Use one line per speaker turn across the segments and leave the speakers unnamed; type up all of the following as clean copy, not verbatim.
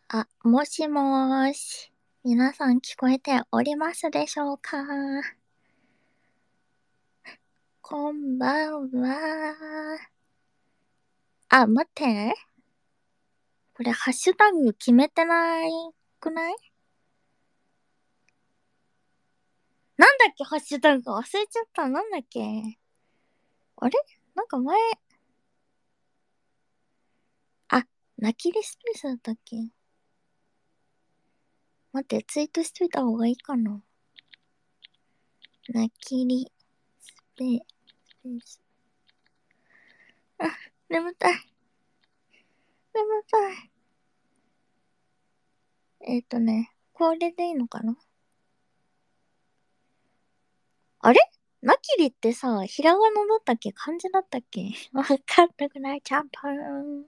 あ、もしもーし。皆さん聞こえておりますでしょうか？こんばんは。あ、待って。これハッシュタグ決めてないくない？なんだっけハッシュタグ忘れちゃった。なんだっけ？あれなんか前、あ、泣きリスペースだったっけ？待って、ツイートしといた方がいいかな。泣きリスペース。あ、眠たい。眠たい。これでいいのかな？あれナキリってさ、ひらがなだったっけ漢字だったっけわかんなくない。ちゃんぽん。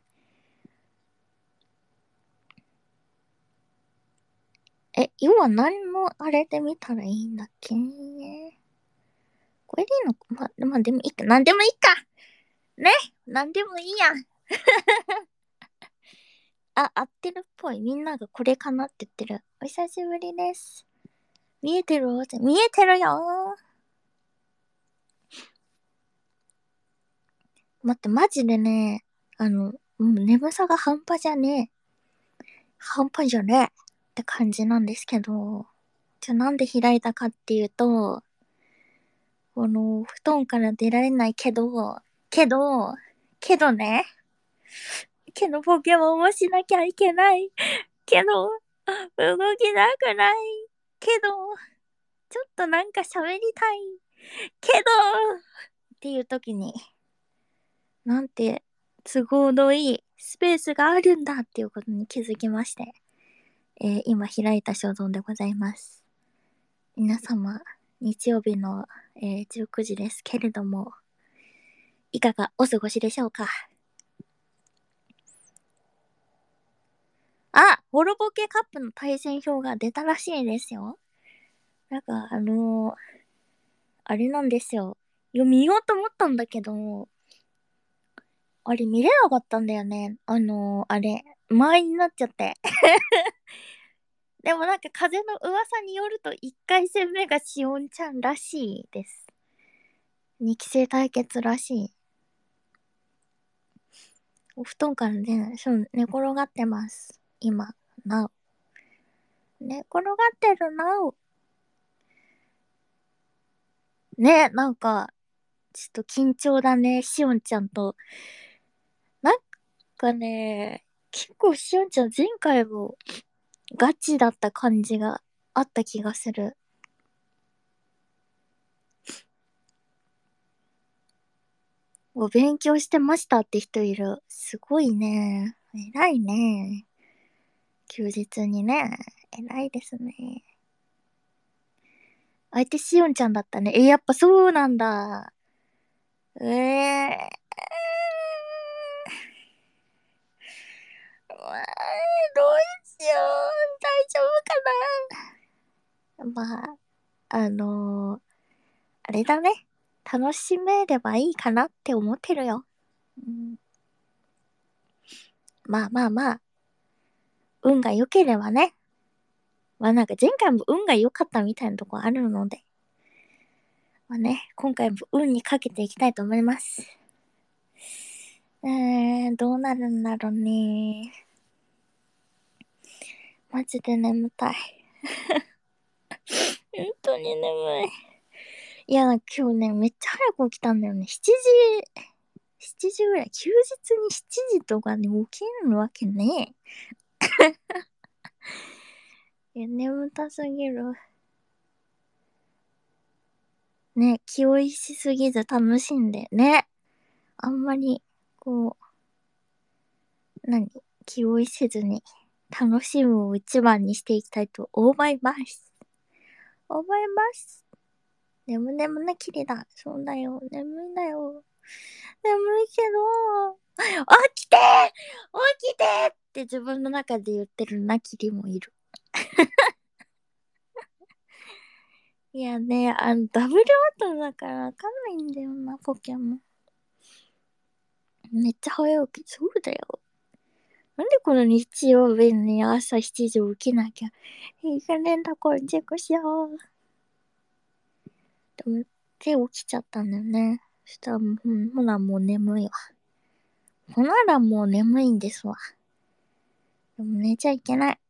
今何のあれで見たらいいんだっけ？これでいいの？まあ、でもいいか。なんでもいいか。ね。なんでもいいや。あ、合ってるっぽい。みんながこれかなって言ってる。お久しぶりです。見えてる？見えてるよ。待って、マジでね、眠さが半端じゃねえ。半端じゃねえって感じなんですけど、なんで開いたかっていうと、布団から出られないけど、けどね、けどポケモンもしなきゃいけない。けど、動きなくない。けど、ちょっとなんか喋りたい。けど、っていう時に、なんて都合のいいスペースがあるんだっていうことに気づきまして、今開いた所存でございます。皆様、日曜日の、19時ですけれども、いかがお過ごしでしょうか？あ、ホロボケカップの対戦表が出たらしいですよ。なんか、あれなんですよ。見ようと思ったんだけど、あれ見れなかったんだよね。あれ、前になっちゃって。でもなんか風の噂によると1回戦目がしおんちゃんらしいです。2期生対決らしい。お布団から出ない。寝転がってます。今、なお。寝転がってるなお。ね、なんか、ちょっと緊張だね、しおんちゃんと。なんかね、結構しおんちゃん前回もガチだった感じがあった気がする。お勉強してましたって人いる。すごいね。偉いね。休日にね。偉いですね。相手しおんちゃんだったね。やっぱそうなんだ。ええどうしよう。大丈夫かな。まあ、あれだね。楽しめればいいかなって思ってるよ。うん、まあまあまあ、運が良ければね。まあなんか前回も運が良かったみたいなとこあるので。まあね、今回も運にかけていきたいと思います。どうなるんだろうね。マジで眠たい。本当に眠い。いや、今日ね、めっちゃ早く起きたんだよね。7時ぐらい。休日に7時とかに起きるわけねえ。いや、眠たすぎる。ね、気負いしすぎず楽しんでね。あんまり、こ気負いせずに楽しむを一番にしていきたいと思います。思います。眠眠なきりだ。そうだよ。眠いんだよ。眠いけど、起きて起きてって自分の中で言ってるなきりもいる。いやね、ダブルバトルだからわかんないんだよな、ポケモン。めっちゃ早起き。そうだよ。 なんでこの日曜日に朝7時起きなきゃいけねえんだ、これチェックしよう。でも、手起きちゃったんだよね。そしたら、ほなもう眠いわ。ほならもう眠いんですわ。でも寝ちゃいけない。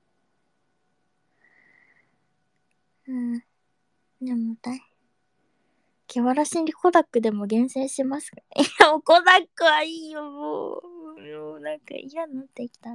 眠たい。気晴らしにコダックでも厳選しますか？いや、もうコダックはいいよ、もう。もうなんか嫌になってきた。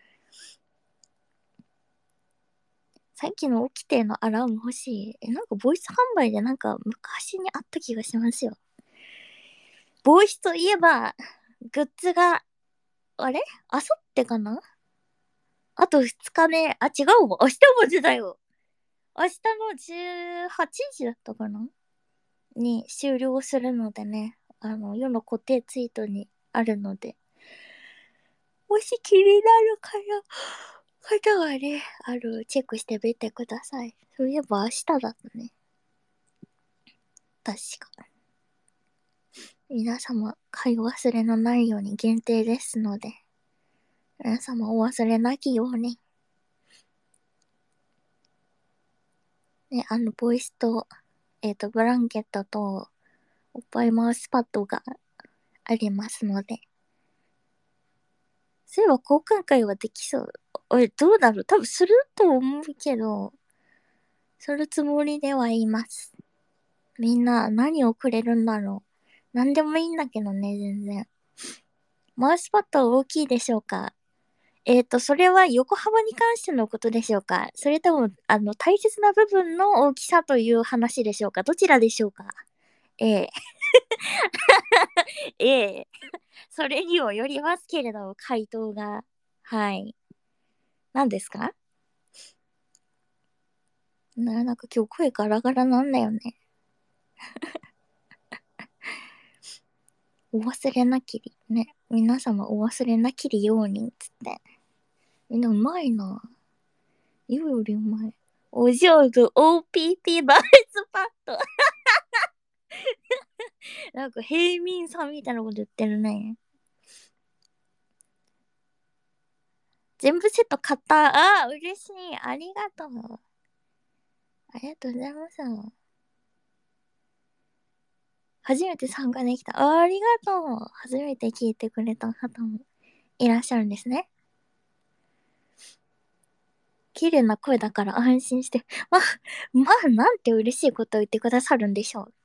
さっきの起きてのアラーム欲しい。なんかボイス販売でなんか昔にあった気がしますよ。ボイスといえば、グッズが、あれあさってかな？あと2日ね。あ、違うわ。明日までだよ。明日の18時だったかなに終了するのでね。世の固定ツイートにあるので。もし気になる方はね、チェックしてみてください。そういえば明日だったね。確か。皆様、買い忘れのないように限定ですので、皆様お忘れなきように。ね、ボイスと、ブランケットと、おっぱいマウスパッドがありますので。そういえば交換会はできそう。どうだろう？多分すると思うけど、するつもりではいます。みんな何をくれるんだろう。なんでもいいんだけどね、全然。マウスパッドは大きいでしょうか？それは横幅に関してのことでしょうか？それとも、大切な部分の大きさという話でしょうか？どちらでしょうか？ええ。ええ。それにもよりますけれど、回答が。はい。何ですか？なんか今日声ガラガラなんだよね。お忘れなきり。ね。皆様お忘れなきりように、つって。みんなうまいな。言うよりうまい。お上手 OPP バイスパッド。なんか平民さんみたいなこと言ってるね。全部セット買った。嬉しい。ありがとう。ありがとうございます。初めて参加できた。ありがとう。初めて聞いてくれた方もいらっしゃるんですね。綺麗な声だから安心して。なんて嬉しいことを言ってくださるんでしょう。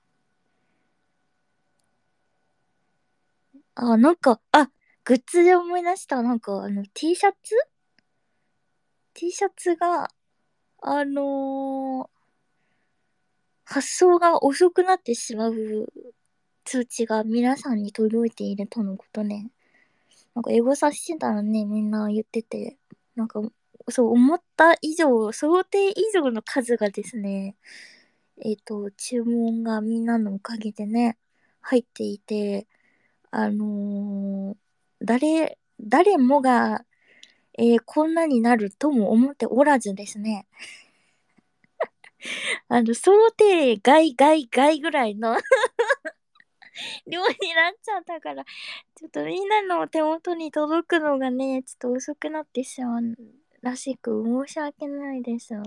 なんか、グッズで思い出した。なんか、T シャツ ?T シャツが、あのー発送が遅くなってしまう通知が皆さんに届いているとのことね。なんかエゴサしてたらね、みんな言ってて、なんか、そう思った以上、想定以上の数がですね、注文がみんなのおかげでね、入っていて、あのー誰もが、こんなになるとも思っておらずですね、想定外ぐらいの量になっちゃったから、ちょっとみんなの手元に届くのがね、ちょっと遅くなってしまうらしく、申し訳ないですよ。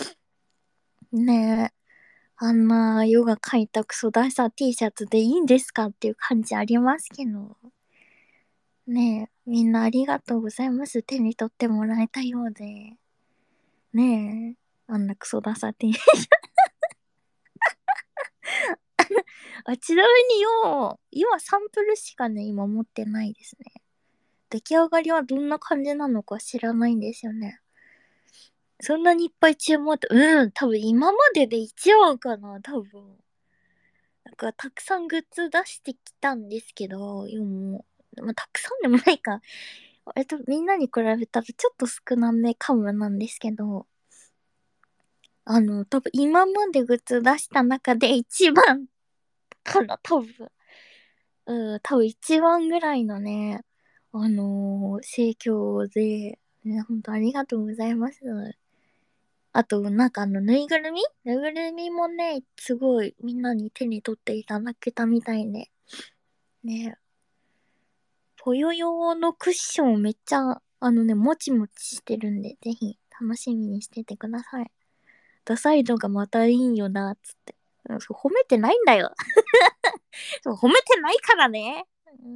ねえ。あんなヨガ書いたクソダサ T シャツでいいんですかっていう感じありますけど。ねえ、みんなありがとうございます。手に取ってもらえたようで。ねえ、あんなクソダサ T シャツ。ちなみに今サンプルしかね、今持ってないですね。出来上がりはどんな感じなのか知らないんですよね。そんなにいっぱい注文あって、多分今までで一番かな、多分。なんかたくさんグッズ出してきたんですけど、たくさんでもないか。みんなに比べたらちょっと少なめかもなんですけど、多分今までグッズ出した中で一番かな、多分。多分一番ぐらいのね、盛況で、ね、本当ありがとうございます。あと、なんかぬいぐるみもね、すごいみんなに手に取っていただけたみたいで。ね。 ぽよ用のクッションめっちゃ、もちもちしてるんで、ぜひ楽しみにしててください。ダサいのがまたいいよな、つって。褒めてないんだよ。褒めてないからね。うん、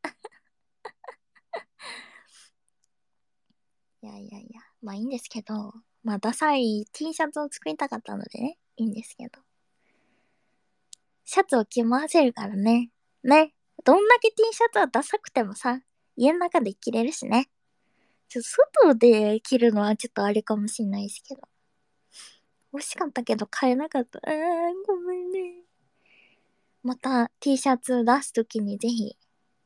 いやいやいや、まあいいんですけど、まあダサい T シャツを作りたかったのでね、いいんですけど。シャツを着回せるからね。ね。どんだけ T シャツはダサくてもさ、家の中で着れるしね。外で着るのはちょっとあれかもしんないですけど。欲しかったけど買えなかった。ごめんね。また T シャツ出すときにぜひ、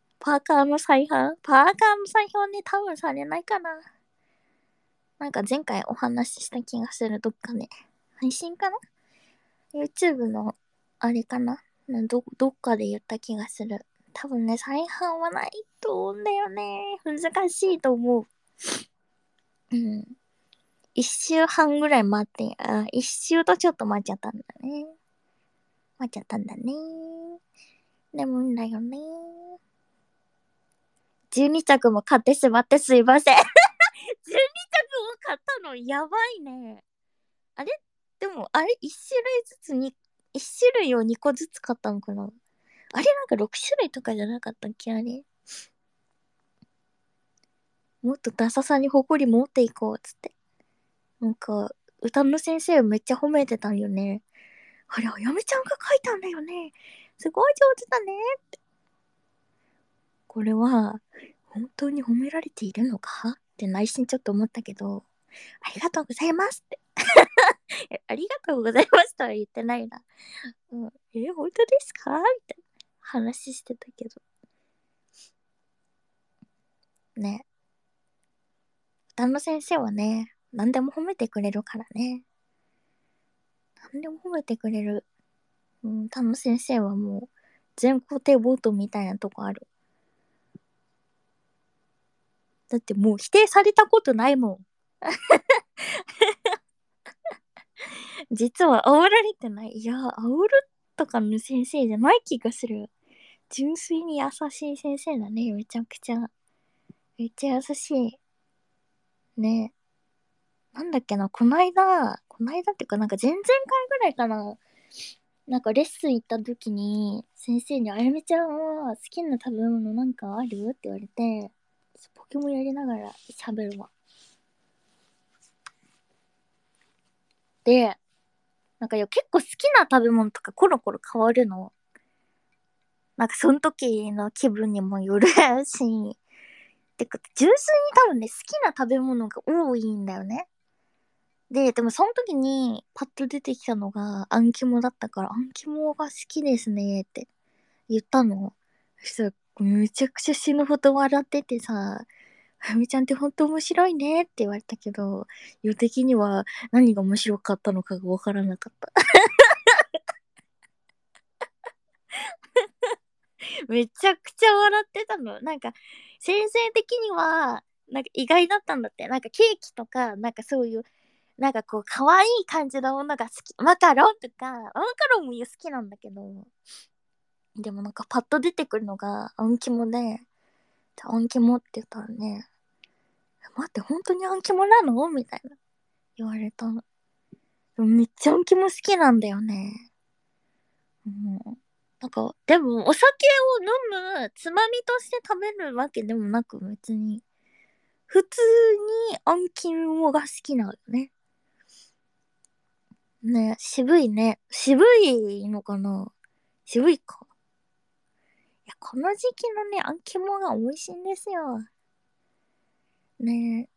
パーカーの再販ね、多分されないかな。なんか前回お話しした気がする、どっかで。配信かな？ YouTube の、あれかな？どっかで言った気がする。多分ね、再販はないと思うんだよね。難しいと思う。うん。一周半ぐらい待って、一周とちょっと待っちゃったんだね。待っちゃったんだね。でもいいんだよね。12着も買ってしまってすいません。12着も買ったのやばいね。あれでも、あれ一種類ずつに、一種類を2個ずつ買ったのかな？あれなんか6種類とかじゃなかったっけあれ。もっとダサさに誇り持っていこうっつって。なんか、歌の先生めっちゃ褒めてたんよね。あれ、あやめちゃんが書いたんだよね。すごい上手だねって。これは、本当に褒められているのかって内心ちょっと思ったけど、ありがとうございますって。ありがとうございますとは言ってないな。うん、本当ですかみたいな話してたけど。ね。歌の先生はね、何でも褒めてくれるからね。何でも褒めてくれる。うん、歌の先生はもう、全肯定ボートみたいなとこある。だってもう否定されたことないもん。実は煽られてない。いや、煽るとかの先生じゃない気がする。純粋に優しい先生だね。めちゃくちゃ。めっちゃ優しい。ね。なんだっけな、こないだっていうかなんか前々回ぐらいかな。なんかレッスン行った時に、先生にあやめちゃんは好きな食べ物なんかあるって言われて、ポケモンやりながら喋るわ。で、なんか結構好きな食べ物とかコロコロ変わるの。なんかその時の気分にもよるし、てか純粋に多分ね、好きな食べ物が多いんだよね。でもその時にパッと出てきたのがあん肝だったから、あん肝が好きですねって言ったの。そしたらめちゃくちゃ死ぬほど笑っててさ、はみちゃんってほんと面白いねって言われたけど、世的には何が面白かったのかがわからなかった。めちゃくちゃ笑ってたの。なんか、先生的には、なんか意外だったんだって。なんかケーキとか、なんかそういう、なんかこう、可愛い感じのものが好き。マカロンとか、マカロンも好きなんだけど、でもなんかパッと出てくるのが、あん肝で、あん肝って言ったらね、待って、本当にあん肝なのみたいな言われたの。でもめっちゃあん肝好きなんだよね。うん。なんか、でも、お酒を飲むつまみとして食べるわけでもなく、別に、普通にあん肝が好きなのよね。ね、渋いね。渋いのかな？渋いか。いや、この時期のね、あん肝が美味しいんですよ。ね、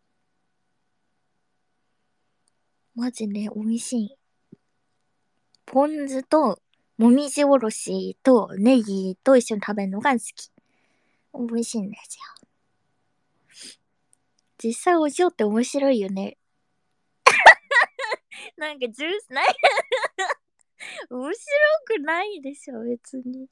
マジね、美味しい。ポン酢と、もみじおろしとネギと一緒に食べるのが好き。美味しいんですよ。実際お塩って面白いよね。なんかジュースない面白くないでしょ、別に。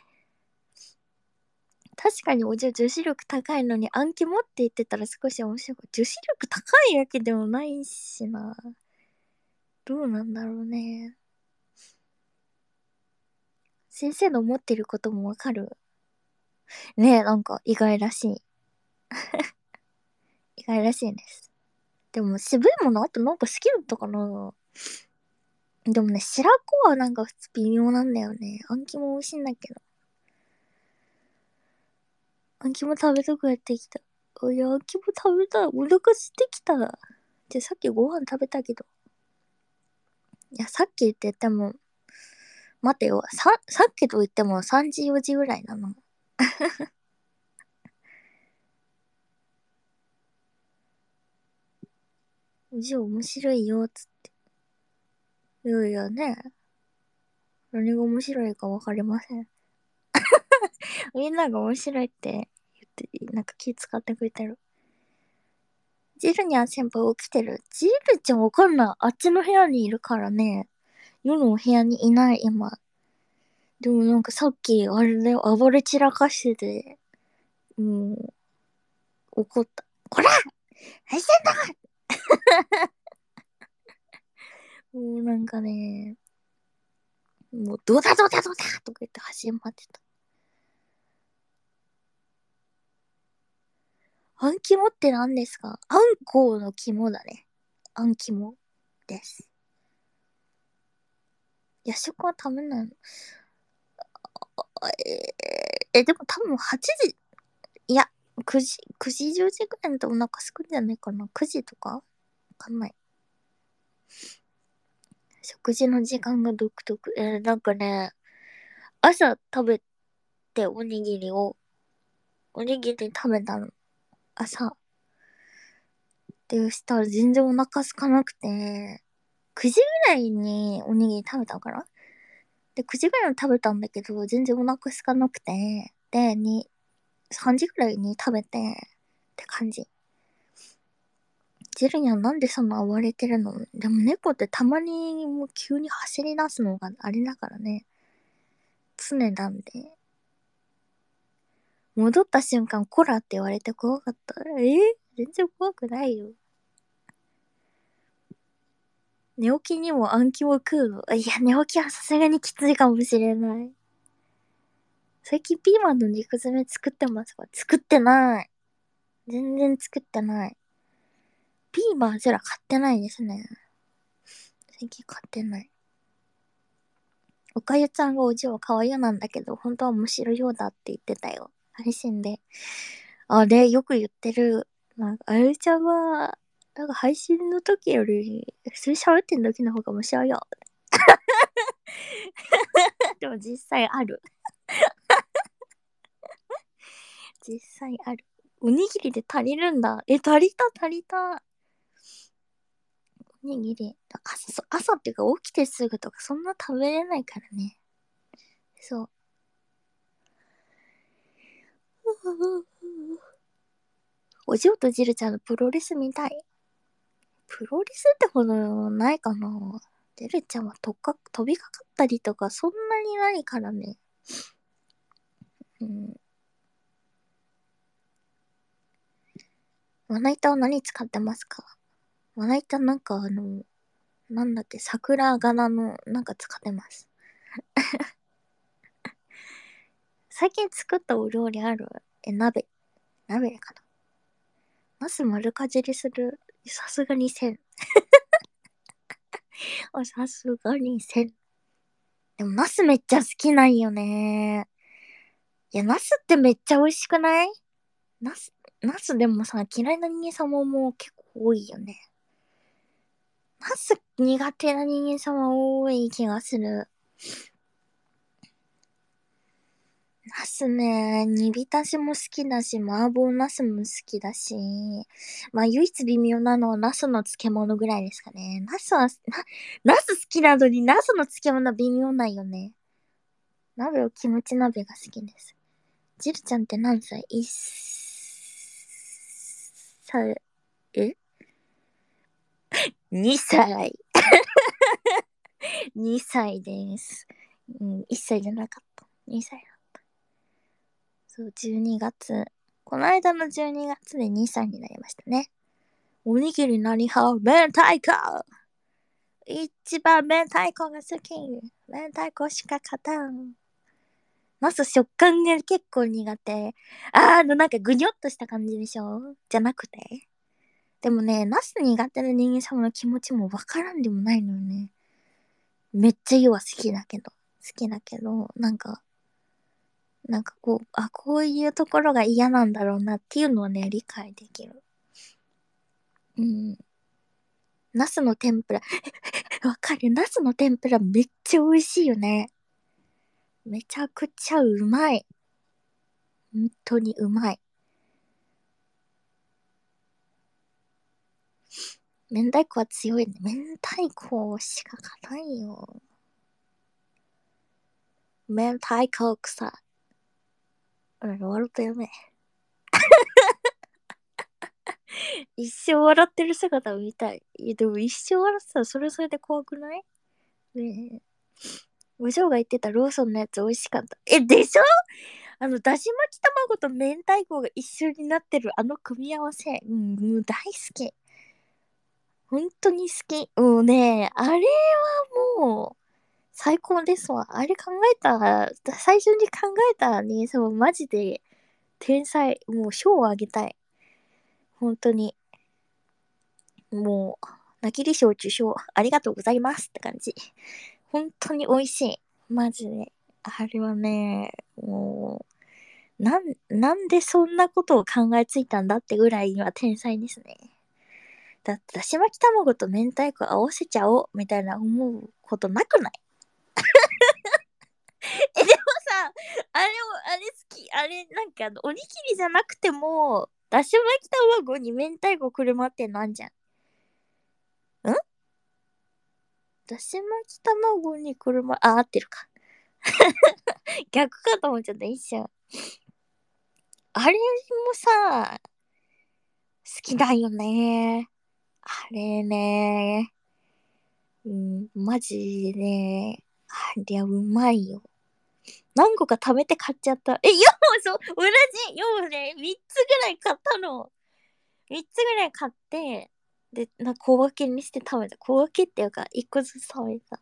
確かにおじゃ女子力高いのに暗記持って言ってたら少し面白い。女子力高いわけでもないしな。どうなんだろうね。先生の思ってることもわかる。 ねえ、なんか意外らしい。意外らしいです。でも渋いものあとなんか好きだったかな。でもね、白子はなんか普通微妙なんだよね。あん肝美味しいんだけど。あん肝食べたくなってきた。いや、あん肝食べたい。お腹空いてきた。で、さっきご飯食べたけど。いや、さっきって言っても、待てよ。さっきと言っても3時4時ぐらいなの。じゃあ面白いよ、つって。いやいやね。何が面白いかわかりません。みんなが面白いって言って、なんか気使ってくれてる。ジルニャン先輩起きてる。ジルちゃんわかんない。あっちの部屋にいるからね。夜の部屋にいない、今。でもなんかさっき、あれで暴れ散らかしてて、もう、怒った。こら何してんだもうなんかね、もう、どうだどうだどうだとか言って走り回ってた。あん肝って何ですか？あんこうの肝だね。あん肝です。夜食は食べないの？でも多分8時、いや、9時、10時くらいだとお腹すくんじゃないかな。9時とかわかんない。食事の時間が独特。なんかね、朝食べておにぎり食べたの。朝。で、したら全然お腹空かなくて、9時ぐらいにおにぎり食べたのかな。で、9時ぐらいに食べたんだけど、全然お腹空かなくて、で、3時ぐらいに食べて、って感じ。ジルニャンなんでそんな暴れてるの？でも猫ってたまにもう急に走り出すのがあれだからね。常なんで。戻った瞬間、コラって言われて怖かった。全然怖くないよ。寝起きにも暗記を食うの？いや、寝起きはさすがにきついかもしれない。最近ピーマンの肉詰め作ってますか？作ってない。全然作ってない。ピーマンすら買ってないですね。最近買ってない。おかゆちゃんがおじは可愛いなんだけど、本当は面白いようだって言ってたよ。配信で。あれ、よく言ってる。なんか、あゆちゃんは、なんか配信の時より、普通に喋ってん時の方が面白いよ。でも実際ある。実際ある。おにぎりで足りるんだ。足りた足りた。おにぎり。朝っていうか起きてすぐとかそんな食べれないからね。そう。おじおとじるちゃんのプロレス見たい。プロレスってほどないかな。ジルちゃんは飛びかかったりとかそんなにないからね。うん。まな板は何使ってますか？まな板なんかなんだっけ、桜柄のなんか使ってます。最近作ったお料理ある？鍋かな。ナス丸かじりする。さすがにせん。さすがにせん。でもナスめっちゃ好きなんよね。いや、ナスってめっちゃ美味しくない？ナス、ナスでもさ、嫌いな人間様も結構多いよね。ナス苦手な人間様多い気がする。ナスね、煮浸しも好きだし、麻婆ナスも好きだし、まあ唯一微妙なのはナスの漬物ぐらいですかね。ナス好きなのにナスの漬物は微妙なんよね。鍋をキムチ鍋が好きです。ジルちゃんって何歳？歳、え ?2 歳。2歳です。うん、1歳じゃなかった。2歳だ。そう、12月。この間の12月で2歳になりましたね。おにぎり何派？明太子。一番明太子が好き。明太子しか勝たん。 ナス食感が結構苦手。なんかぐにょっとした感じでしょじゃなくて。でもね、ナス苦手な人間様の気持ちもわからんでもないのよね。めっちゃ要は好きだけど、なんかこう、こういうところが嫌なんだろうなっていうのはね、理解できる。うん。ナスの天ぷら、わかる。ナスの天ぷらめっちゃ美味しいよね。めちゃくちゃうまい。本当にうまい。明太子は強いね。明太子しか勝たんよ。明太子臭い。笑ったよね。一生笑ってる姿を見たい。でも一生笑ってたらそれで怖くないねえ。お嬢が言ってたローソンのやつ美味しかった。でしょだし巻き卵と明太子が一緒になってるあの組み合わせ。もう大好き。本当に好き。もうね、あれはもう、最高ですわ。あれ最初に考えたね、マジで、天才。もう賞をあげたい。本当に。もう、泣きり賞受賞。ありがとうございますって感じ。本当に美味しい。マジで。あれはね、もう、なんでそんなことを考えついたんだってぐらいには天才ですね。だって、だし巻き卵と明太子合わせちゃおう、みたいな思うことなくないでもさ、あれ好き。なんかおにぎりじゃなくても、だし巻き卵に明太子くるまってなんじゃん。だし巻き卵にくるま、合ってるか。逆かと思っちゃった、一瞬。あれもさ、好きだよね。あれね。マジでね。あれはうまいよ。何個か食べて買っちゃった。同じようね、3つぐらい買ったの。3つぐらい買って、で、小分けにして食べた。小分けっていうか、1個ずつ食べた。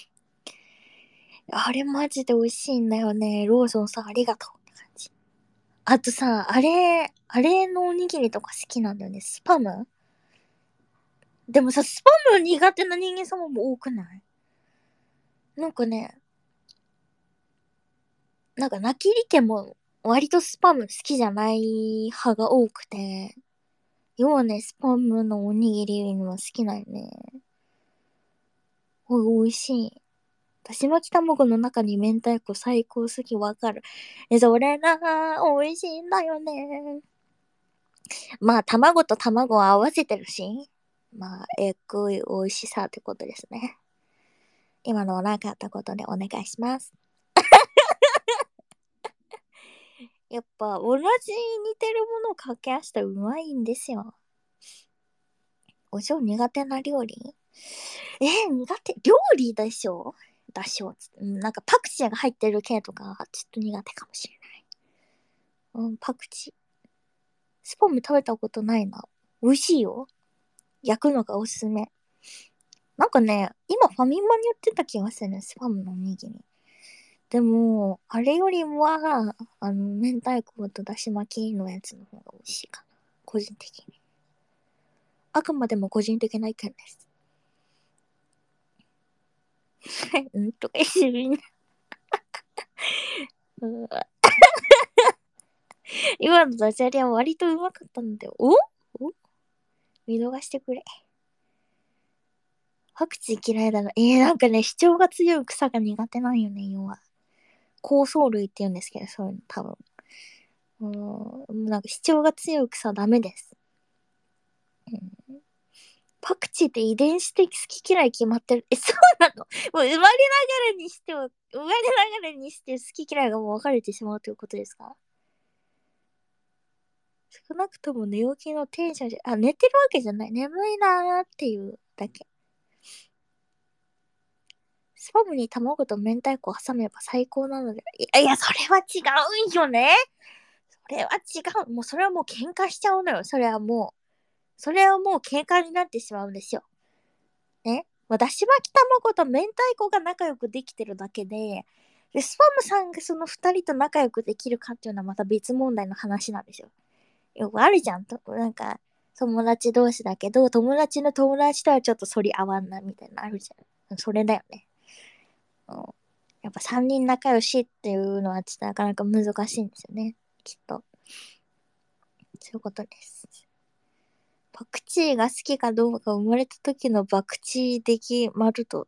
あれマジで美味しいんだよね。ローソンさんありがとうって感じ。あとさ、あれのおにぎりとか好きなんだよね。スパムでもさ、スパム苦手な人間様も多くないなんかね、なんか、なきり家も割とスパム好きじゃない派が多くて、要はね、スパムのおにぎりは好きなんよね。美味しい。だし巻き卵の中に明太子最高好きわかる。それな、美味しいんだよね。まあ、卵と卵を合わせてるし、まあ、えっぐい美味しさってことですね。今のはなかったことでお願いします。やっぱ、同じ似てるものを掛け合わせたらうまいんですよ。お嬢苦手な料理苦手料理でしょだしをなんかパクチーが入ってる系とか、ちょっと苦手かもしれない。パクチー。スパム食べたことないな。美味しいよ。焼くのがおすすめ。なんかね、今ファミマに売ってた気がする。スパムのおにぎり。でも、あれよりは、明太子とだし巻きのやつの方が美味しいかな。個人的に。あくまでも個人的な意見です。とか一緒に。今のダジャレは割とうまかったんだよ。見逃してくれ。パクチー嫌いだな。なんかね、主張が強い草が苦手なんよね、要は。香草類って言うんですけど、そういうの多分。なんか主張が強い草はダメです。パクチーって遺伝子的好き嫌い決まってる。そうなのもう生まれながらにして好き嫌いがもう分かれてしまうということですか少なくとも寝起きのテンション寝てるわけじゃない。眠いなーっていうだけ。スパムに卵と明太子を挟めば最高なので。それは違うんよね。それは違う。もうそれはもう喧嘩しちゃうのよ。それはもう喧嘩になってしまうんですよ。ね。だし巻き卵と明太子が仲良くできてるだけで、 で、スパムさんがその二人と仲良くできるかっていうのはまた別問題の話なんですよ。よくあるじゃん。なんか、友達同士だけど、友達の友達とはちょっと反り合わんなみたいなのあるじゃん。それだよね。うん、やっぱ三人仲良しっていうのはちょっとなかなか難しいんですよね。きっと。そういうことです。パクチーが好きかどうか生まれた時のパクチー的丸と、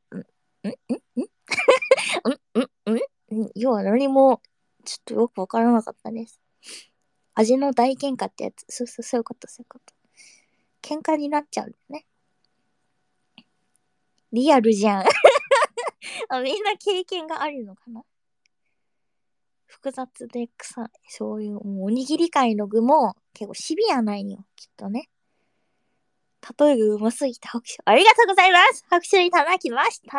要は何も、ちょっとよくわからなかったです。味の大喧嘩ってやつ。そういうこと、そういうこと。喧嘩になっちゃうんだね。リアルじゃん。みんな経験があるのかな。複雑で臭い。そういう、もうおにぎり界の具も結構シビアないんよ、きっとね。例えがうますぎて拍手。ありがとうございます。拍手いただきました。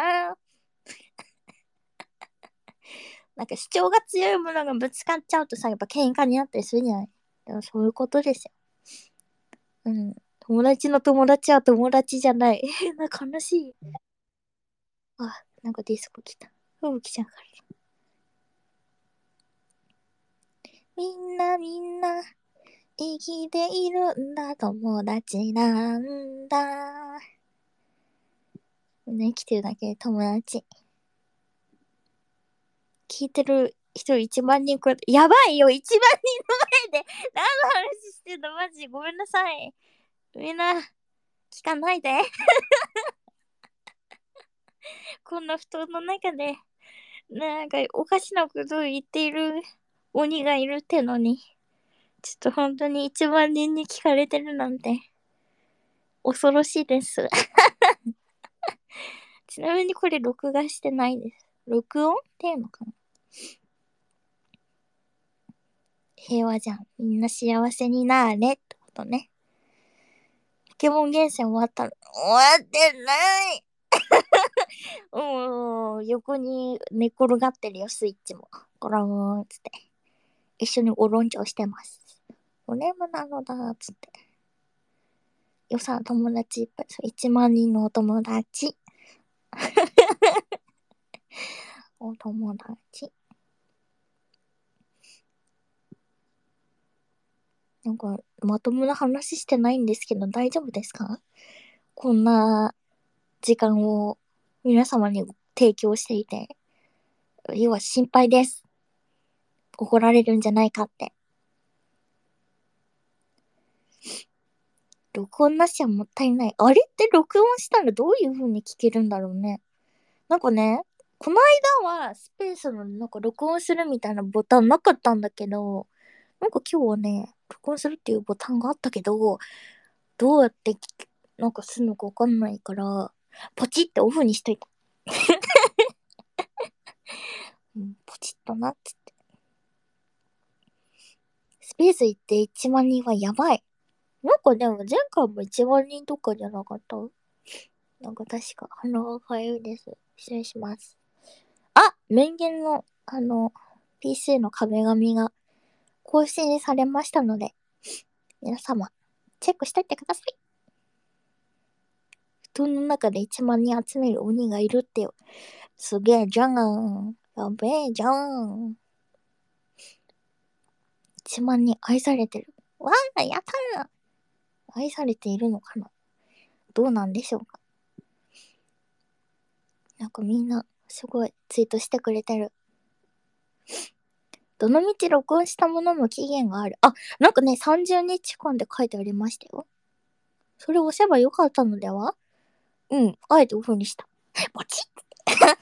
なんか主張が強いものがぶつかっちゃうとさ、やっぱ喧嘩になったりするじゃない。でもそういうことですよ。うん。友達の友達は友達じゃない。悲しい。あ、なんかディスコ来た。来ちゃうから。みんな、生きているんだ、友達なんだ。みんな生きてるだけで友達。聞いてる人1万人くらい。やばいよ、1万人の前で何の話してんのマジごめんなさい。みんな、聞かないで。こんな布団の中で、なんかおかしなことを言っている鬼がいるってのに、ちょっと本当に1万人に聞かれてるなんて、恐ろしいです。ちなみにこれ録画してないです。録音っていうのかな。平和じゃん。みんな幸せになーれってことね。ポケモン厳選終わったの？終わってない。横に寝転がってるよ、スイッチも。ゴローンつって。一緒におろんちょしてます。お眠なのだ、つって。よさ、友達いっぱい。1万人のお友達。お友達。なんか、まともな話してないんですけど、大丈夫ですか？こんな時間を皆様に提供していて。要は心配です。怒られるんじゃないかって。録音なしはもったいない。あれって録音したらどういう風に聞けるんだろうね。なんかね、この間はスペースのなんか録音するみたいなボタンなかったんだけど、なんか今日はね、録音するっていうボタンがあったけど、どうやってなんかするのかわかんないから、ポチってオフにしといた。ポチッとなっつって。スペース行って1万人はやばい。なんかでも前回も1万人とかじゃなかった？なんか確か鼻がかゆいです。失礼します。あ、面言のPC の壁紙が更新されましたので、皆様、チェックしてってください。布団の中で1万人集める鬼がいるってよ。すげえじゃん。やべえじゃん。1万人愛されてる。わー、やったー。愛されているのかな？どうなんでしょうか？なんかみんな、すごいツイートしてくれてる。どのみち録音したものも期限がある。あ、なんかね、30日間で書いてありましたよ。それ押せばよかったのでは？うん、あえてオフにした。ポチッ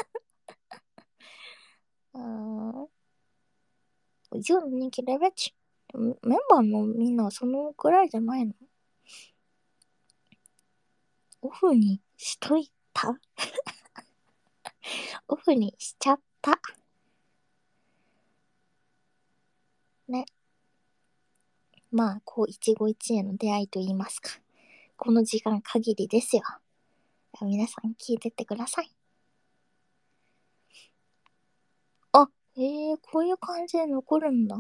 一応の人気レベチ。メンバーのみんなはそのくらいじゃないの？オフにしといたオフにしちゃった。ね。まあ、こう、一期一会の出会いと言いますか。この時間限りですよ。皆さん聞いてってください。あ、こういう感じで残るんだ。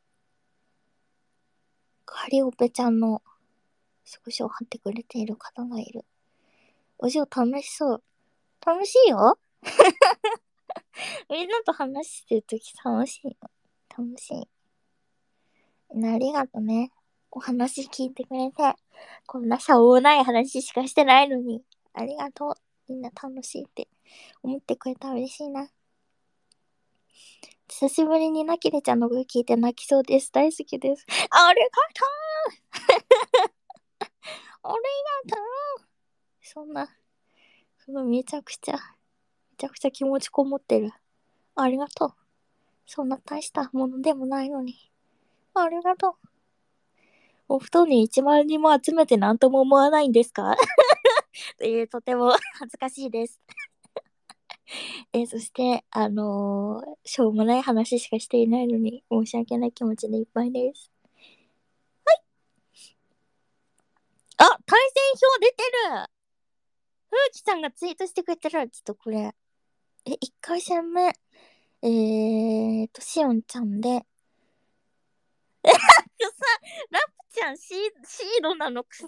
カリオペちゃんのスクショを貼ってくれている方がいる。お嬢楽しそう。楽しいよ。 みんなと話してるとき楽しいよ。楽しい。ありがとね。お話聞いてくれて。こんなしょうもない話しかしてないのに。ありがとう。みんな楽しいって思ってくれたら嬉しいな。久しぶりになきれちゃんの声聞いて泣きそうです。大好きです。ありがとうありがとうそんなめちゃくちゃ気持ちこもってる。ありがとう。そんな大したものでもないのに。ありがとう。お布団に1万人も集めて何とも思わないんですかという、とても恥ずかしいです。そして、しょうもない話しかしていないのに、申し訳ない気持ちでいっぱいです。あ、対戦表出てるふうきさんがツイートしてくれてる。ちょっとこれ。1回戦目。しおんちゃんで。草ラプちゃんシードなの草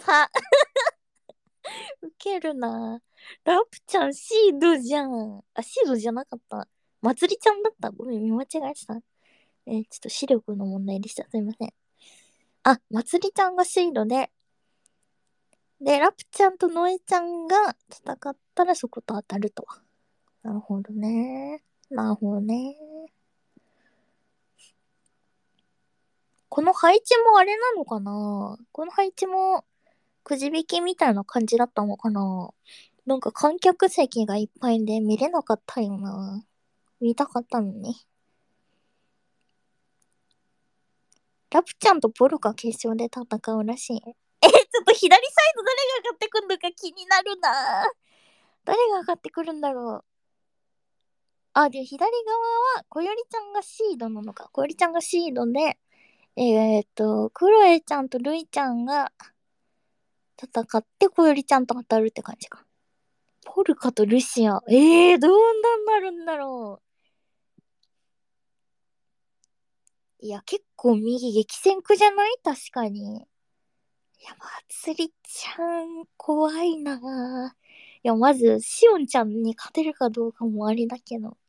ウケるなラプちゃんシードじゃん。あ、シードじゃなかった。まつりちゃんだった。ごめん、見間違えてた。ちょっと視力の問題でした。すいません。あ、まつりちゃんがシードで、ラプちゃんとノエちゃんが戦ったらそこと当たると。なるほどね。なるほどね。この配置もあれなのかなこの配置もくじ引きみたいな感じだったのかななんか観客席がいっぱいで見れなかったよな。見たかったのに。ラプちゃんとポルが決勝で戦うらしい。ちょっと左サイド誰が上がってくるのか気になるな。誰が上がってくるんだろう。あ、で、左側は、こよりちゃんがシードなのか。こよりちゃんがシードで、クロエちゃんとルイちゃんが戦って、こよりちゃんと当たるって感じか。ポルカとルシア。どんなになるんだろう。いや、結構右激戦区じゃない確かに。いや、まつりちゃん、怖いな。いや、まず、しおんちゃんに勝てるかどうかもあれだけど。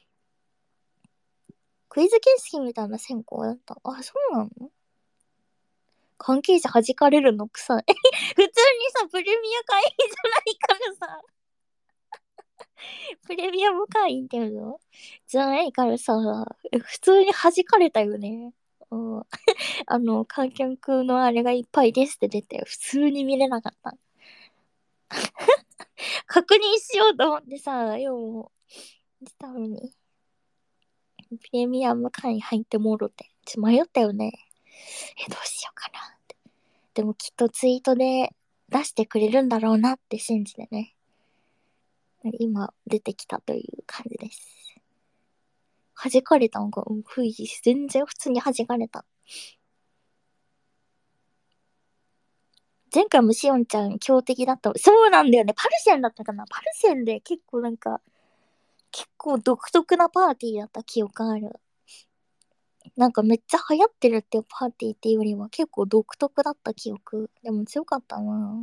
クイズ形式みたいな選考だった。あ、そうなの関係者弾かれるの臭い。普通にさ、プレミア会員じゃないからさ。プレミアム会員って言うのじゃないからさ、普通に弾かれたよね。うん、観客のあれがいっぱいですって出て、普通に見れなかった。確認しようと思ってさ、よう、したのに。プレミアム会員入ってもろて。迷ったよね。どうしようかなって。でもきっとツイートで出してくれるんだろうなって信じてね。今出てきたという感じです。弾かれたんか、全然普通に弾かれた。前回もしおんちゃん強敵だった。そうなんだよね。パルセンだったかな。パルセンで結構独特なパーティーだった記憶がある。なんかめっちゃ流行ってるっていうパーティーっていうよりは結構独特だった記憶。でも強かったな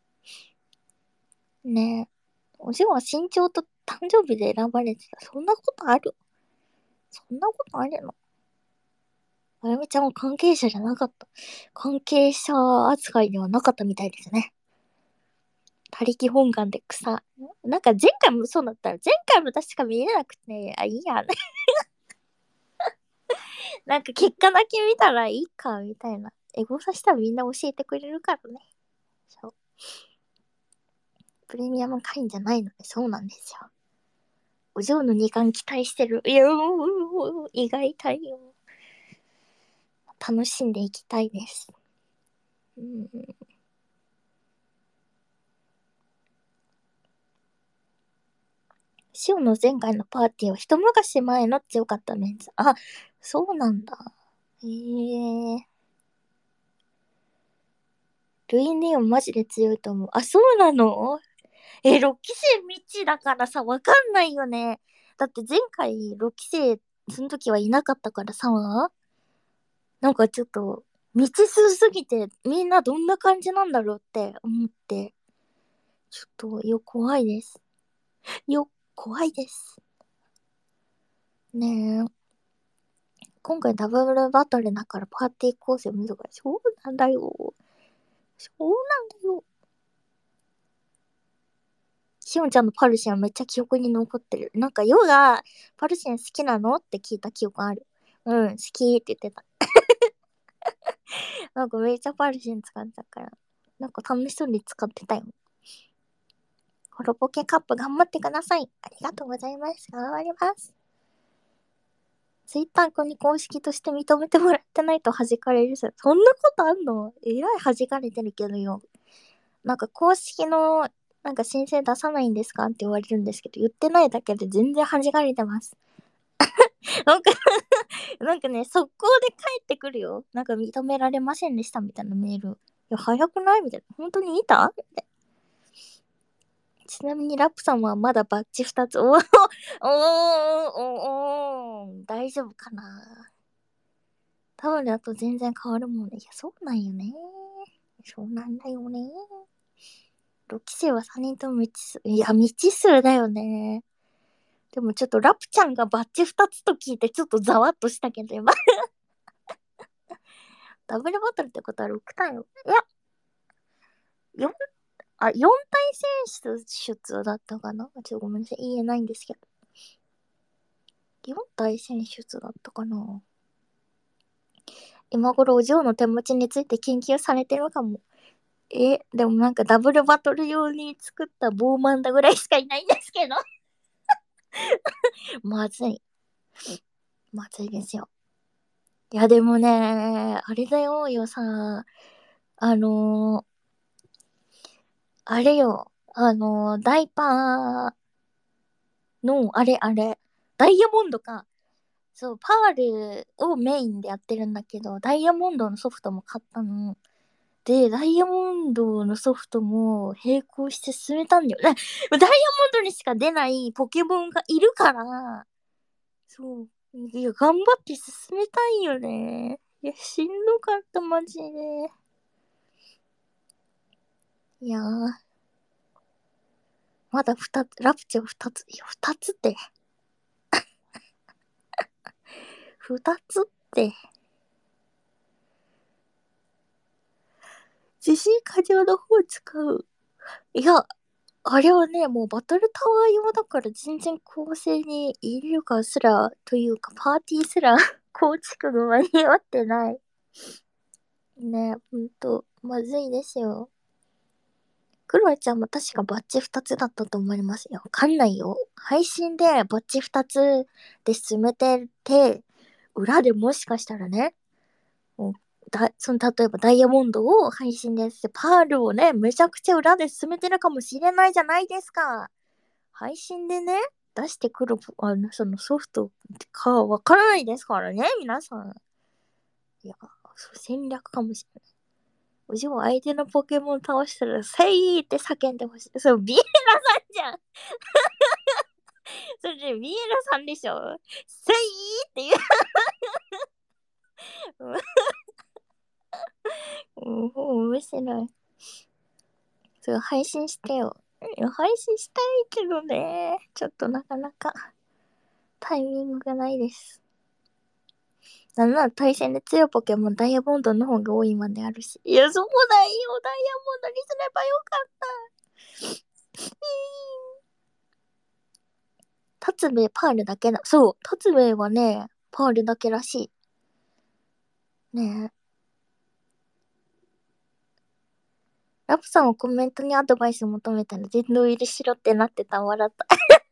ねえ。おじは身長と誕生日で選ばれてた。そんなことあるそんなことあるのあやめちゃんは関係者じゃなかった。関係者扱いではなかったみたいですね。他力本願で草。なんか前回もそうだったら、前回も確か見れなくて、あ、いいや。なんか結果だけ見たらいいか、みたいな。エゴサしたらみんな教えてくれるからね。そう。プレミアム会員じゃないので、そうなんですよ。お嬢の2冠期待してる。いや、意外たいよ。楽しんでいきたいです。うん、シオの前回のパーティーは一昔前の強かったメンズ。あ、そうなんだ。ルイネオンマジで強いと思う。あ、そうなの6期生未知だからさ、わかんないよね。だって前回6期生、その時はいなかったからさ、なんかちょっと、未知数すぎて、みんなどんな感じなんだろうって思って、ちょっと、怖いです。怖いです。 ねえ。今回ダブルバトルだからパーティー構成難しい。そうなんだよ。そうなんだよ。しおんちゃんのパルシェンはめっちゃ記憶に残ってる。なんかヨがパルシェン好きなのって聞いた記憶ある。うん、好きって言ってた。なんかめっちゃパルシェン使ってたから。なんか楽しそうに使ってたよ。ホロポケカップ頑張ってください。ありがとうございます。頑張ります。ツイッターに公式として認めてもらってないと弾かれるさ。そんなことあんの？えらい弾かれてるけどよ。なんか公式のなんか申請出さないんですかって言われるんですけど、言ってないだけで全然弾かれてます。なんかなんかね、速攻で帰ってくるよ。なんか認められませんでしたみたいなメール。いや、早くないみたいな。本当に見たって。ちなみにラップさんはまだバッジ2つ。大丈夫かな。タオルだと全然変わるもんね。いや、そうなんよね。そうなんだよね。6期生は3人とも未知数。いや、未知数だよね。でもちょっとラプちゃんがバッジ2つと聞いてちょっとざわっとしたけど、今。ダブルバトルってことは6体よ。いや、4、4体選出だったかな。ちょっとごめんなさい。言えないんですけど。4体選出だったかな。今頃お嬢の手持ちについて研究されてるかも。でもなんかダブルバトル用に作ったボーマンダぐらいしかいないんですけど。まずい。まずいですよ。いやでもね、あれだよさ、あのーあれよ、ダイパーの、ダイヤモンドか。そう、パールをメインでやってるんだけど、ダイヤモンドのソフトも買ったの。で、ダイヤモンドのソフトも並行して進めたんだよ。ダイヤモンドにしか出ないポケモンがいるから、そう。いや、頑張って進めたいよね。いや、しんどかった、マジで。いやー、まだ2つ、ラプチョ2つ、いや、2つって。2つって。自信過剰の方使う。いや、あれはね、もうバトルタワー用だから全然構成にイルカすら、というかパーティーすら構築が間に合ってない。ね、ほんと、まずいですよ。クロエちゃんも確かバッジ2つだったと思いますよ。わかんないよ。配信でバッジ2つで進めてて、裏でもしかしたらね、もう例えばダイヤモンドを配信でやって、パールをね、めちゃくちゃ裏で進めてるかもしれないじゃないですか。配信でね、出してくる、そのソフトかわからないですからね、皆さん。いや、戦略かもしれない。おじも相手のポケモン倒したら、せいって叫んでほしい。そう、ビエラさんじゃん。それ、ビエラさんでしょ。せいって言う。うん、面白い。そう、配信してよ。いや配信したいけどね。ちょっとなかなかタイミングがないです。なんなら対戦で強いポケモンダイヤモンドの方が多いまであるし。いや、そうだよ。ダイヤモンドにすればよかった。タツベイパールだけだ。そう、タツベイはね、パールだけらしい。ねえ。ラプさんをコメントにアドバイス求めたら殿堂入りしろってなってた。笑った。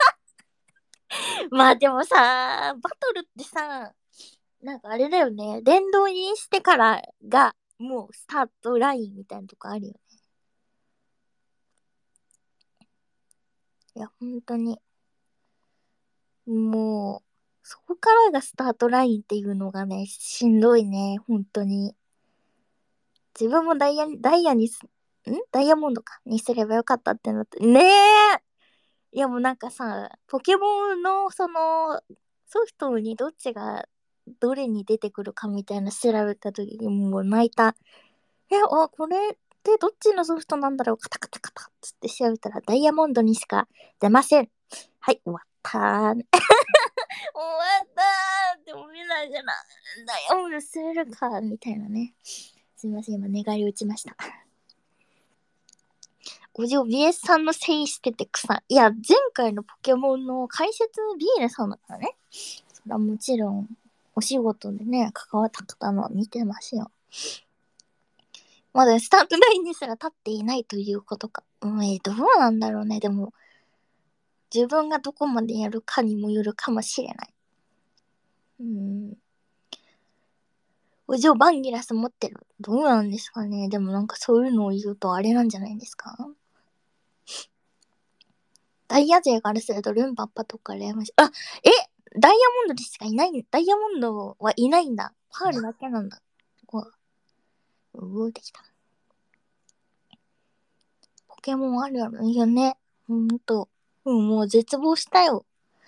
まあでもさ、バトルってさ、なんかあれだよね。殿堂入りしてからが、もうスタートラインみたいなとこあるよね。いや、本当に。もう、そこからがスタートラインっていうのがね、しんどいね。本当に。自分もダイヤにダイヤモンドか。にすればよかったってなって。ねえ。いやもうなんかさ、ポケモンのそのソフトにどっちがどれに出てくるかみたいな調べた時にもう泣いた。これってどっちのソフトなんだろうカタカタカタっつって調べたらダイヤモンドにしか出ません。はい、終わったー。終わったんだよ、するか、みたいなね。すいません、今、寝返り打ちました。お嬢、BS さんのせいしてて草。いや、前回のポケモンの解説ビールさんだからね。それはもちろん、お仕事でね、関わった方のは見てますよ。まだスタートラインにすら立っていないということか。どうなんだろうね。でも、自分がどこまでやるかにもよるかもしれない。お嬢バンギラス持ってる。どうなんですかね。でもなんかそういうのを言うとあれなんじゃないですか。ダイヤ勢からするとルンパッパとか羨ましい。ダイヤモンドでしかいない。ダイヤモンドはいないんだ。パールだけなんだ。動いてきた。ポケモンあるあるよね。もう絶望したよ。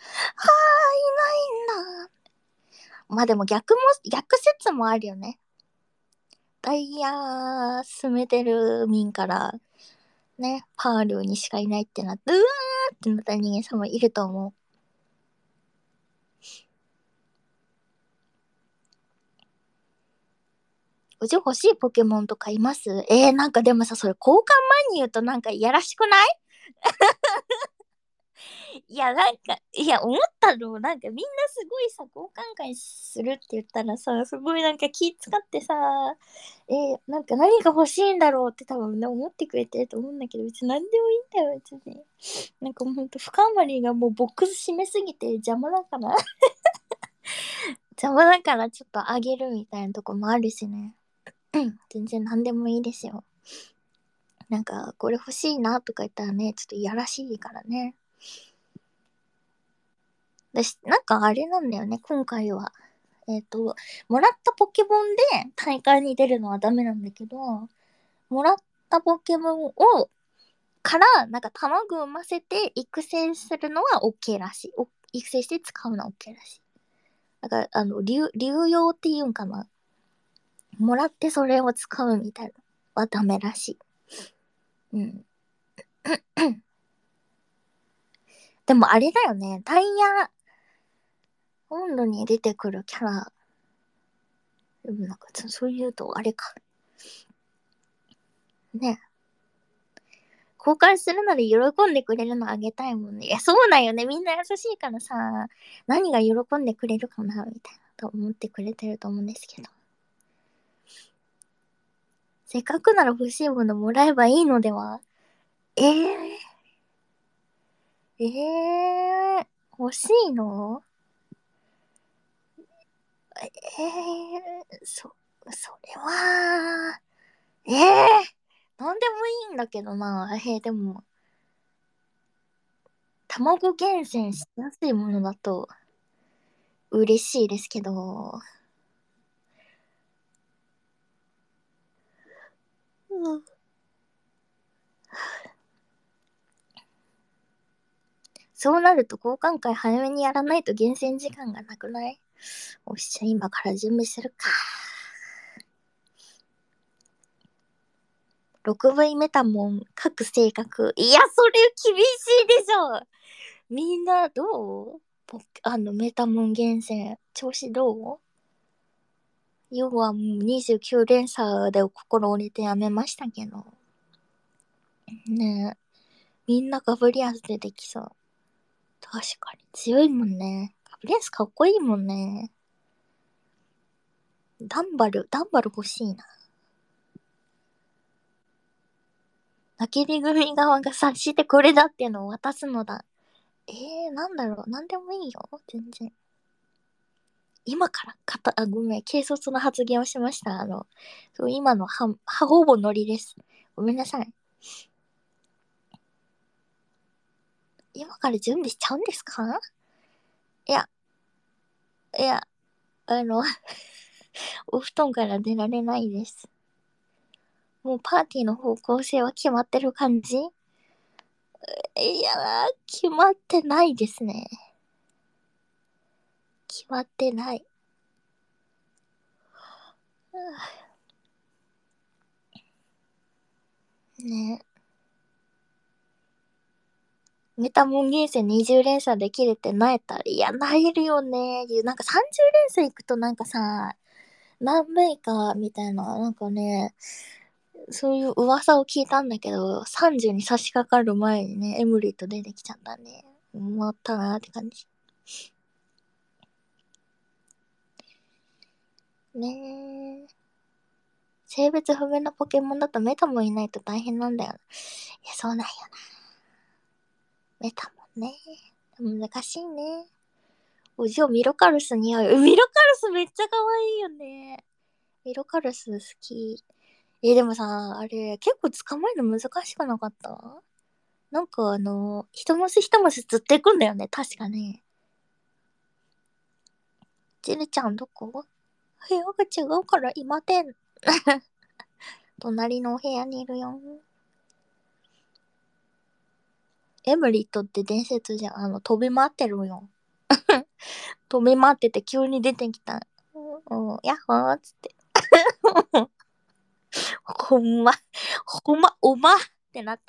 いないんだ。まあでも逆説もあるよね。ダイヤ進めてる民からね、パールにしかいないってなって、うわーってなった人間様いると思う。うち欲しいポケモンとかいます？なんかでもさ、それ交換前に言うとなんかいやらしくない？いや、なんか、思ったの、なんかみんなすごいさ、交換会するって言ったらさ、すごいなんか気使ってさ、なんか何が欲しいんだろうって多分ね、思ってくれてると思うんだけど、別に何でもいいんだよ、別に。なんかほんと、深まりがもうボックス閉めすぎて邪魔だから。邪魔だからちょっとあげるみたいなとこもあるしね。全然何でもいいですよ。なんか、これ欲しいなとか言ったらね、ちょっといやらしいからね。なんかあれなんだよね、今回は。もらったポケモンで大会に出るのはダメなんだけど、もらったポケモンから、なんか卵を産ませて育成するのは OK らしい。育成して使うのは OK らしい。だから、流用っていうんかな。もらってそれを使うみたいなのはダメらしい。うん。でもあれだよね。タイヤ温度に出てくるキャラ。でもなんかそういうとあれか。ね。交換するので喜んでくれるのあげたいもんね。いや、そうなんよね。みんな優しいからさ、何が喜んでくれるかな、みたいな、と思ってくれてると思うんですけど。せっかくなら欲しいものもらえばいいのでは？えー、欲しいの？それは、なんでもいいんだけどな。でも、卵厳選しやすいものだと嬉しいですけど、うん、そうなると交換会早めにやらないと厳選時間がなくない？おっしゃ、今から準備するか。6V メタモン、各性格。いや、それ厳しいでしょ。みんなどう？メタモン厳選。調子どう？要はもう29連鎖で心折れてやめましたけど。ねえ。みんなガブリアス出てきそう。確かに強いもんね。ガブリアスかっこいいもんね。ダンバル欲しいな。泣きり組側が察してこれだっていうのを渡すのだ。なんだろう。なんでもいいよ。全然。今からごめん。軽率な発言をしました。今のほぼノリです。ごめんなさい。今から準備しちゃうんですか？いや、いや、あの、お布団から出られないです。もうパーティーの方向性は決まってる感じ？いや決まってないですね。決まってない。ね。メタモン厳選20連鎖できるってなえたら、いや、なえるよね。なんか30連鎖行くとなんかさ、 何名かみたいな、なんかね、そういう噂を聞いたんだけど、30に差し掛かる前にね、エムリット出てきちゃったね。終わったなーって感じ。ねえ。性別不明のポケモンだとメタもいないと大変なんだよ。いや、そうなんよな。メタもね。難しいね。お嬢ミロカルス似合うよ。ミロカルスめっちゃ可愛いよね。ミロカルス好き。でもさ、あれ、結構捕まえるの難しくなかった？なんか一マス一マス釣っていくんだよね、確かね。ジルちゃんどこ？部屋が違うからいまてん。隣のお部屋にいるよ。エムリットって伝説じゃん。飛び回ってるよ。飛び回ってて急に出てきた。ヤッホーっつって。ほんま、おまってなった。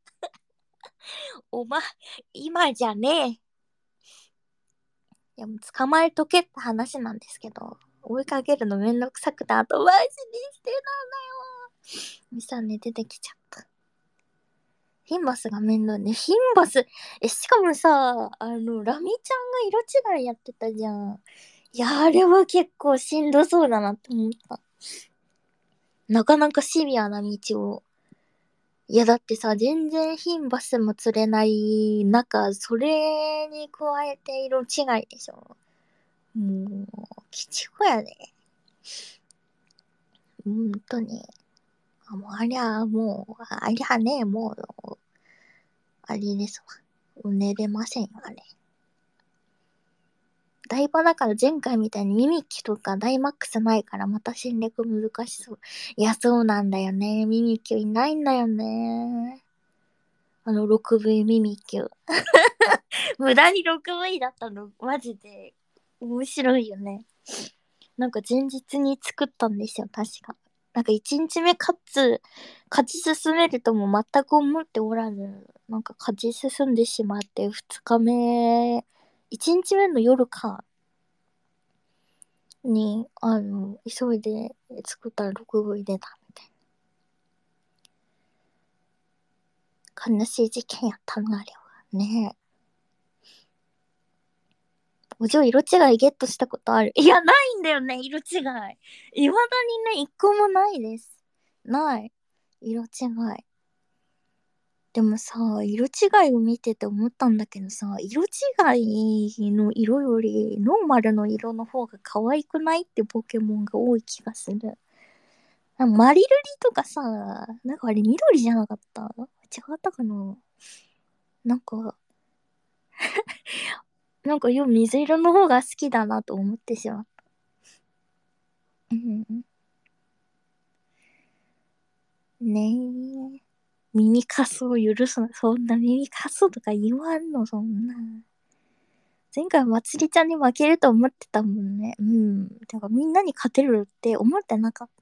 おま、今じゃねえ。いや、もう捕まえとけって話なんですけど、追いかけるのめんどくさくて後回しにしてたんだよ。ミサね、出てきちゃった。ヒンバスが面倒ね。ヒンバス、しかもさ、ラミちゃんが色違いやってたじゃん。いや、あれは結構しんどそうだなって思った。なかなかシビアな道を。いや、だってさ、全然ヒンバスも釣れない中、それに加えて色違いでしょ。もう、鬼畜やね。本当に。もうありゃ、もう、ありゃね、もう、あれですわ。寝れませんよ、あれ。ダイバだから前回みたいにミミッキュとかダイマックスないからまた戦略難しそう。いや、そうなんだよね。ミミッキュいないんだよね。6V ミミッキュ。無駄に 6V だったの、マジで。面白いよね。なんか前日に作ったんですよ、確か。なんか1日目勝ち進めるとも全く思っておらず、なんか勝ち進んでしまって2日目、1日目の夜か、に、急いで作ったら6V 出たみたいな。悲しい事件やったな、あれは。ねえ。お嬢色違いゲットしたことある？いや、ないんだよね、色違い。未だにね、一個もないです。ない。色違い。でもさ、色違いを見てて思ったんだけどさ、色違いの色よりノーマルの色の方が可愛くないってポケモンが多い気がする。なんかマリルリとかさ、なんかあれ緑じゃなかった？違ったかな？なんか、水色の方が好きだなと思ってしまった。うん。ねえ。耳かすを許すな。そんな耳かすとか言わんの、そんな。前回まつりちゃんに負けると思ってたもんね。うん。てかみんなに勝てるって思ってなかった。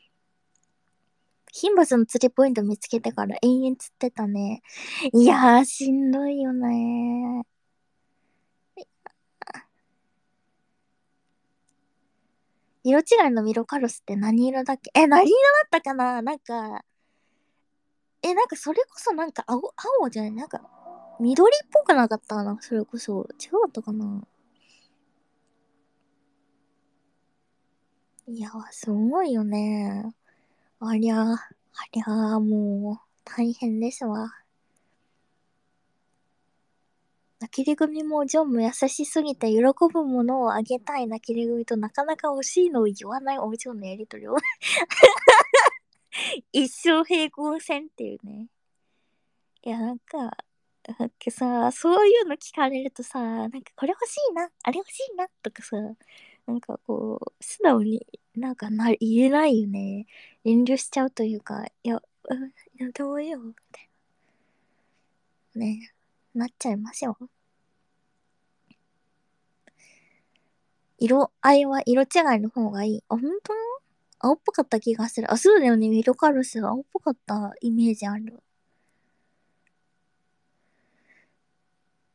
ヒンバスの釣りポイント見つけてから延々釣ってたね。いやー、しんどいよね。色違いのミロカロスって何色だっけ？何色だったかな？なんか、なんかそれこそなんか青じゃない？なんか、緑っぽくなかったかな？それこそ。違うったかな？いや、すごいよね。もう、大変ですわ。泣きり組もジョンも優しすぎて喜ぶものをあげたい泣きり組となかなか欲しいのを言わないお嬢のやりとりを一生平行線っていうね。いや、なんかさ、そういうの聞かれるとさ、なんかこれ欲しいな、あれ欲しいな、とかさ、なんかこう、素直に言えないよね。遠慮しちゃうというか、いや、どうよ、みたいなね、なっちゃいますよ。色合いは色違いの方がいい。あ、本当？青っぽかった気がする。あ、そうだよね。ミロカルス青っぽかったイメージある。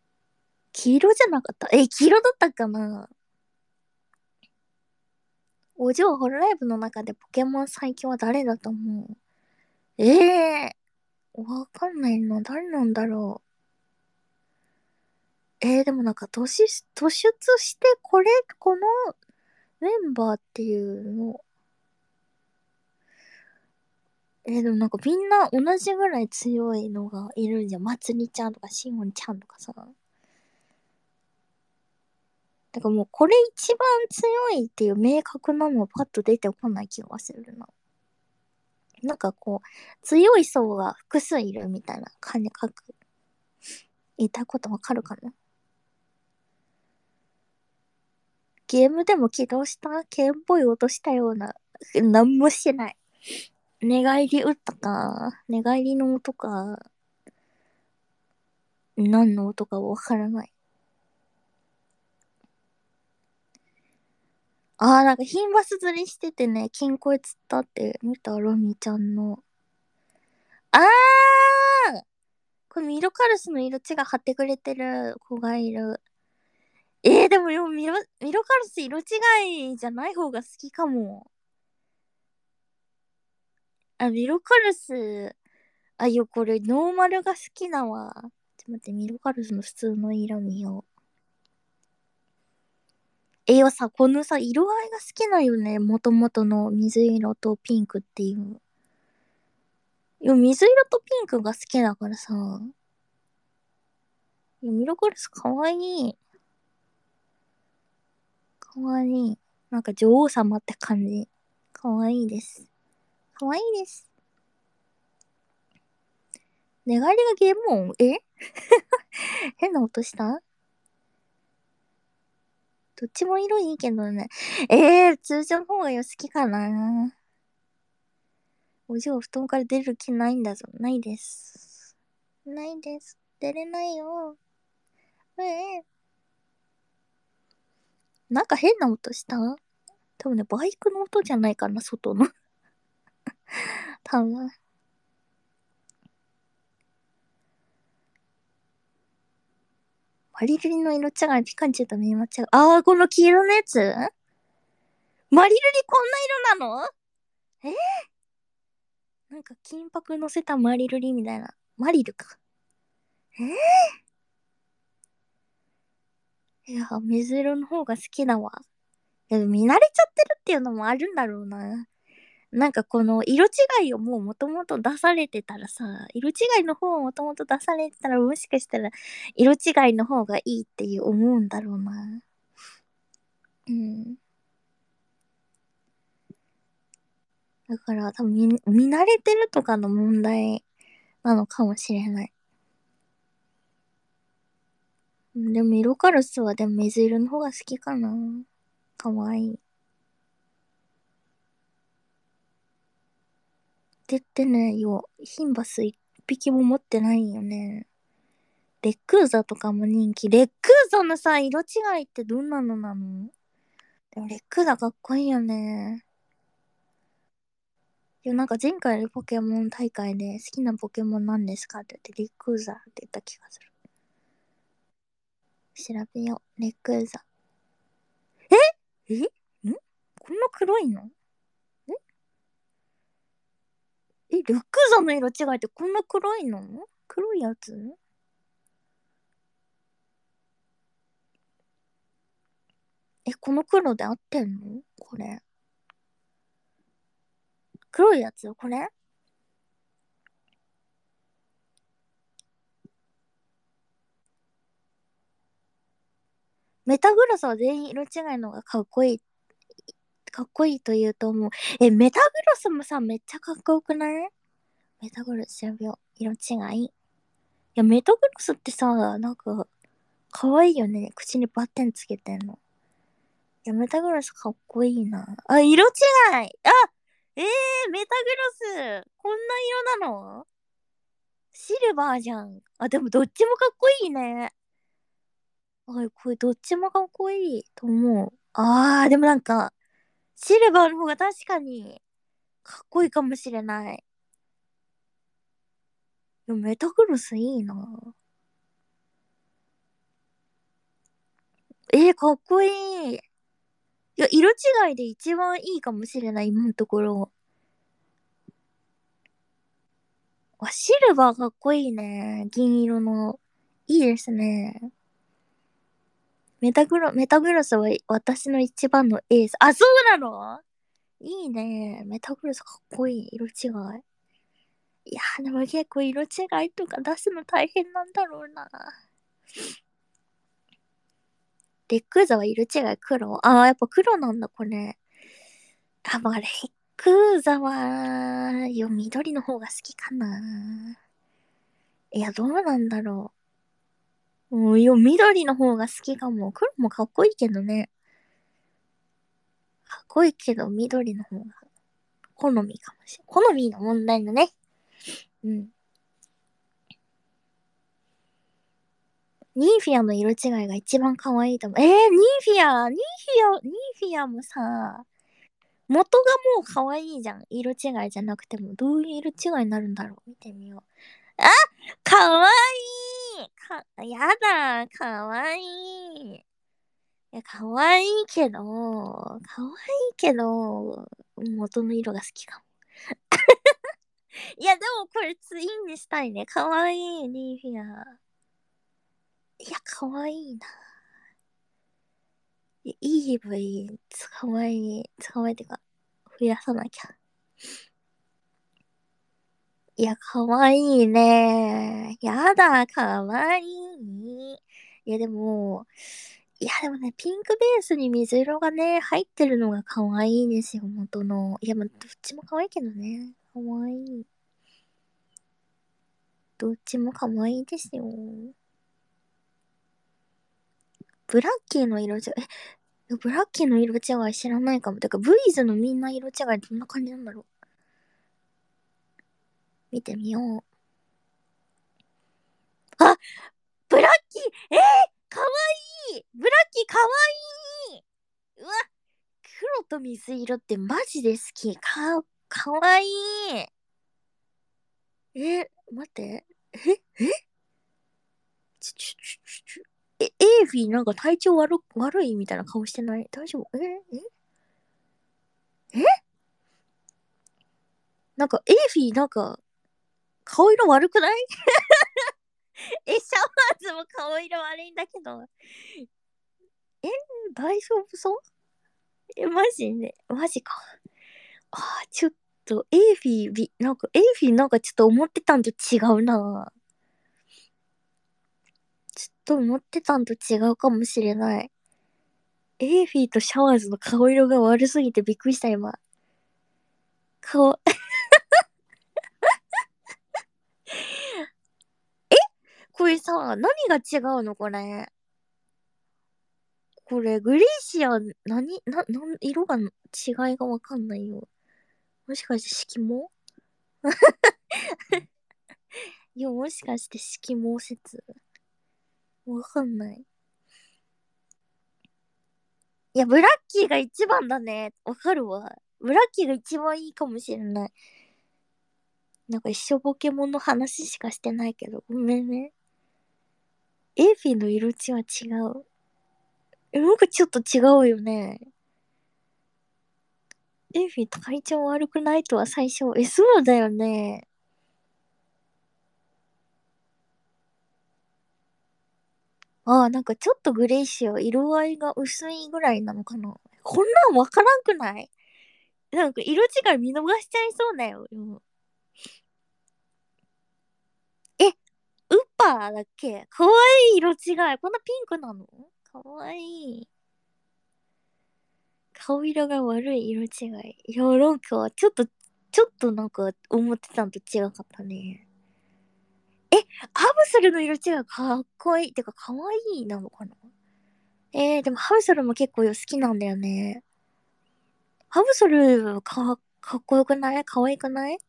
黄色じゃなかった？黄色だったかな？ お嬢ホロライブの中でポケモン最強は誰だと思う？ええー、わかんないの。誰なんだろう。でもなんか突出してこのメンバーっていうの。でもなんかみんな同じぐらい強いのがいるんじゃん。まつりちゃんとかしおんちゃんとかさ。だからもうこれ一番強いっていう明確なのパッと出てこない気がするな。なんかこう、強い層が複数いるみたいな感じ書く。言いたいことわかるかな？ゲームでも起動した剣っぽい音したような、なんもしてない。寝返り打ったか、寝返りの音か、何の音かわからない。なんか牝馬ス釣りしててね、金庫釣ったって見たロミちゃんの。あーこれミロカルスの色違い貼ってくれてる子がいる。でもよ、ミロカルス色違いじゃない方が好きかも。ミロカルス、これノーマルが好きだわ。ちょっと待って、ミロカルスの普通の色見よう。このさ、色合いが好きなよね。もともとの水色とピンクっていう。水色とピンクが好きだからさ。ミロカルスかわいい。かわいい。なんか女王様って感じ。かわいいです。かわいいです。寝返りがゲーム音変な音した？どっちも色いいけどね。通常の方が好きかな。お嬢布団から出る気ないんだぞ。ないです。ないです。出れないよ。なんか変な音した？多分ね、バイクの音じゃないかな、外の。多分。マリルリの色違い、ピカチュウと見間違い。この黄色のやつ？マリルリこんな色なの？えなんか金箔乗せたマリルリみたいな。マリルか。いや、水色の方が好きだわ。でも見慣れちゃってるっていうのもあるんだろうな。なんかこの色違いをもうもともと出されてたらさ、色違いの方をもともと出されてたらもしかしたら色違いの方がいいっていう思うんだろうな。うん。だから多分見慣れてるとかの問題なのかもしれない。でも色カラスはでも水色の方が好きかな。かわいい。でってね、ヒンバス一匹も持ってないよね。レックーザとかも人気。レックーザのさ、色違いってどんなのなの？でもレックーザかっこいいよね。なんか前回のポケモン大会で好きなポケモンなんですかって言ってレックーザって言った気がする。調べよう。レックーザ。んこんな黒いの？レックーザの色違いってこんな黒いの？黒いやつ？この黒で合ってんのこれ？黒いやつこれ？メタグラスは全員色違いのがかっこいい。かっこいいと言うと思う。メタグラスもさ、めっちゃかっこよくない？メタグラス調べよう。色違い。メタグラスってさ、なんか、かわいいよね。口にバッテンつけてんの。メタグラスかっこいいな。色違い。メタグラス。こんな色なの？シルバーじゃん。でもどっちもかっこいいね。これどっちもかっこいいと思う。でもなんか、シルバーの方が確かにかっこいいかもしれない。でもメタグラスいいな。かっこいい。 いや、色違いで一番いいかもしれない、今のところ。あ、シルバーかっこいいね。銀色の。いいですね。メタグロスは私の一番のエース。あ、そうなの？いいね。メタグロスかっこいい。色違い。いやー、でも結構色違いとか出すの大変なんだろうな。レックーザは色違い黒。あー、やっぱ黒なんだ、これ。あ、まあ、レックーザは、緑の方が好きかな。いや、どうなんだろう。緑の方が好きかも。黒もかっこいいけどね。かっこいいけど、緑の方が好みかもしれん。好みの問題だね。うん。ニーフィアの色違いが一番可愛いと思う。ニーフィアもさ、元がもう可愛いじゃん。色違いじゃなくても。どういう色違いになるんだろう。見てみよう。あ、可愛いやだ、可愛いいや、可愛いけど、可愛いけど、元の色が好きかも。いや、でもこれツインにしたいね。可愛いニーフィア。いや、可愛いな。いい EV、捕まえてか、増やさなきゃ。いや、可愛いね。やだ、可愛い。いや、でも、ね、ピンクベースに水色がね、入ってるのが可愛いんですよ、元の。いや、まあ、どっちも可愛いけどね。可愛い。どっちも可愛いですよ。ブラッキーの色違い、ブラッキーの色違い知らないかも。てか、ブイズのみんな色違いどんな感じなんだろう。見てみよう。あ、ブラッキーかわいいブラッキーかわいいうわ、黒と水色ってマジで好き。かわいい。待って。エーフィーなんか体調悪いみたいな顔してない？大丈夫？なんかエーフィーなんか顔色悪くない？シャワーズも顔色悪いんだけど。え大丈夫そう？マジね。マジか。ちょっと、エーフィーなんかちょっと思ってたんと違うな。ちょっと思ってたんと違うかもしれない。エーフィーとシャワーズの顔色が悪すぎてびっくりした今。顔、これさ、何が違うのこれ。これ、グレイシア、色が、違いがわかんないよ。もしかして色毛？いや、もしかして色毛説？わかんない。いや、ブラッキーが一番だね。わかるわ。ブラッキーが一番いいかもしれない。なんか一生ポケモンの話しかしてないけど、ごめんね。エーフィーの色地は違う。なんかちょっと違うよね。エーフィー体調悪くないとは最初。そうだよね。なんかちょっとグレイシア、色合いが薄いぐらいなのかな。こんなんわからんくない？なんか色違い見逃しちゃいそうだよ。え、ウッパーだっけ？かわいい色違い。こんなピンクなの？かわいい。顔色が悪い色違い。いや、なんか、ちょっとなんか、思ってたんと違かったね。ハブソルの色違いかっこいい。てか、かわいいなのかな？でもハブソルも結構好きなんだよね。ハブソルかっこよくない？かわいくない？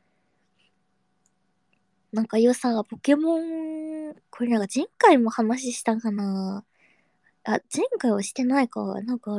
なんかポケモン、これなんか前回も話したかな？前回はしてないか。なんか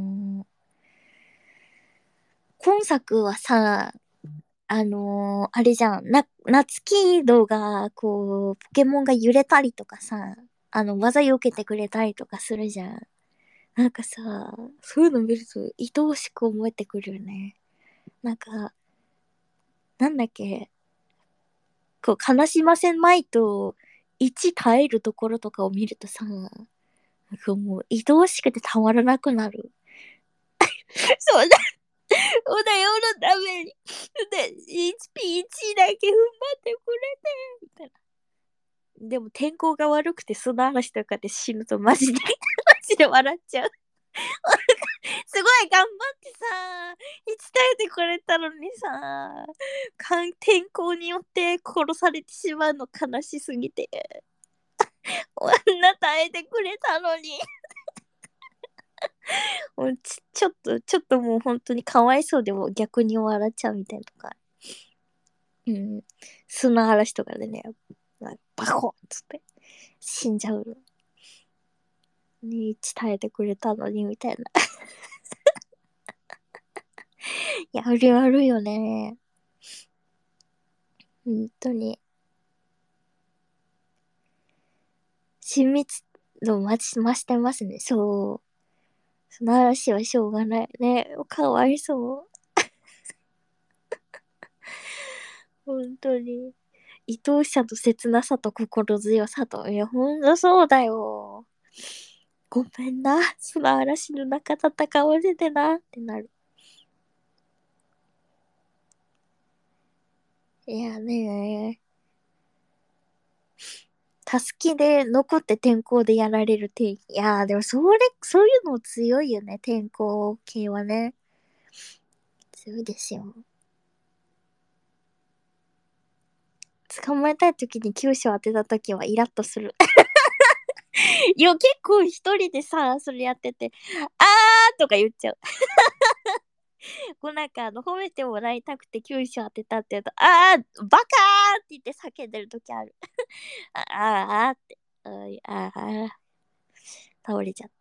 今作はさ、あれじゃん。夏キードが、ポケモンが揺れたりとかさ、技避けてくれたりとかするじゃん。 なんかさ、そういうの見ると愛おしく思えてくるよね。なんか、なんだっけ、こう、悲しませまいと、一耐えるところとかを見るとさ、なんかもう愛おしくてたまらなくなる。そうだ、おだよのために。で、1P1 だけ踏ん張ってくれて、みたいな。でも天候が悪くて砂嵐とかで死ぬとマジでマジで笑っちゃう。すごい頑張ってさ、生き耐えてくれたのにさ、天候によって殺されてしまうの悲しすぎて。あんな耐えてくれたのに。もうちょっともう本当にかわいそうでも逆に笑っちゃうみたいなとか。うん。砂嵐とかでね、バコンっつって死んじゃうのに耐えてくれたのにみたいな。いや、あるあるよね。本当に。親密度増してますね。そう。その嵐はしょうがないね。かわいそう。本当に。愛おしさと切なさと心強さと。いや、ほんとそうだよ。ごめんな。その嵐の中戦わせてな。ってなる。いやね。たすきで残って天候でやられる天気。いやー、でもそういうの強いよね。天候系はね。強いですよ。捕まえたい時に急所当てた時はイラッとする。いや、結構一人でさ、それやってて、あーとか言っちゃう。こうなんか褒めてもらいたくて急所当てたって言うと、あーバカーって言って叫んでる時ある。あーって。あー、倒れちゃった。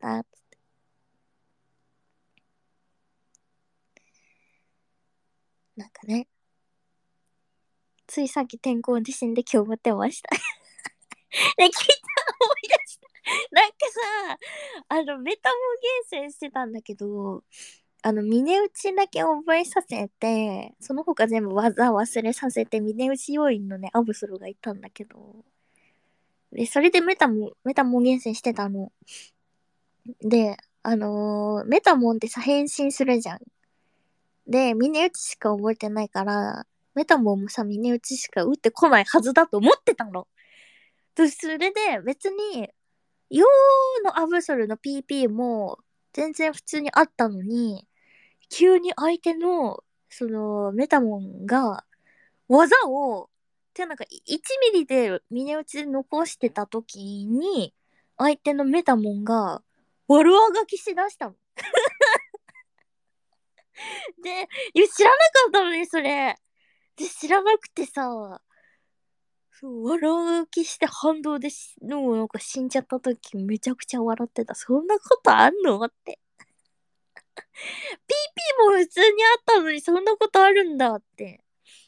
なんかね、ついさっき天候地震で今日もってました。で、聞いた思い出した。なんかさ、メタモ厳選してたんだけど、峰打ちだけ覚えさせて、その他全部技忘れさせて、峰打ち要員のね、アブソルがいたんだけど、で、それでメタモン厳選してたの。で、メタモンってさ、変身するじゃん。で、峰打ちしか覚えてないから、メタモンもさ、峰打ちしか打ってこないはずだと思ってたの。それで、別に、ヨーのアブソルの PP も全然普通にあったのに、急に相手の、その、メタモンが、技を、なんか1ミリで峰打ちで残してた時に、相手のメタモンが、悪あがきしだしたの。で、いや、知らなかったのに、それ。で、知らなくてさ、そう、悪あがきして反動でなんか死んじゃった時めちゃくちゃ笑ってた。そんなことあんのって。PP も普通にあったのにそんなことあるんだって。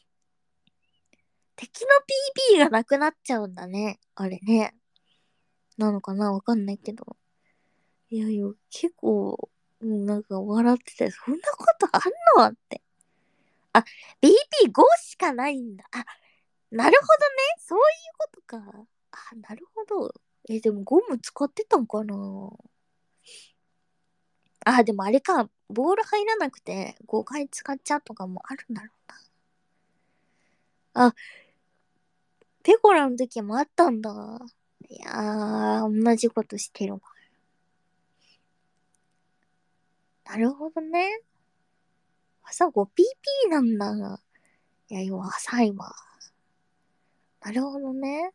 敵の PP がなくなっちゃうんだね。あれね。なのかなわかんないけど。いやいや、結構、もうなんか笑ってて、そんなことあんのって。あ、BP5 しかないんだ。あ、なるほどね。そういうことか。あ、なるほど。でもゴム使ってたんかな。あ、でもあれか。ボール入らなくて5回使っちゃうとかもあるんだろうな。あ、ペコラの時もあったんだ。いやー、同じことしてるわ。なるほどね。朝 5PP なんだ。いや、今浅いわ。なるほどね。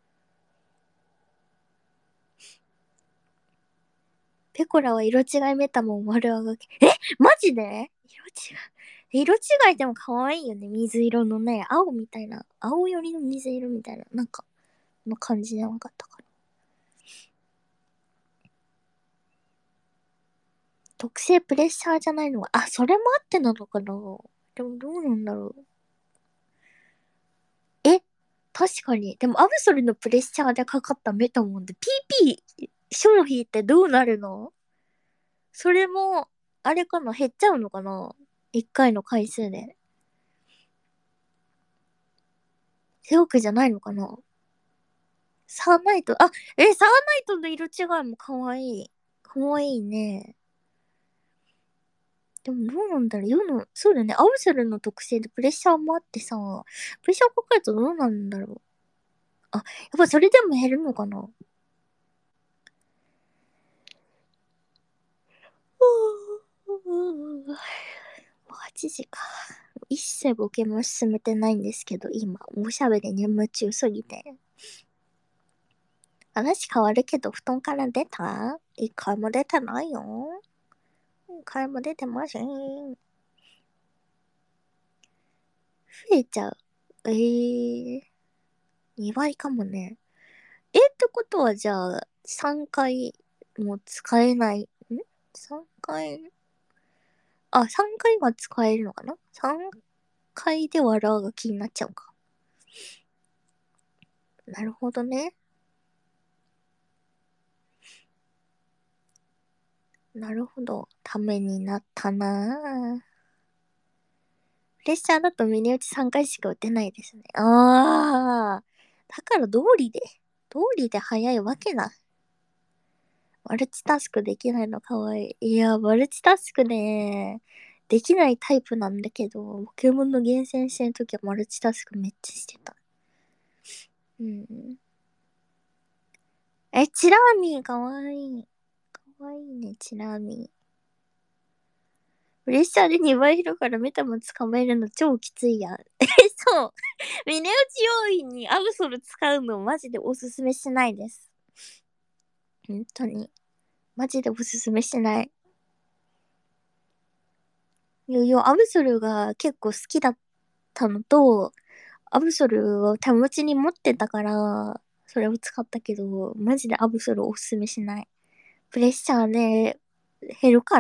ペコラは色違いメタモン丸あがき。マジで色違いでも可愛いよね。水色のね、青みたいな。青寄りの水色みたいな。なんか、の感じじゃなかったかな。特製プレッシャーじゃないのが、あ、それもあってなのかな。でもどうなんだろう。え、確かに。でもアブソルのプレッシャーでかかったメタモンで PP 商品ってどうなるの？ それも、あれかな、減っちゃうのかな？ 1 回の回数で。セオクじゃないのかな？サーナイト、サーナイトの色違いも可愛い。可愛いね。でもどうなんだろう、そうだよね。アウセルの特性でプレッシャーもあってさ、プレッシャーかかるとどうなんだろう。やっぱそれでも減るのかな？8時か。一切ボケも進めてないんですけど、今、おしゃべりに夢中すぎて。話変わるけど、布団から出た？一回も出てないよ。一回も出てません。増えちゃう。2倍かもね。ってことはじゃあ、3回も使えない。3回、3回は使えるのかな？ 3 回で笑うが気になっちゃうか。なるほどね。なるほど。ためになったなぁ。プレッシャーだと峰打ち3回しか打てないですね。だから通りで早いわけだ。マルチタスクできないのかわいい。いや、マルチタスクね、できないタイプなんだけど、ポケモンの厳選してるときはマルチタスクめっちゃしてた。うん。チラーミーかわいい。かわいいね、チラーミー。プレッシャーで2倍いるからメタも捕まえるの超きついやん。そう。峰打ち要員にアブソル使うのマジでおすすめしないです。本当に。マジでおすすめしない。アブソルが結構好きだったのと、アブソルを手持ちに持ってたから、それを使ったけど、マジでアブソルおすすめしない。プレッシャーで減るから。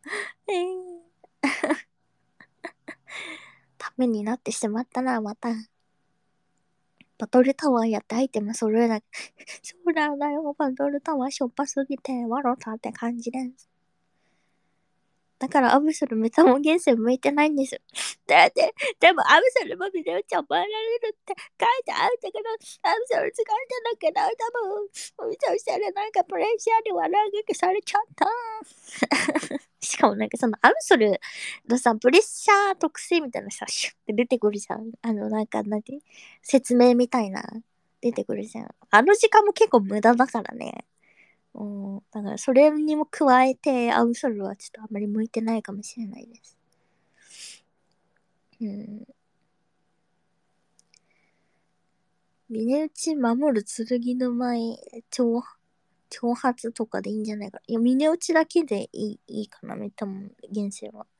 ためになってしまったな、また。バトルタワーやってアイテム揃えなきゃ。そうなんだよ、バトルタワーしょっぱすぎて、わろたって感じです。だからアブソルメタモン現世向いてないんですよ。だって、でもアブソルもビデオちゃ覚えられるって書いてあるんだけど、アブソル使えてなきゃ多分、そしたらなんかプレッシャーで笑い劇されちゃった。しかもなんかそのアブソルのさ、プレッシャー特性みたいなさ、シュッて出てくるじゃん。なんて、説明みたいな、出てくるじゃん。あの時間も結構無駄だからね。うん。だからそれにも加えて、アウソルはちょっとあんまり向いてないかもしれないです。うん。峰打ち守る剣の前、挑発とかでいいんじゃないか。いや、峰打ちだけでいいかな、メタモン現世は。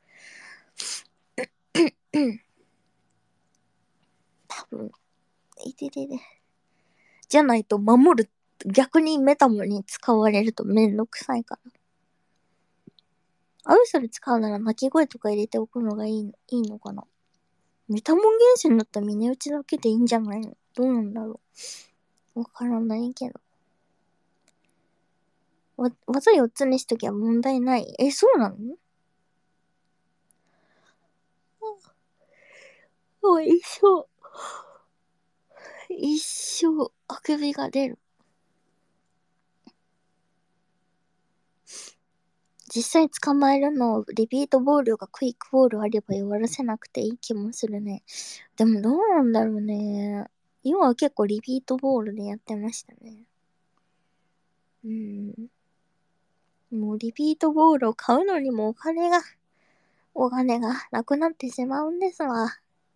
多分、いててて。じゃないと守る、逆にメタモンに使われるとめんどくさいから。アウソル使うなら鳴き声とか入れておくのがいいのかな。メタモン現象だったら峰打ちだけでいいんじゃないの？どうなんだろう。わからないけど。技4つにしときゃ問題ない。そうなの？一生、一生、あくびが出る。実際捕まえるの、リピートボールがクイックボールあれば弱らせなくていい気もするね。でもどうなんだろうね。今は結構リピートボールでやってましたね。うん。もうリピートボールを買うのにもお金がなくなってしまうんですわ。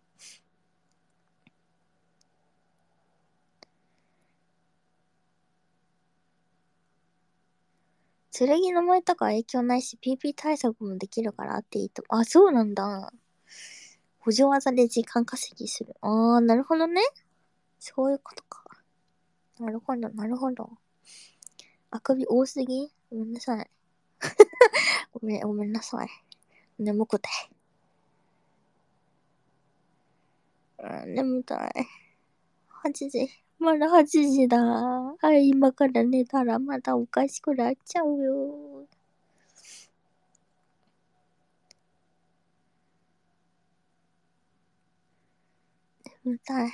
剣の燃えたから影響ないし、PP 対策もできるからあっていいと。そうなんだ。補助技で時間稼ぎする。なるほどね。そういうことか。なるほど、なるほど。あくび多すぎ？ごめんなさい。ごめんなさい。眠くて。眠たい。8時。まだ8時だ。今から寝たらまたおかしくなっちゃうよ。 見たい。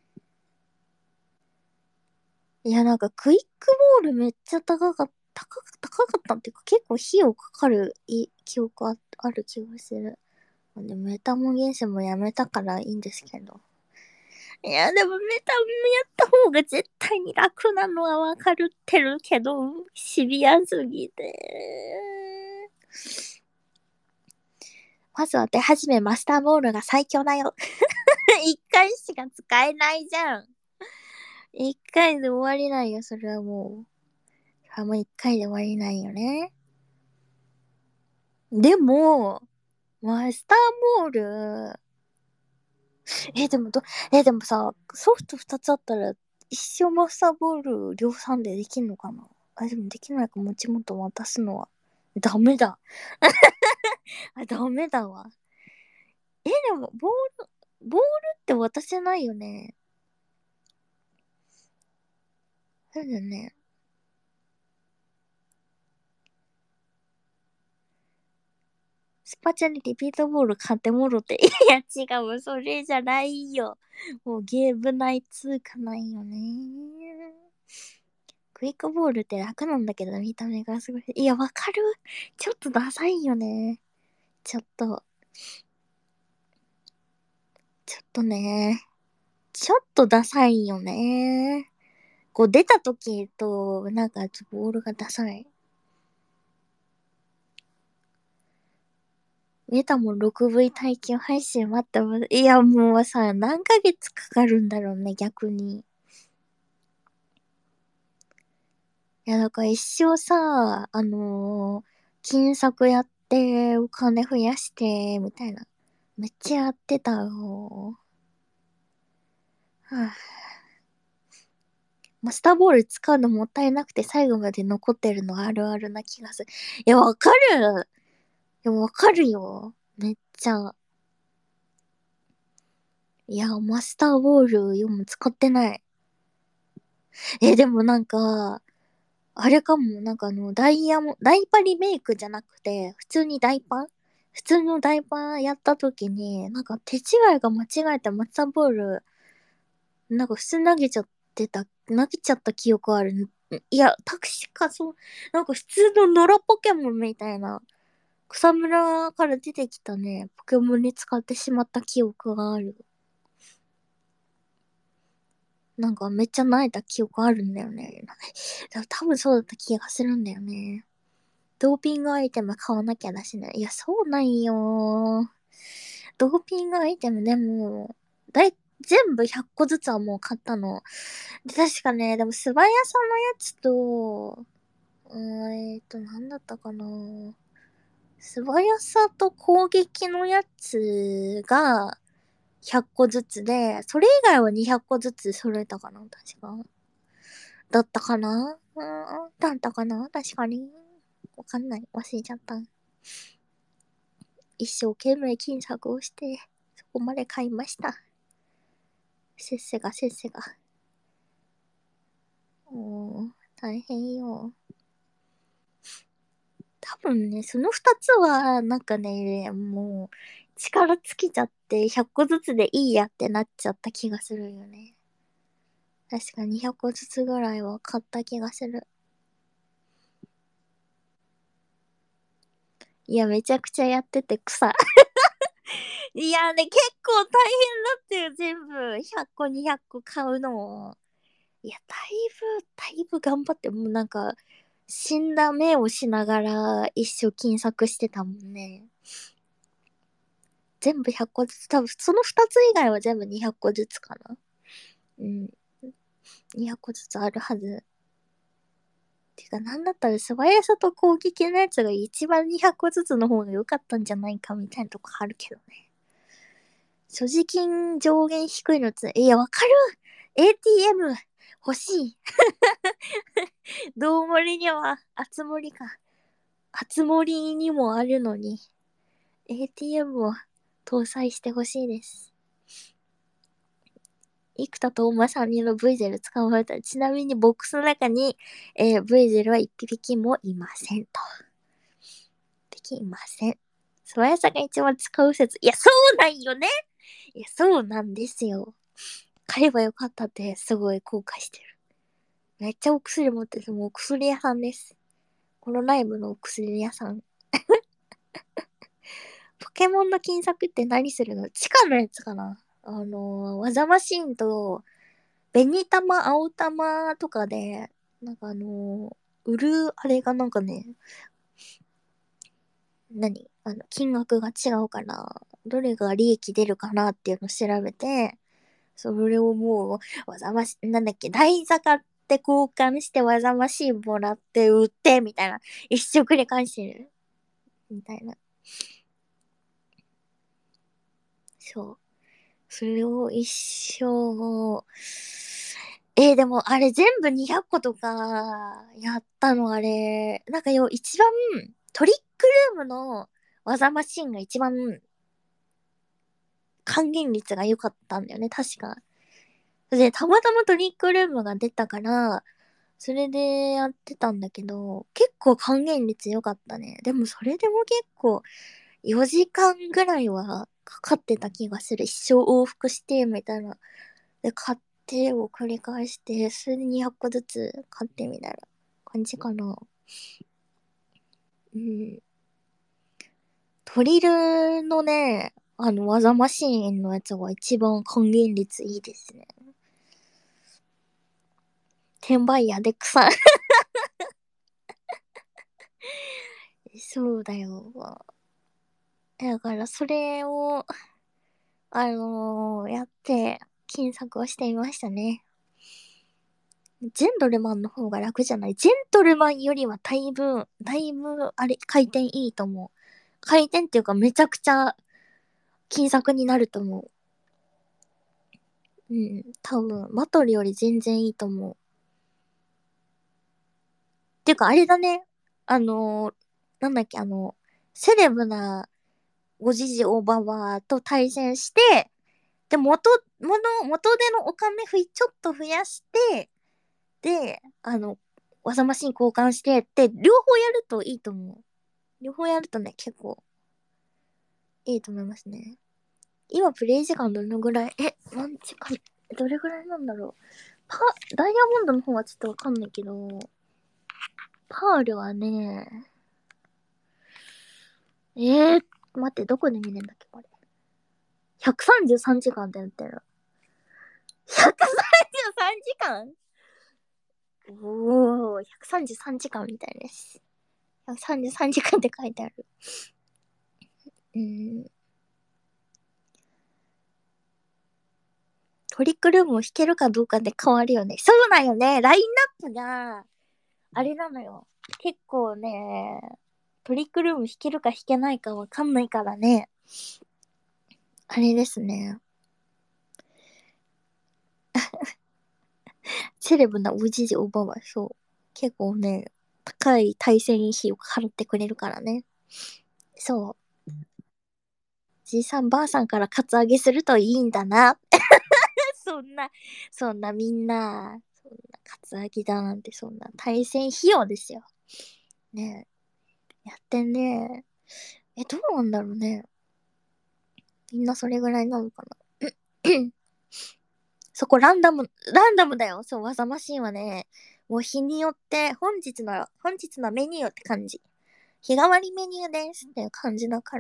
いや、なんかクイックボールめっちゃ高かったっていうか結構費用かかる記憶ある気がする。で、メタモ原子もやめたからいいんですけど。いや、でもメタモやった方が絶対に楽なのはわかるってるけど、シビアすぎて。まずは手始めマスターボールが最強だよ。一回しか使えないじゃん。一回で終わりないよ、それはもう。もう一回で終わりないよね。でも、マスターボール、でもでもさ、ソフト2つあったら、一生マスターボール量産でできんのかな。でもできないか、持ち元渡すのは。ダメだ。ダメだわ。でも、ボールって渡せないよね。そうだよね。スパチャにリピートボール買ってもろて。いや、違う。それじゃないよ。もうゲーム内通貨ないよね。クイックボールって楽なんだけど、見た目がすごい。いや、わかる。ちょっとダサいよね。ちょっとね。ちょっとダサいよね。こう出た時と、なんかボールがダサい。メタも 6V 耐久配信待ってます。いや、もうさ、何ヶ月かかるんだろうね、逆に。いや、だから一生さ、金策やって、お金増やして、みたいな。めっちゃやってたよ。はぁ、マスターボール使うのもったいなくて最後まで残ってるのあるあるな気がする。いや、わかる。いや、わかるよ。めっちゃ。いや、マスターボール読む使ってない。でもなんか、あれかも、なんかダイパリメイクじゃなくて、普通のダイパやった時に、なんか手違いが間違えてマスターボール、なんか普通に投げちゃった記憶ある。いや、確かそう、なんか普通の野良ポケモンみたいな、草むらから出てきたね、ポケモンに使ってしまった記憶がある。なんかめっちゃ泣いた記憶あるんだよね。多分そうだった気がするんだよね。ドーピングアイテム買わなきゃだしね。いや、そうなんよ。ドーピングアイテムでも、全部100個ずつはもう買ったの。で、確かね、でも素早さのやつと、なんだったかな。素早さと攻撃のやつが100個ずつで、それ以外は200個ずつ揃えたかな、確か。だったかなだったかな確かに。わかんない。忘れちゃった。一生懸命金策をして、そこまで買いました。せっせが。大変よ。多分ね、その二つは、なんかね、もう、力尽きちゃって、100個ずつでいいやってなっちゃった気がするよね。確か200個ずつぐらいは買った気がする。いや、めちゃくちゃやってて草。いやね、結構大変だったよ、全部。100個、200個買うの。いや、だいぶ頑張って、もうなんか、死んだ目をしながら一生金策してたもんね。全部100個ずつ、多分その2つ以外は全部200個ずつかな。うん。200個ずつあるはず。てか、なんだったら素早さと攻撃のやつが一番200個ずつの方が良かったんじゃないかみたいなとこあるけどね。所持金上限低いのつ、いや、わかる !ATM 欲しい。どうもりには、あつ森か。あつ森にもあるのに、ATM を搭載してほしいです。生田斗真さんにの V ゼル使われた。ちなみにボックスの中に、V ゼルは一匹もいませんと。一匹いません。素早さが一番使う説。いや、そうなんよね。いや、そうなんですよ。 買えばよかったってすごい後悔してる。めっちゃお薬持ってて、もう薬屋さんです。このライブのお薬屋さん。ポケモンの金策って何するの？地下のやつかな？技マシンと、紅玉、青玉とかで、なんか売るあれがなんかね、金額が違うから、どれが利益出るかなっていうのを調べて、それをもう、なんだっけ、台座買って交換して技マシンもらって売って、みたいな。一生繰り返してる。みたいな。そう。それを一生、でもあれ全部200個とかやったのあれ、なんか一番トリックルームの技マシンが一番還元率が良かったんだよね、確か。で、たまたまトリックルームが出たから、それでやってたんだけど、結構還元率良かったね。でもそれでも結構4時間ぐらいはかかってた気がする。一生往復してみたいな。で、買ってを繰り返して、それで200個ずつ買ってみたいな感じかな。うん。トリルのね、技マシーンのやつが一番還元率いいですね。転売ヤで草。そうだよ。だからそれを、やって、金策をしていましたね。ジェントルマンの方が楽じゃない？ジェントルマンよりはだいぶ、あれ、回転いいと思う。回転っていうかめちゃくちゃ金策になると思う。うん、多分、バトルより全然いいと思う。っていうかあれだね。あのなんだっけ、セレブなおじじおばばと対戦して、で、元手のお金ちょっと増やして、で、技マシン交換してって、両方やるといいと思う。両方やるとね、結構いいと思いますね。今プレイ時間どのぐらい？何時間？どれぐらいなんだろう。ダイヤモンドの方はちょっとわかんないけど、パールはね、待って、どこで見れるんだっけ、これ。133時間ってなってる。133時間？おー、133時間みたいです。133時間って書いてある。トリックルームを弾けるかどうかで変わるよね。そうだよね。ラインナップが、あれなのよ。結構ね、トリックルーム弾けるか弾けないかわかんないからね。あれですね。セレブなおじじおばはそう。結構ね、高い対戦費を払ってくれるからね。そう。じいさんばあさんからカツアゲするといいんだな。そんな、みんな、そんなカツアゲだなんてそんな対戦費用ですよ。ねえ、やってんね。どうなんだろうね。みんなそれぐらいなのかな。そこランダムだよ。そう、技マシンはね、もう日によって、本日のメニューって感じ。日替わりメニューですっていう感じだから。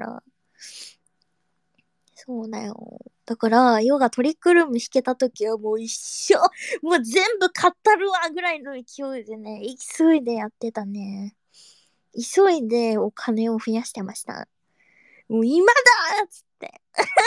そうだよ。だから、ヨガトリックルーム弾けた時はもう一生、もう全部買ったるわぐらいの勢いでね、急いでやってたね。急いでお金を増やしてました。もう今だーっつって。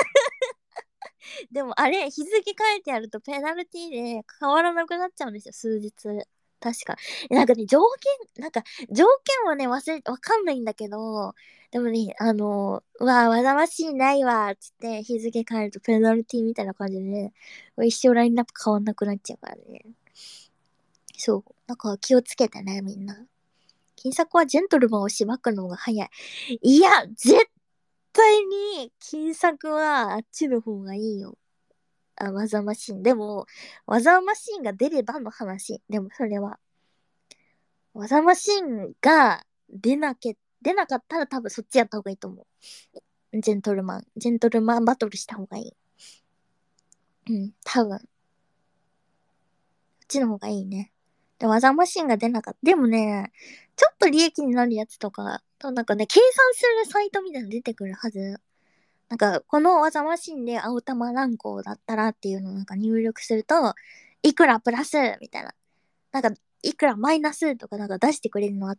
でもあれ、日付変えてやるとペナルティで変わらなくなっちゃうんですよ、数日。確か。なんかね、条件はね、わかんないんだけど、でもね、わざましいないわ、つって日付変えるとペナルティみたいな感じでね、一生ラインナップ変わんなくなっちゃうからね。そう。だから気をつけてね、みんな。金策はジェントルマンをしばくのが早い。いや、絶対に金策はあっちの方がいいよ。技マシン。でも、技マシンが出ればの話。でもそれは。技マシンが出なかったら多分そっちやった方がいいと思う。ジェントルマンバトルした方がいい。 うん、多分。こっちの方がいいね。で、技マシンが出なかった。でもね、ちょっと利益になるやつとか、なんかね、計算するサイトみたいなの出てくるはず。なんか、この技マシンで青玉何個だったらっていうのをなんか入力すると、いくらプラスみたいな。なんか、いくらマイナスとかなんか出してくれるのあって、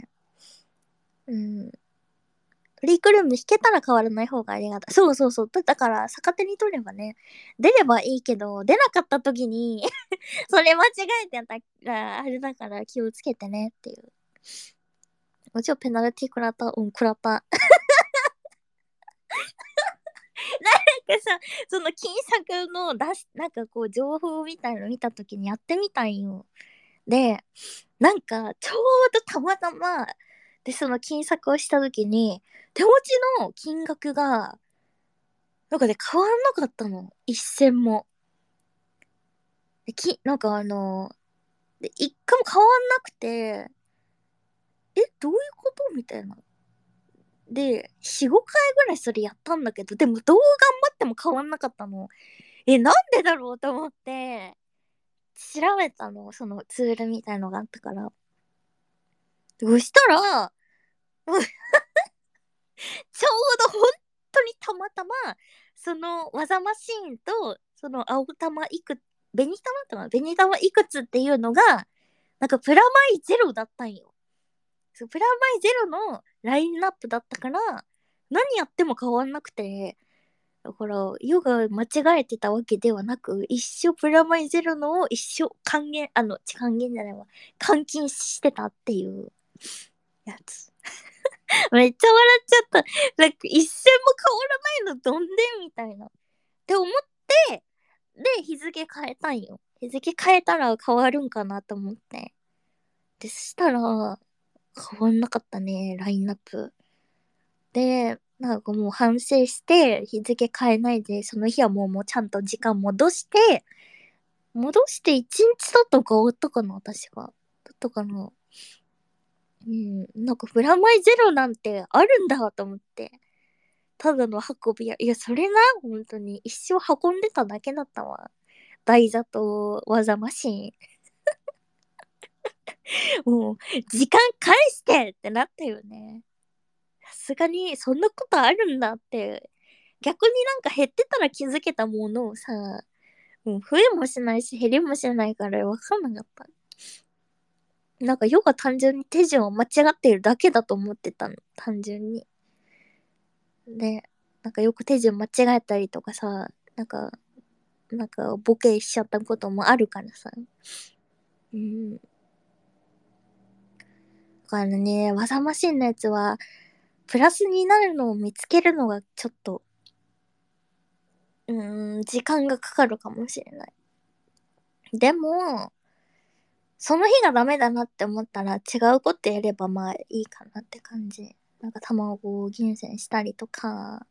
うん。トリークルーム引けたら変わらない方がありがたい。そうそうそう。だから、逆手に取ればね、出ればいいけど、出なかった時にそれ間違えてやったら、あれだから気をつけてねっていう。もちろんペナルティ食らった。うん、食らった。なんかさ、その金策のなんかこう、情報みたいの見た時にやってみたんよ。で、なんか、ちょうどたまたま、で、その金策をした時に、手持ちの金額が、なんかね、変わんなかったの。一銭も。なんかで一回も変わんなくて、どういうことみたいな。で、4、5回ぐらいそれやったんだけど、でもどう頑張っても変わんなかったの。なんでだろうと思って、調べたの。そのツールみたいのがあったから。そしたら、ちょうど本当にたまたま、その技マシーンと、その青玉いく、紅玉いくつっていうのが、なんかプラマイゼロだったんよ。そうプラマイゼロのラインナップだったから、何やっても変わんなくて、だから、ヨが間違えてたわけではなく、一生プラマイゼロのを一生還元じゃないわ、換金してたっていうやつ。めっちゃ笑っちゃった。なんか一銭も変わらないのどんでみたいな。って思って、で、日付変えたんよ。日付変えたら変わるんかなと思って。で、そしたら、変わんなかったね、ラインナップ。で、なんかもう反省して、日付変えないで、その日はもうちゃんと時間戻して1日だったか終わったかな、私が。だったかな。うん、なんかプラマイゼロなんてあるんだと思って。ただの運び屋。いや、それな、本当に。一生運んでただけだったわ。台座と技マシン。もう、時間返してってなったよね。さすがに、そんなことあるんだって。逆になんか減ってたら気づけたものをさ、もう増えもしないし減りもしないから分かんなかった。なんかヨが単純に手順を間違っているだけだと思ってたの。単純に。で、なんかよく手順間違えたりとかさ、なんかボケしちゃったこともあるからさ。うん。だからね、技マシンのやつは、プラスになるのを見つけるのがちょっと、時間がかかるかもしれない。でも、その日がダメだなって思ったら違うことやればまあいいかなって感じ。なんか卵を厳選したりとか、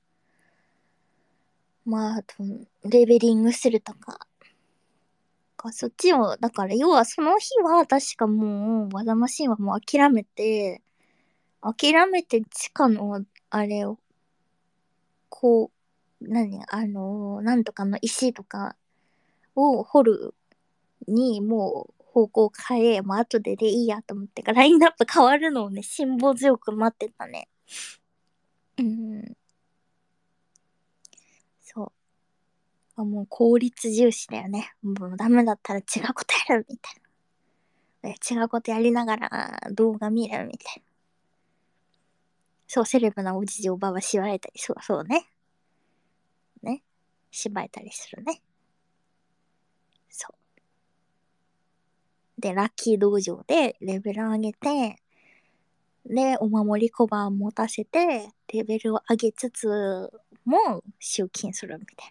まあ、あと、レベリングするとか。そっちを、だから要はその日は確かもう、技マシンはもう諦めて地下の、あれを、こなんとかの石とかを掘るに、もう方向変え、もう後でいいやと思ってから、ラインナップ変わるのをね、辛抱強く待ってたね。うん、そう。もう効率重視だよね。もうダメだったら違うことやるみたいな。違うことやりながら動画見るみたいな。そう、セレブなおじじおばはしばえたり、そうそうね。ね。しばえたりするね。そう。で、ラッキー道場でレベル上げて、で、お守り小判持たせて、レベルを上げつつも集金するみたい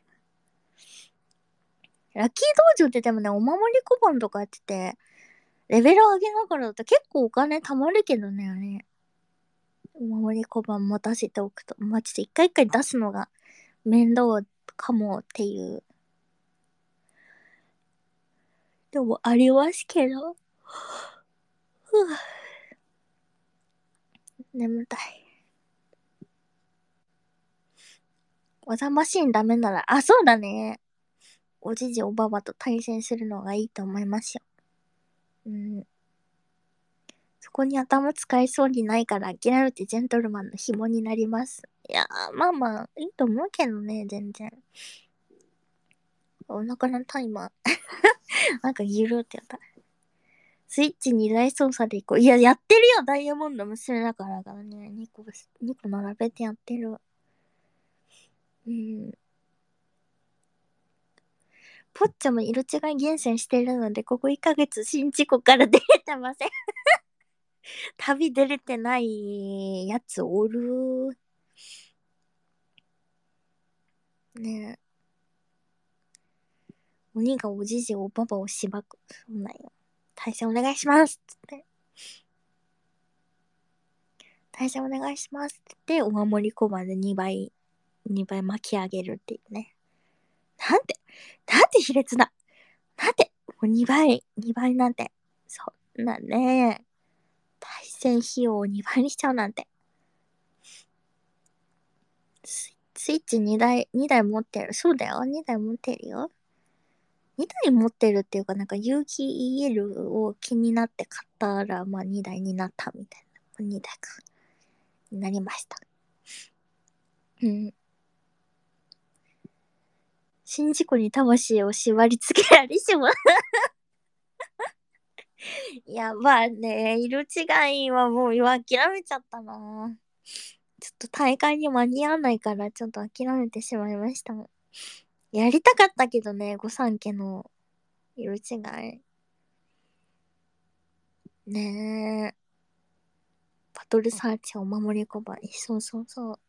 な。ラッキー道場ってでもね、お守り小判とかやってて、レベル上げながらだと結構お金貯まるけどね、あれ。お守り小判持たせておくと。まあ、ちょっと一回一回出すのが面倒かもっていう。でもありますけど。ふぅ、眠たい。技マシンダメなら、あ、そうだね。 おじじおばばと対戦するのがいいと思いますよ。そこに頭使いそうにないから諦めてジェントルマンの紐になります。いやー、まあまあ、いいと思うけどね、全然。お腹のタイマー。なんかギルってやった。スイッチ2台操作でいこう。いや、やってるよ、ダイヤモンド娘だからね。2個並べてやってる。ポッチャも色違い厳選してるので、ここ1ヶ月新事故から出れてません。旅出れてないやつおる。ねえ。鬼がおじじおばばをしばく。そんなんよ。対戦お願いしますつって。対戦お願いしますって言って、お守り小判で2倍巻き上げるっていうね。なんて卑劣な。なんて、もう2倍なんて。そんなね、対戦費用を2倍にしちゃうなんて。スイッチ2台持ってる。そうだよ、2台持ってるよ。2台持ってるっていうか、なんか有機 EL を気になって買ったら、まあ2台になったみたいな。2台か。になりました。新事故に魂を縛り付けられしまう。やばいね。色違いはもう諦めちゃったな。ちょっと大会に間に合わないから、ちょっと諦めてしまいました。やりたかったけどね、御三家の色違い。ねえ。バトルサーチお守り小判。そうそうそう。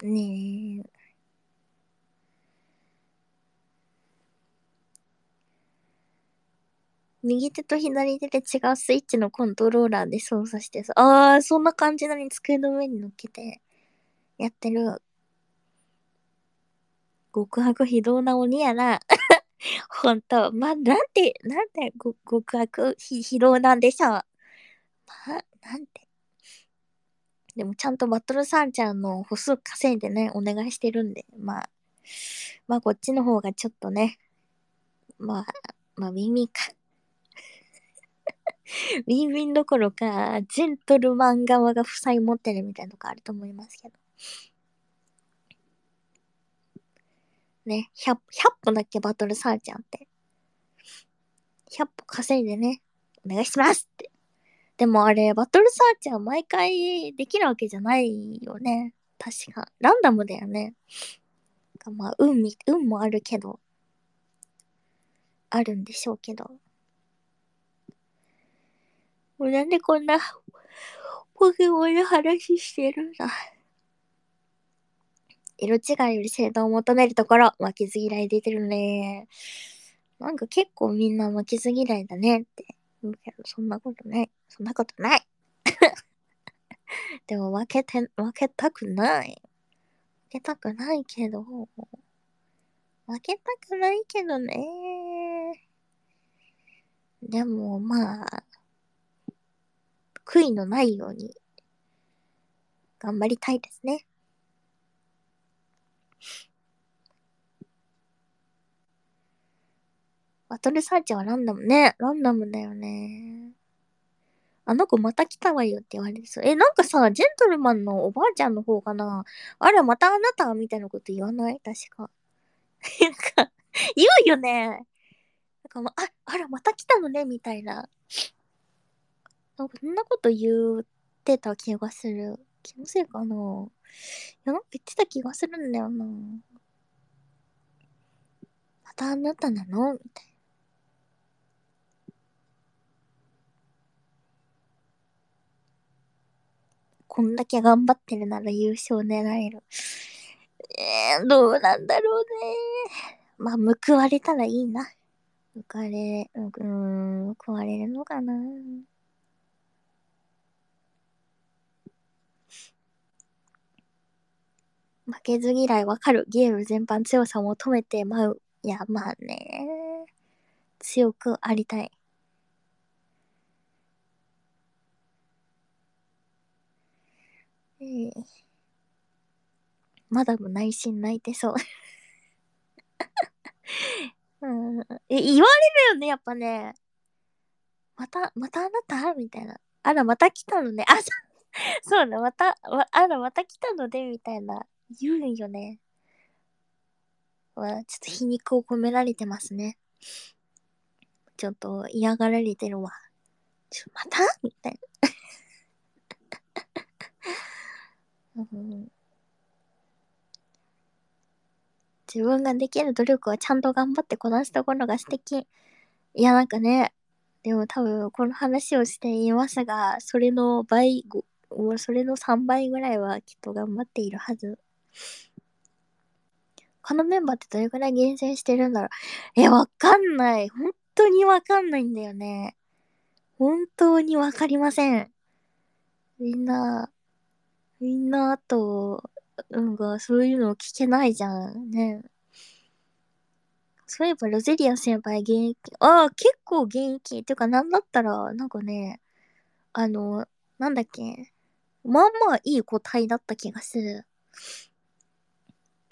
ねえ。右手と左手で違うスイッチのコントローラーで操作してさ。そんな感じなのに机の上に乗っけてやってる。極悪非道な鬼やな。ほんと。なんて極悪非道なんでしょう。なんて。でもちゃんとバトルサーチャーの歩数稼いでね、お願いしてるんで、まあこっちの方がちょっとね、まあ耳か。ウィンウィンどころか、ジェントルマン側が負債持ってるみたいなとこあると思いますけど。ね、100歩だっけバトルサーチャーって。100歩稼いでね、お願いしますって。でもあれ、バトルサーチャー毎回できるわけじゃないよね。確か。ランダムだよね。まあ、運もあるけど、あるんでしょうけど。もうなんでこんな、ポケモンの話してるんだ。色違いより正当を求めるところ、負けず嫌い出てるね。なんか結構みんな負けず嫌いだねって言うけど、そんなことない。そんなことない。でも負けたくない。負けたくないけど、負けたくないけどね。でもまあ、悔いのないように頑張りたいですね。バトルサーチはランダムね。ランダムだよね。あの子また来たわよって言われるそう。なんかさ、ジェントルマンのおばあちゃんの方かな。あら、またあなたみたいなこと言わない確か。なんか、言うよね。なんか、あら、また来たのねみたいな。なんか、そんなこと言ってた気がする。気のせいかな。いや、なんか言ってた気がするんだよな。またあなたなのみたいな。こんだけ頑張ってるなら優勝狙える。どうなんだろうね。まあ、報われたらいいな。報われるのかな。負けず嫌いわかる。ゲーム全般強さを求めてまう。いや、まあね。強くありたい。 まだも内心泣いてそう。言われるよね、やっぱね。またあなたみたいな。あら、また来たのね。そうだ、あら、また来たのでみたいな。言うんよね。ちょっと皮肉を込められてますね。ちょっと嫌がられてるわ。またみたいな、自分ができる努力をちゃんと頑張ってこなすところが素敵。いや、なんかね、でも多分この話をしていますが、それのそれの3倍ぐらいはきっと頑張っているはず。他のメンバーってどれくらい厳選してるんだろう。わかんない。本当にわかんないんだよね。本当にわかりません。みんな、あと、そういうの聞けないじゃん。ね。そういえば、ロゼリア先輩現役。結構現役。てか、なんだったら、なんかね、あの、なんだっけ。まあまあいい個体だった気がする。うん。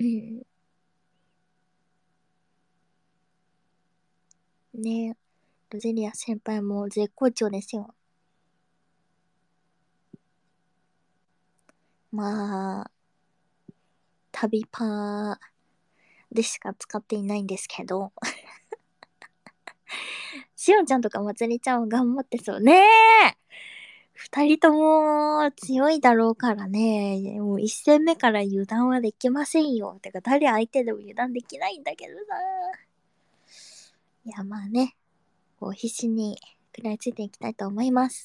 ね。ロゼリア先輩も絶好調ですよ。まあ、旅パーでしか使っていないんですけど。しおんちゃんとかまつりちゃんは頑張ってそう。ねえ二人とも強いだろうからね。もう一戦目から油断はできませんよ。てか誰相手でも油断できないんだけどさ。いやまあね。こう必死に食らいついていきたいと思います。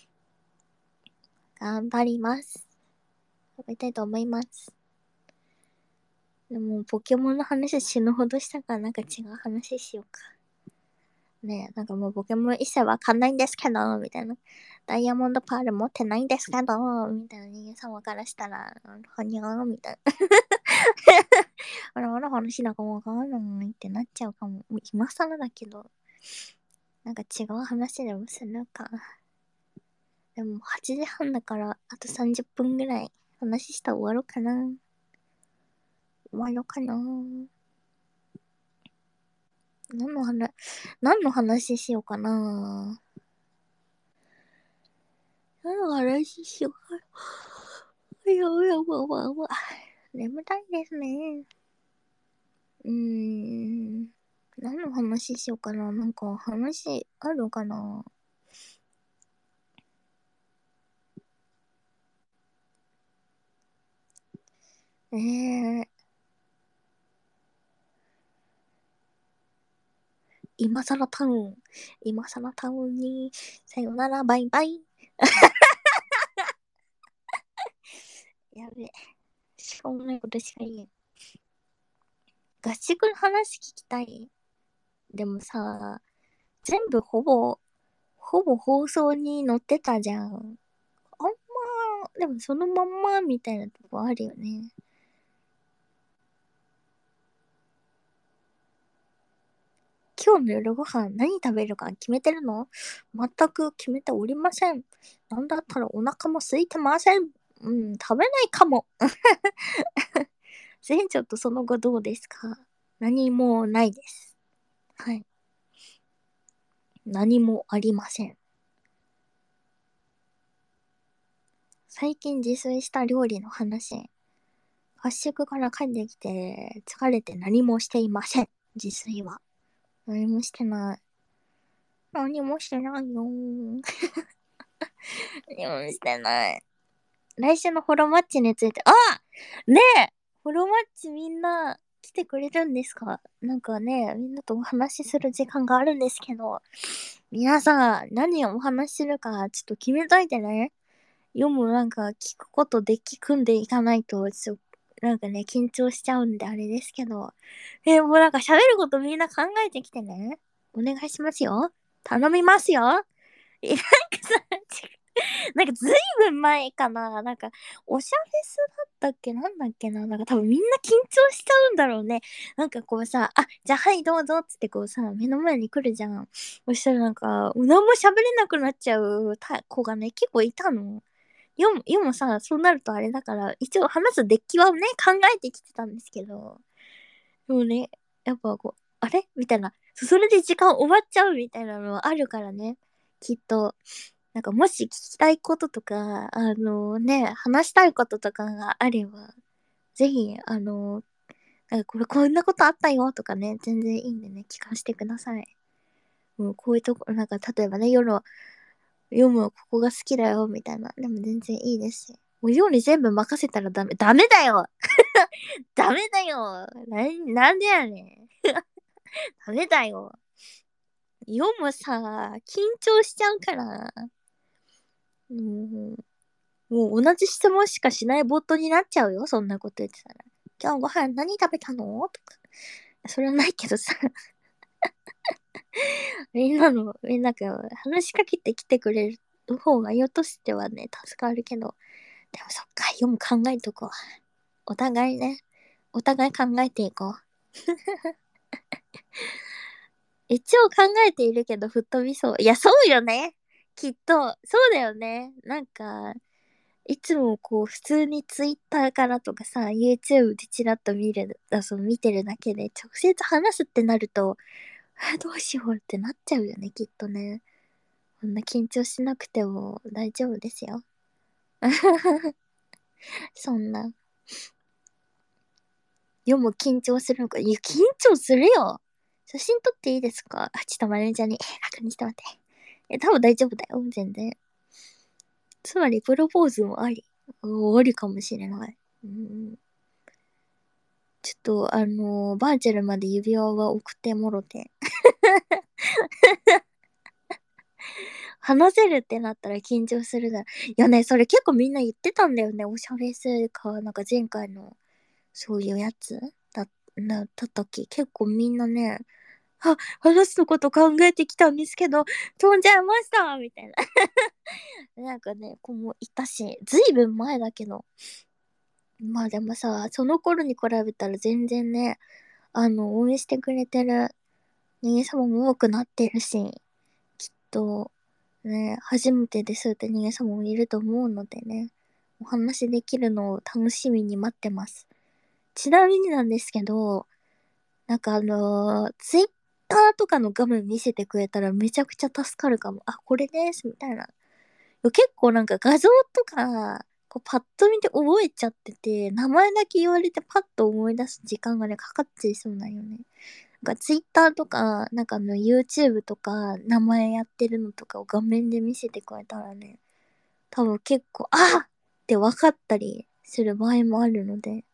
頑張ります。頑張りたいと思います。でもポケモンの話死ぬほどしたからなんか違う話しようか。ねなんかもうポケモン一切わかんないんですけど、みたいな。ダイヤモンドパール持ってないんですけど、みたいな人間様からしたら、はにゃーみたいな。あらあら話なんかわかんないってなっちゃうかも。今更だけど、なんか違う話でもするか。でも8時半だから、あと30分ぐらい話したら終わろうかな。終わろうかな。何の話しようかな。何の話しようかな。眠たいですね。何の話しようかな。なんか話あるかな。今更タウン。今更タウンに、さよならバイバイ。やべえ。しょうもないことしか言えん。合宿の話聞きたい。でもさ、全部ほぼ放送に載ってたじゃん。でもそのまんまみたいなとこあるよね。今日の夜ご飯何食べるか決めてるの？全く決めておりません。なんだったらお腹も空いてません。食べないかも。船長とその後どうですか？何もないです。はい。何もありません。最近自炊した料理の話。合宿から帰ってきて疲れて何もしていません。自炊は。何もしてない。何もしてないよ。何もしてない。来週のホロマッチについて、ねえホロマッチみんな来てくれるんですか？なんかね、みんなとお話しする時間があるんですけど、皆さん、何をお話しするか、ちょっと決めといてね。読むなんか聞くことでき組んでいかないと、なんかね、緊張しちゃうんであれですけど。もうなんか喋ることみんな考えてきてね。お願いしますよ。頼みますよ。なんかさ、なんかずいぶん前かな。なんか、おしゃフェスだったっけなんだっけな。なんか多分みんな緊張しちゃうんだろうね。なんかこうさ、じゃあはいどうぞっつってこうさ、目の前に来るじゃん。そしたらなんか、何も喋れなくなっちゃう子がね、結構いたの。 読むさ、そうなるとあれだから、一応話すデッキはね、考えてきてたんですけど、でもね、やっぱこう、あれみたいな、それで時間終わっちゃうみたいなのはあるからね、きっと。なんかもし聞きたいこととか、話したいこととかがあれば、ぜひ、なんかこんなことあったよとかね、全然いいんでね、聞かせてください。もうこういうとこ、なんか例えばね、読むここが好きだよ、みたいな。でも全然いいですし。もう読に全部任せたらダメ。ダメだよダメだよなんでやねんダメだよ。読むさ、緊張しちゃうから。ももう同じ質問しかしないボットになっちゃうよ、そんなこと言ってたら。今日ご飯何食べたのとか。それはないけどさ。みんなが話しかけてきてくれる方がよとしてはね、助かるけど。でもそっか、読む考えとこう。お互いね、お互い考えていこう。一応考えているけど吹っ飛びそう。いや、そうよね。きっと、そうだよね。なんか、いつもこう、普通にツイッターからとかさ、YouTube でチラッと見てるだけで、直接話すってなると、どうしようってなっちゃうよね、きっとね。こんな緊張しなくても大丈夫ですよ。そんな。読む緊張するのか。いや、緊張するよ。写真撮っていいですか？ちょっとマネージャーに、確認して待って。多分大丈夫だよ、全然。つまり、プロポーズもあり。ありかもしれない。うん、ちょっと、バーチャルまで指輪は送ってもろて。話せるってなったら緊張するだろ。いやね、それ結構みんな言ってたんだよね。おしゃべりか、なんか前回の、そういうやつなった時、結構みんなね、話すこと考えてきたんですけど、飛んじゃいましたみたいな。なんかね、子もいたし、ずいぶん前だけど。まあでもさ、その頃に比べたら全然ね、応援してくれてる人間様も多くなってるし、きっと、ね、初めてでそういった人間様もいると思うのでね、お話できるのを楽しみに待ってます。ちなみになんですけど、なんかツイッターとかの画面見せてくれたらめちゃくちゃ助かるかも。あ、これです、みたいな。結構なんか画像とか、こうパッと見て覚えちゃってて、名前だけ言われてパッと思い出す時間がね、かかっちゃいそうなんよね。なんか Twitter とか、なんかYouTube とか、名前やってるのとかを画面で見せてくれたらね、多分結構、って分かったりする場合もあるので、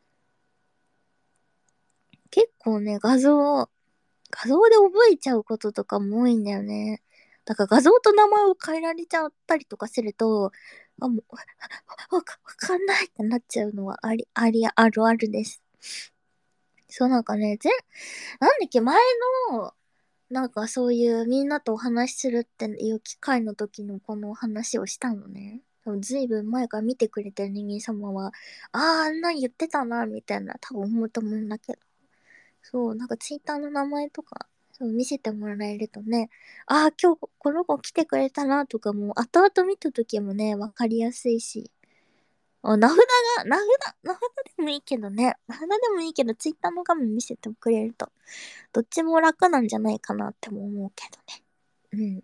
結構ね、画像で覚えちゃうこととかも多いんだよね。だから画像と名前を変えられちゃったりとかすると、もう、わかんないってなっちゃうのはあるあるです。そうなんかね、なんだっけ、前の、なんかそういうみんなとお話しするっていう機会の時のこの話をしたのね。多分ずいぶん前から見てくれてる人間様は、あんなん言ってたな、みたいな多分思うと思うんだけど。そう、なんかツイッターの名前とか、そう見せてもらえるとね、今日この子来てくれたなとかも、後々見た時もね、わかりやすいし。名札でもいいけどね、名札でもいいけど、ツイッターの画面見せてくれると、どっちも楽なんじゃないかなっても思うけどね。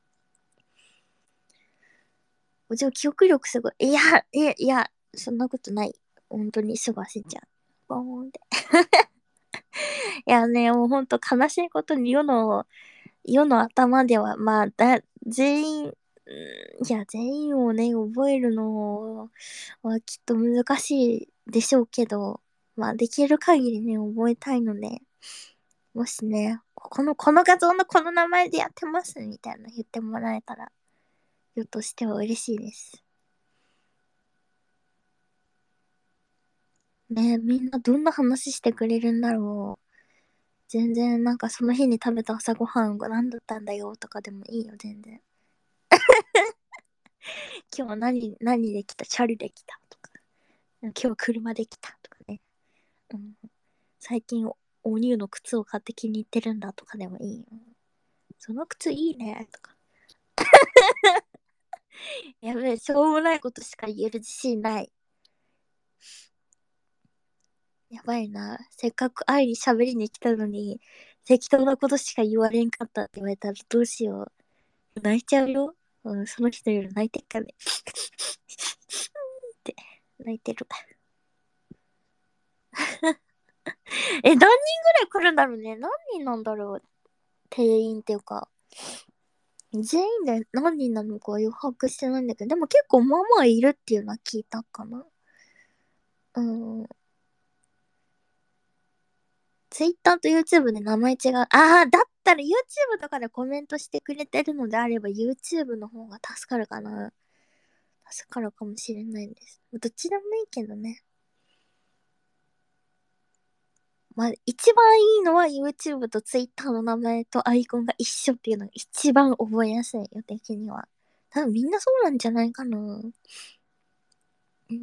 うん。じゃあ記憶力すごい。いや、そんなことない。本当にすぐ忘れちゃう。ボーンって。いやね、もうほんと悲しいことに世の頭では、まあ、全員、全員をね、覚えるのはきっと難しいでしょうけど、まあ、できる限りね、覚えたいので、もしね、この画像のこの名前でやってますみたいな言ってもらえたら、よとしては嬉しいです。ね、みんなどんな話してくれるんだろう。全然なんかその日に食べた朝ごはんが何だったんだよとかでもいいよ、全然。今日は何で来た？チャリで来たとか。今日は車で来たとかね。うん、最近お乳の靴を買って気に入ってるんだとかでもいいよ。その靴いいねとか。 やべえ、しょうもないことしか言える自信ない。やばいな。せっかく愛に喋りに来たのに、適当なことしか言われんかったって言われたらどうしよう。泣いちゃうよ。うん、その人より泣いてっかね。って泣いてる。何人ぐらい来るんだろうね。何人なんだろう。定員っていうか。全員で何人なのかは把握してないんだけど、でも結構まあまあいるっていうのは聞いたかな。うん。Twitter と YouTube で名前違う。ああ、だったら YouTube とかでコメントしてくれてるのであれば YouTube の方が助かるかな。助かるかもしれないんです。どっちでもいいけどね。まあ、一番いいのは YouTube と Twitter の名前とアイコンが一緒っていうのが一番覚えやすいよ、的には。多分みんなそうなんじゃないかな。うん。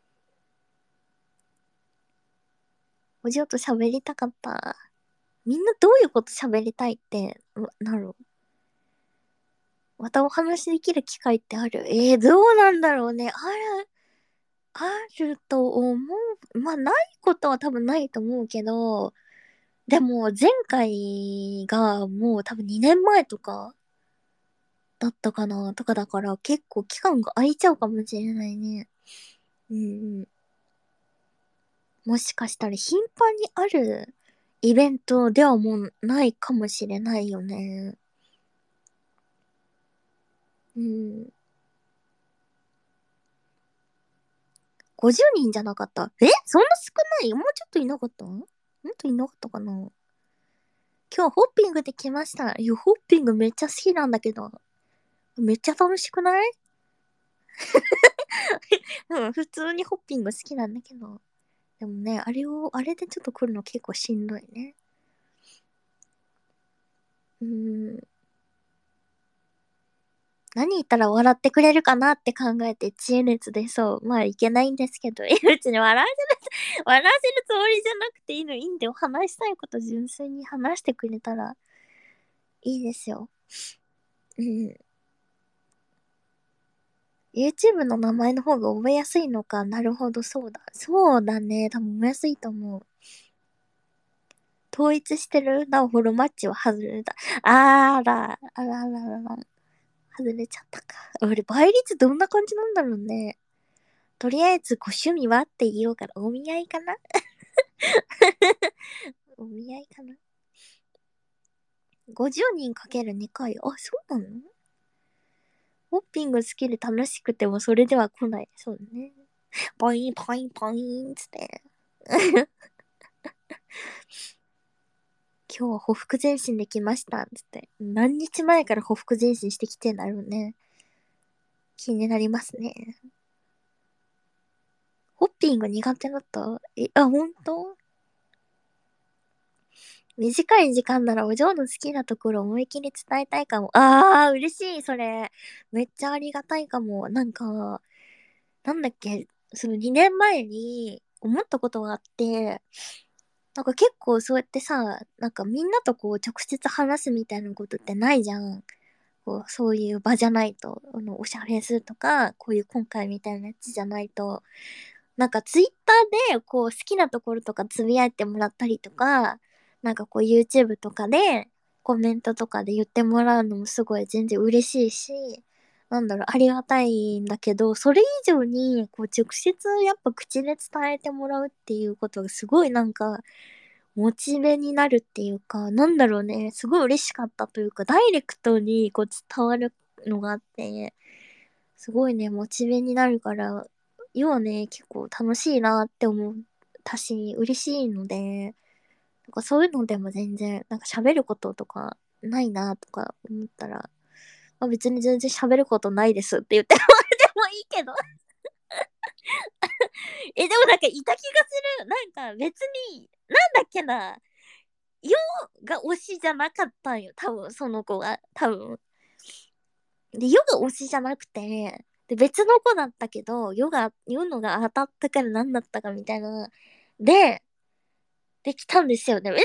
お嬢と喋りたかった。みんなどういうこと喋りたいって、なる。またお話できる機会ってある？どうなんだろうね。あると思う。まあ、ないことは多分ないと思うけど、でも前回がもう多分2年前とかだったかなとかだから結構期間が空いちゃうかもしれないね。うんうん。もしかしたら頻繁にあるイベントではもうないかもしれないよね。うん。50人じゃなかった？そんな少ない？もうちょっといなかった？もっといなかったかな？今日ホッピングで来ました。いや、ホッピングめっちゃ好きなんだけど。めっちゃ楽しくない？うん、普通にホッピング好きなんだけど。でもね、あれでちょっと来るの結構しんどいね。うーん。何言ったら笑ってくれるかなって考えて知恵熱でそう。まあいけないんですけど、別に笑わせるつもりじゃなくていいんで、話したいこと純粋に話してくれたらいいですよ。うん。YouTube の名前の方が覚えやすいのか。なるほど、そうだ。そうだね。多分覚えやすいと思う。統一してるなおフォロマッチは外れた。あら。外れちゃったか。俺、倍率どんな感じなんだろうね。とりあえず、ご趣味はって言おうから、お見合いかな？お見合いかな？ 50 人かける2回。あ、そうなの？ホッピング好きで楽しくてもそれでは来ない。そうね。ポイン、ポイン、ポインつって。今日はほふ前進できました。つって。何日前からほふ前進してきてんだろうね。気になりますね。ホッピング苦手だった？ほんと？短い時間ならお嬢の好きなところを思い切り伝えたいかも。嬉しい、それ。めっちゃありがたいかも。なんか、なんだっけ、その2年前に思ったことがあって、なんか結構そうやってさ、なんかみんなとこう直接話すみたいなことってないじゃん。こう、そういう場じゃないと、おしゃれするとか、こういう今回みたいなやつじゃないと、なんかツイッターでこう好きなところとかつぶやいてもらったりとか、なんかこう YouTube とかでコメントとかで言ってもらうのもすごい全然嬉しいし、なんだろう、ありがたいんだけど、それ以上にこう直接やっぱ口で伝えてもらうっていうことがすごいなんかモチベになるっていうか、なんだろうね、すごい嬉しかったというか、ダイレクトにこう伝わるのがあって、すごいね、モチベになるから、要はね、結構楽しいなって思ったし、嬉しいので、なんかそういうのでも全然、なんか喋ることとかないなとか思ったら、別に全然喋ることないですって言ってもらってもいいけど。でもなんかいた気がする。なんか別に、なんだっけな、ヨが推しじゃなかったんよ。多分、その子が。多分。で、ヨが推しじゃなくて、で、別の子だったけど、ヨのが当たったから何だったかみたいな。で、できたんですよね。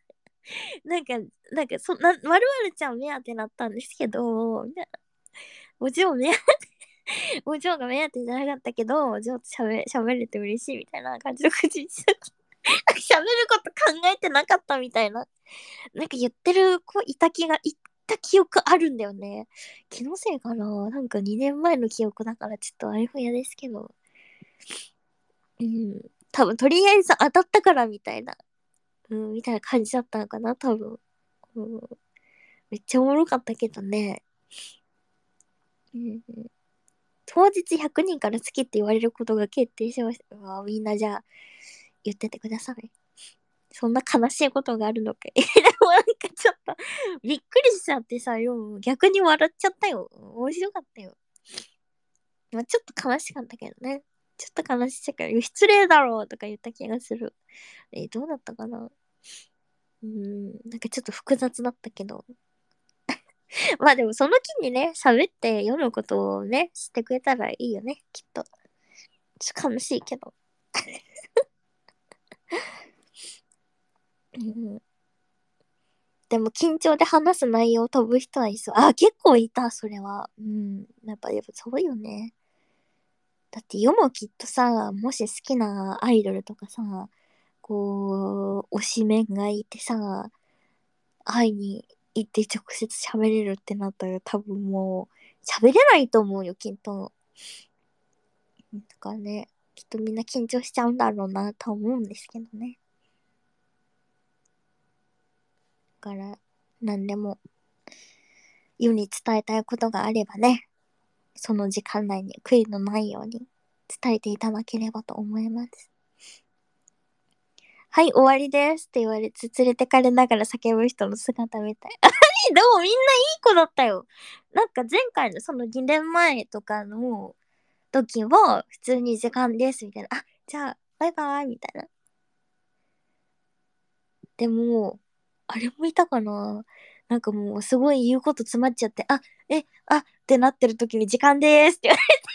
なんか、なんか、〇〇ちゃん目当てだったんですけど、 お嬢目当て、お嬢が目当てじゃなかったけど、お嬢と喋れて嬉しいみたいな感じの口にした。喋ること考えてなかったみたいな。なんか言ってる子いた記憶あるんだよね。気のせいかな。なんか2年前の記憶だからちょっとあやふやですけど。うん。多分とりあえず当たったからみたいな。うん、みたいな感じだったのかな、多分。うん、めっちゃおもろかったけどね。うん、当日100人から好きって言われることが決定しました。うわ、みんなじゃあ言っててください。そんな悲しいことがあるのかい。でもなんかちょっとびっくりしちゃってさ、よ、逆に笑っちゃったよ。面白かったよ。まあ、ちょっと悲しかったけどね。ちょっと悲しいから、失礼だろうとか言った気がする。どうだったかな。なんかちょっと複雑だったけど。まあでもその木にね、喋って読むことをね、知ってくれたらいいよね、きっと。ちょっと悲しいけど。うん、でも緊張で話す内容を飛ぶ人はいそう。あ、結構いた、それは。やっぱそうよね。だって読もきっとさ、もし好きなアイドルとかさ、こう、推しメンがいてさ、会いに行って直接喋れるってなったら多分もう、喋れないと思うよ、きっと。だからね、きっとみんな緊張しちゃうんだろうなと思うんですけどね。だから、何でも世に伝えたいことがあればね、その時間内に悔いのないように伝えていただければと思います。はい、終わりですって言われて連れてかれながら叫ぶ人の姿みたい。でもみんないい子だったよ。なんか前回のその2年前とかの時は普通に時間ですみたいな。あ、じゃあバイバイみたいな。でも、あれもいたかな。なんかもうすごい言うこと詰まっちゃって、ってなってる時に時間でーすって言われて、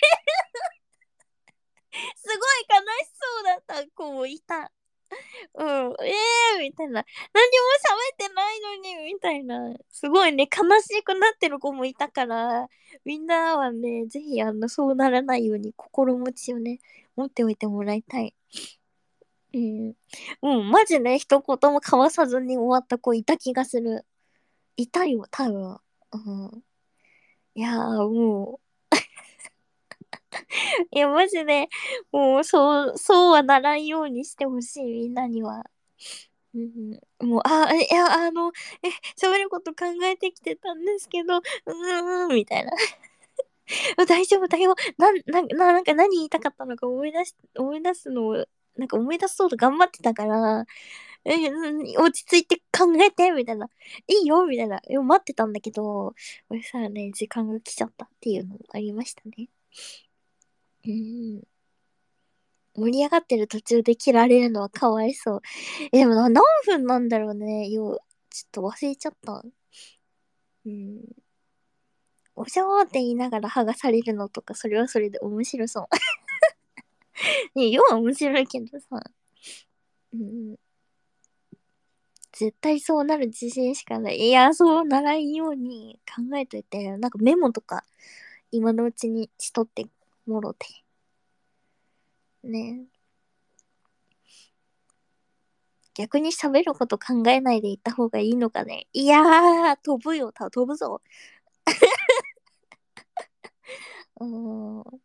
すごい悲しそうだった子もいた。うん、みたいな。何にも喋ってないのに、みたいな。すごいね、悲しくなってる子もいたから、みんなはね、ぜひ、そうならないように心持ちをね、持っておいてもらいたい。うん。マジね、一言も交わさずに終わった子いた気がする。いたよ、多分。うん。いやー、もう、いや、マジで、もう、そうはならんようにしてほしい、みんなには。うん、もう、いや、喋ること考えてきてたんですけど、みたいな。大丈夫だよ。なんか何言いたかったのか思い出すのを、なんか思い出そうと頑張ってたから、落ち着いて考えて、みたいな。いいよ、みたいな。待ってたんだけど、そしたらね、時間が来ちゃったっていうのもありましたね。うん。盛り上がってる途中で切られるのはかわいそう。でも何分なんだろうね。ちょっと忘れちゃった。うん。おしゃーって言いながら剥がされるのとか、それはそれで面白そう。ね、要は面白いけどさ。うん。絶対そうなる自信しかない。いや、そうならんように考えといて、なんかメモとか、今のうちにしとってもろて。ね。逆に喋ること考えないでいった方がいいのかね。いやー、飛ぶよ、飛ぶぞ。うーん。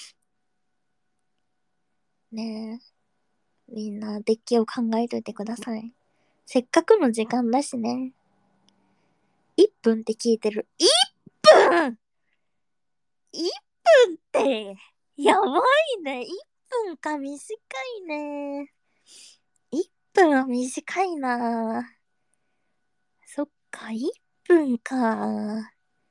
ねえ。みんな、デッキを考えといてください。せっかくの時間だしね。1分って聞いてる。1分 !1 分って、やばいね。1分か、短いね。1分は短いな。そっか、1分か。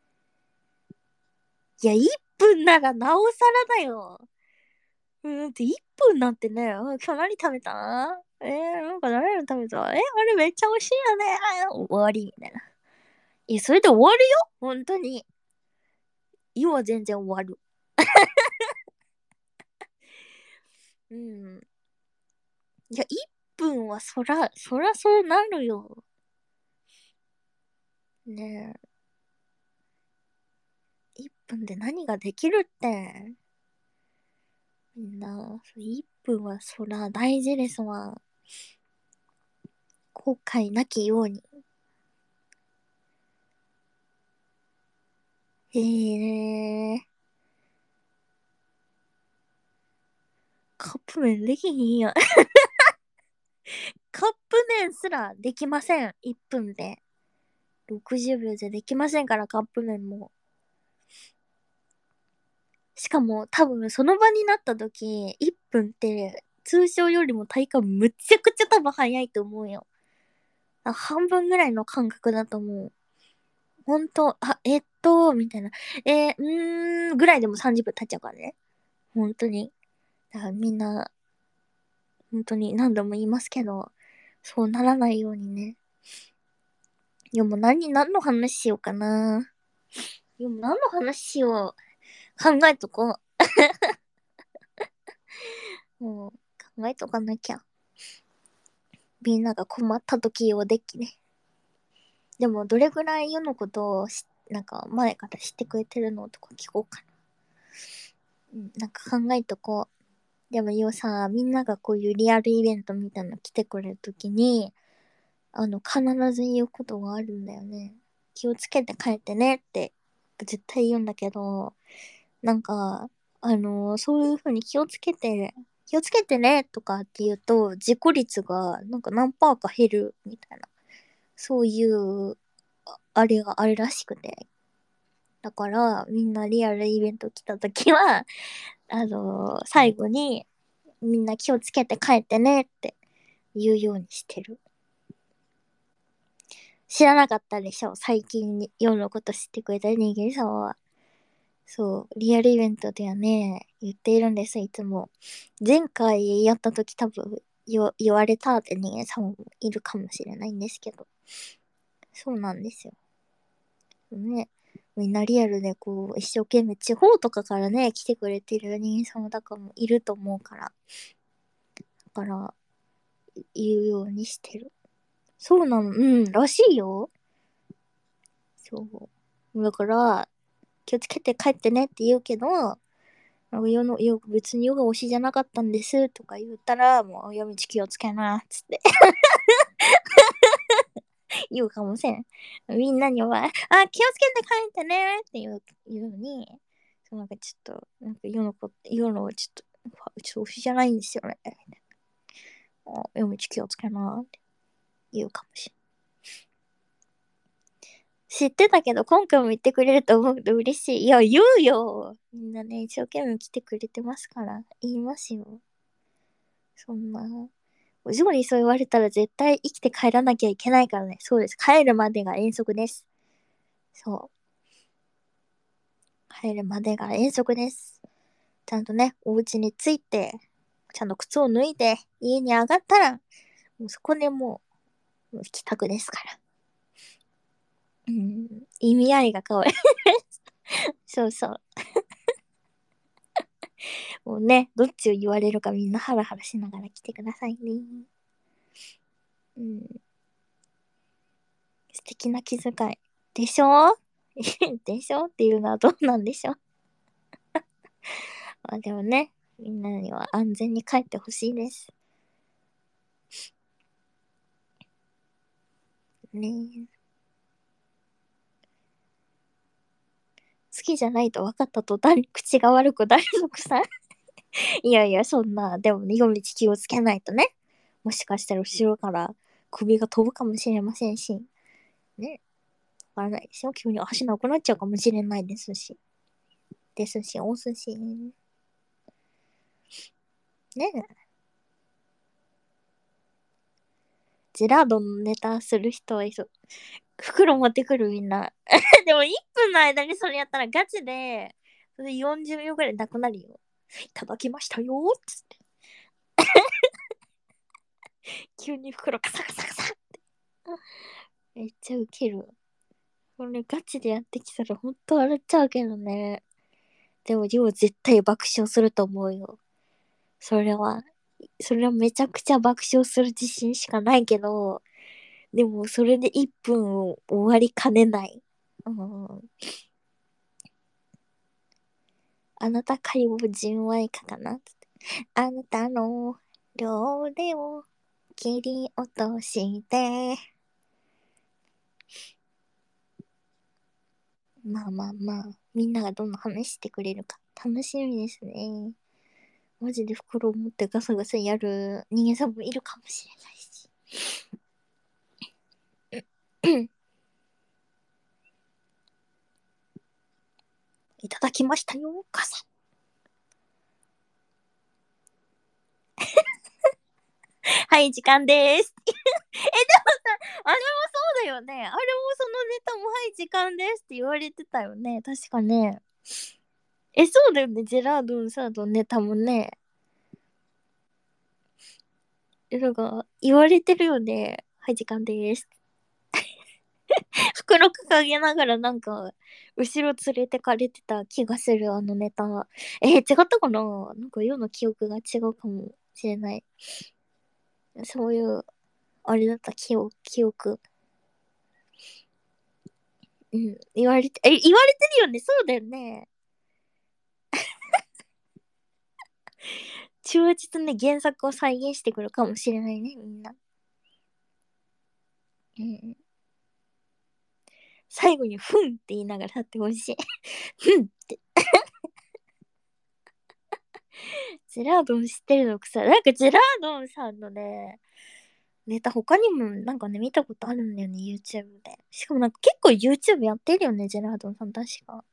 いや、1分ならなおさらだよ。1分なんてね、今日何食べたなんか何食べたあれめっちゃ美味しいよね。終わり、みたいな。それで終わるよ本当に。今は全然終わる。うん。いや、1分はそらそうなるよ。ねえ。1 分で何ができるって。みんな、1分はそら大事ですわ。後悔なきように。カップ麺できひんやん。カップ麺すらできません。1分で。60秒じゃできませんから、カップ麺も。しかも、多分その場になった時、1分って通常よりも体感むちゃくちゃ多分早いと思うよ。半分ぐらいの感覚だと思う。ほんと、みたいな。ぐらいでも30分経っちゃうからね。本当に。だからみんな、本当に何度も言いますけど、そうならないようにね。いやもう何の話しようかな。いやもう何の話しよう。考えとこう。もう考えとかなきゃ。みんなが困った時用デッキね。でもどれぐらい世のことをなんか前から知ってくれてるのとか聞こうかな。なんか考えとこう。でもさ、みんながこういうリアルイベントみたいなの来てくれるときに、必ず言うことがあるんだよね。気をつけて帰ってねって絶対言うんだけど、なんか、そういう風に気をつけてねとかって言うと、事故率がなんか何パーか減るみたいな。そういう、あれがあるらしくて。だから、みんなリアルイベント来た時は、最後に、みんな気をつけて帰ってねって言うようにしてる。知らなかったでしょ、最近世のこと知ってくれた人間様は。そう、リアルイベントではね、言っているんです、いつも。前回やった時多分言われたって人間様もいるかもしれないんですけど。そうなんですよ。ね。みんなリアルでこう、一生懸命地方とかからね、来てくれてる人間様とかもいると思うから。だから、言うようにしてる。そうなの、らしいよ。そう。だから、気をつけて帰ってねって言うけど、別に世が推しじゃなかったんですとか言ったら、もう夜道気をつけな、つって言うかもしれん。みんなには、気をつけて帰ってねって言うのに、なんかちょっと、なんか世のちょっと推しじゃないんですよね。夜道気をつけなって言うかもしれん。知ってたけど、今回も言ってくれると思うと嬉しい。いや、言うよ。みんなね、一生懸命来てくれてますから。言いますよ。そんな。お嬢にそう言われたら絶対生きて帰らなきゃいけないからね。そうです。帰るまでが遠足です。そう。帰るまでが遠足です。ちゃんとね、お家に着いて、ちゃんと靴を脱いで、家に上がったら、もうそこでもう帰宅ですから。意味合いが変わる。そうそう。もうね、どっちを言われるかみんなハラハラしながら来てくださいね。素敵な気遣い。でしょでしょっていうのはどうなんでしょう。まあでもね、みんなには安全に帰ってほしいです。ね好きじゃないと分かった途端に口が悪くなるのくさん。いやいや、そんな、でもね、夜道気をつけないとね。もしかしたら後ろから首が飛ぶかもしれませんし。ね。わからないですよ。急に足なくなっちゃうかもしれないですし。お寿司。ねえ。ジェラードのネタする人はいそう。袋持ってくるみんな。でも1分の間にそれやったらガチで、それ40秒ぐらいなくなるよ。いただきましたよーっつって。急に袋カサカサカサって。めっちゃウケる。これガチでやってきたらほんと笑っちゃうけどね。でも、りょう絶対爆笑すると思うよ。それは。それはめちゃくちゃ爆笑する自信しかないけど、でもそれで1分終わりかねない。 あなたかりを純愛かかな。あなたの両腕を切り落として。まあまあまあ、みんながどんどん話してくれるか楽しみですね。マジで袋を持ってガサガサやる人間さんもいるかもしれないし。いただきましたよ、ガサ。はい、時間です。でもさ、あれもそうだよね。あれもそのネタもはい、時間ですって言われてたよね。確かね。そうだよね。ジェラードンさんのネタもね。なんか、言われてるよね。はい、時間です。袋掲げながらなんか、後ろ連れてかれてた気がする、あのネタ。違ったかな。なんか世の記憶が違うかもしれない。そういう、あれだった記憶。うん。言われてるよね。そうだよね。忠実に原作を再現してくるかもしれないね、みんな。うん。最後に、ふんって言いながらやってほしい。ふんって。ジェラードン知ってるのくさ、なんかジェラードンさんのね、ネタ他にもなんかね、見たことあるんだよね、YouTube で。しかもなんか結構 YouTube やってるよね、ジェラードンさん確か。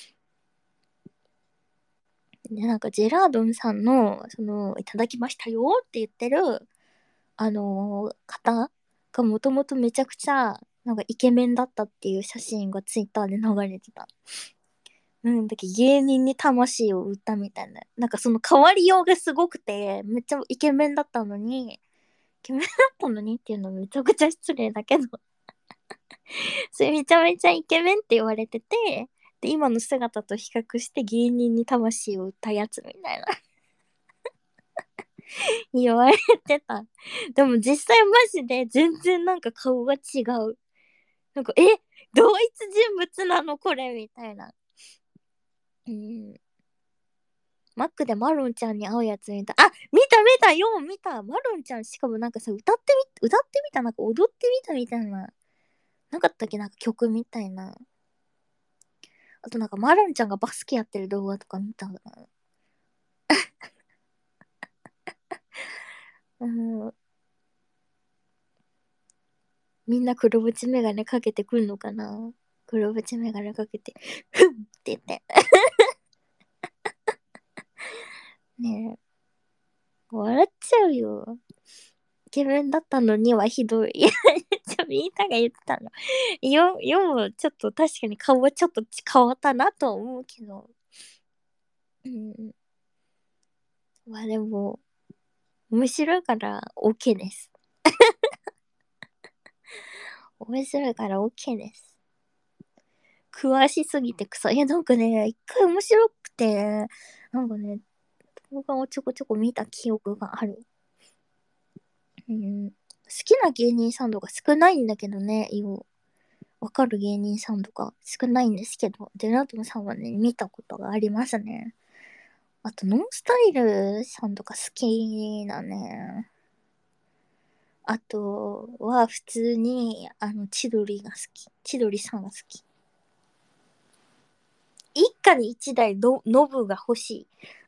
で、なんかジェラードンさんの、いただきましたよって言ってる、方がもともとめちゃくちゃ、なんかイケメンだったっていう写真が Twitter で流れてた。うん、だけど芸人に魂を売ったみたいな。なんかその変わりようがすごくて、めっちゃイケメンだったのに、イケメンだったのにっていうのめちゃくちゃ失礼だけど、それめちゃめちゃイケメンって言われてて、で、今の姿と比較して芸人に魂を売ったやつみたいな言われてた。でも実際マジで全然なんか顔が違う。なんか、同一人物なのこれみたいな。うん。マックでマロンちゃんに会うやつ見た。あ、見たよう見たマロンちゃんしかもなんかさ、歌ってみたなんか踊ってみたみたいな。なかったっけなんか曲みたいな。あとなんかマロンちゃんがバスケやってる動画とか見たな。うん。みんな黒縁メガネかけてくんのかな。黒縁メガネかけて、ふんって言って。ねえ、笑っちゃうよ。イケメンだったのにはひどい。いや、みんなが言ってたの。もちょっと確かに顔はちょっと変わったなとは思うけど。うん。まあでも、面白いから OK です。面白いから OK です。詳しすぎて草。なんかね、一回面白くて、なんかね、動画をちょこちょこ見た記憶がある。うん。好きな芸人さんとか少ないんだけどね、わかる芸人さんとか少ないんですけど、ジェラートンさんはね、見たことがありますね。あと、ノンスタイルさんとか好きだね。あとは、普通に、千鳥が好き。千鳥さんが好き。一家に一台ノブが欲しい。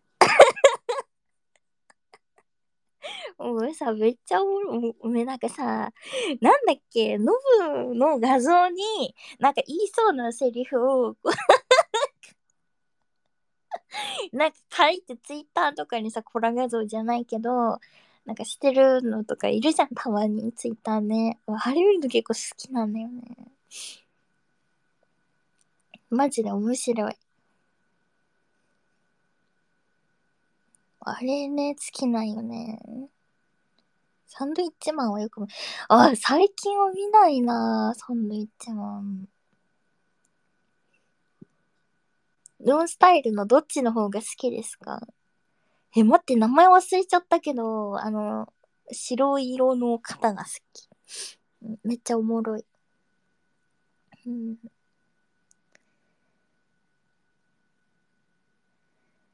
もうさ、めっちゃおもろい。なんかさ、なんだっけ、ノブの画像に、なんか言いそうなセリフを、なんか書いてツイッターとかにさ、コラ画像じゃないけど、なんかしてるのとかいるじゃん、たまにツイッターね。あれ見ると結構好きなんだよね。マジで面白い。あれね、好きなんよね。サンドイッチマンはよく最近は見ないなサンドイッチマン。ノンスタイルのどっちの方が好きですか？待って、名前忘れちゃったけど、白色の方が好き。めっちゃおもろい。うん。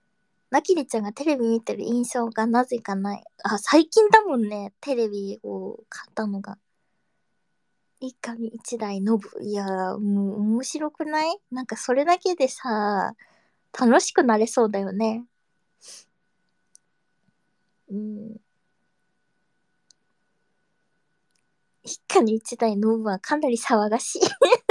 なきりちゃんがテレビ見てる印象がなぜかない。あ、最近だもんね、テレビを買ったのが。一家に一台ノブ。いやー、もう面白くない？なんかそれだけでさ、楽しくなれそうだよね。うん。一家に一台ノブはかなり騒がしい。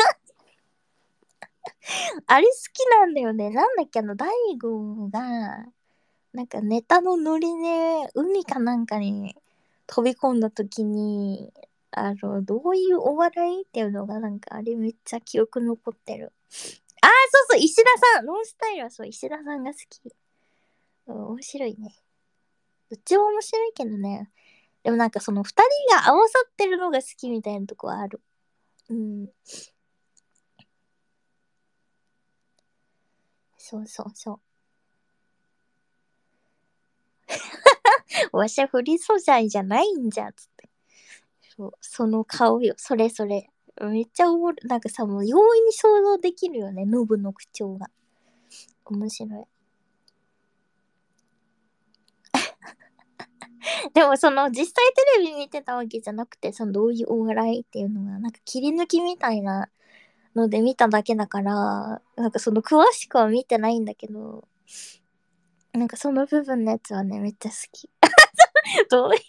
あれ好きなんだよね。なんだっけ、大悟が、なんかネタのノリで海かなんかに飛び込んだ時に、どういうお笑いっていうのがなんかあれめっちゃ記憶残ってる。ああ、そうそう、石田さん。ノンスタイルはそう、石田さんが好き。うん、面白いね。どっちも面白いけどね。でもなんかその二人が合わさってるのが好きみたいなとこはある。うん。そうそうそう。わしゃフリー素材じゃないんじゃ、つって。そう、その顔よ。それそれ。めっちゃおもろい。なんかさ、もう容易に想像できるよね。ノブの口調が。面白い。でもその実際テレビ見てたわけじゃなくて、そのどういうお笑いっていうのが、なんか切り抜きみたいなので見ただけだから、なんかその詳しくは見てないんだけど、なんかその部分のやつはね、めっちゃ好き。どういう、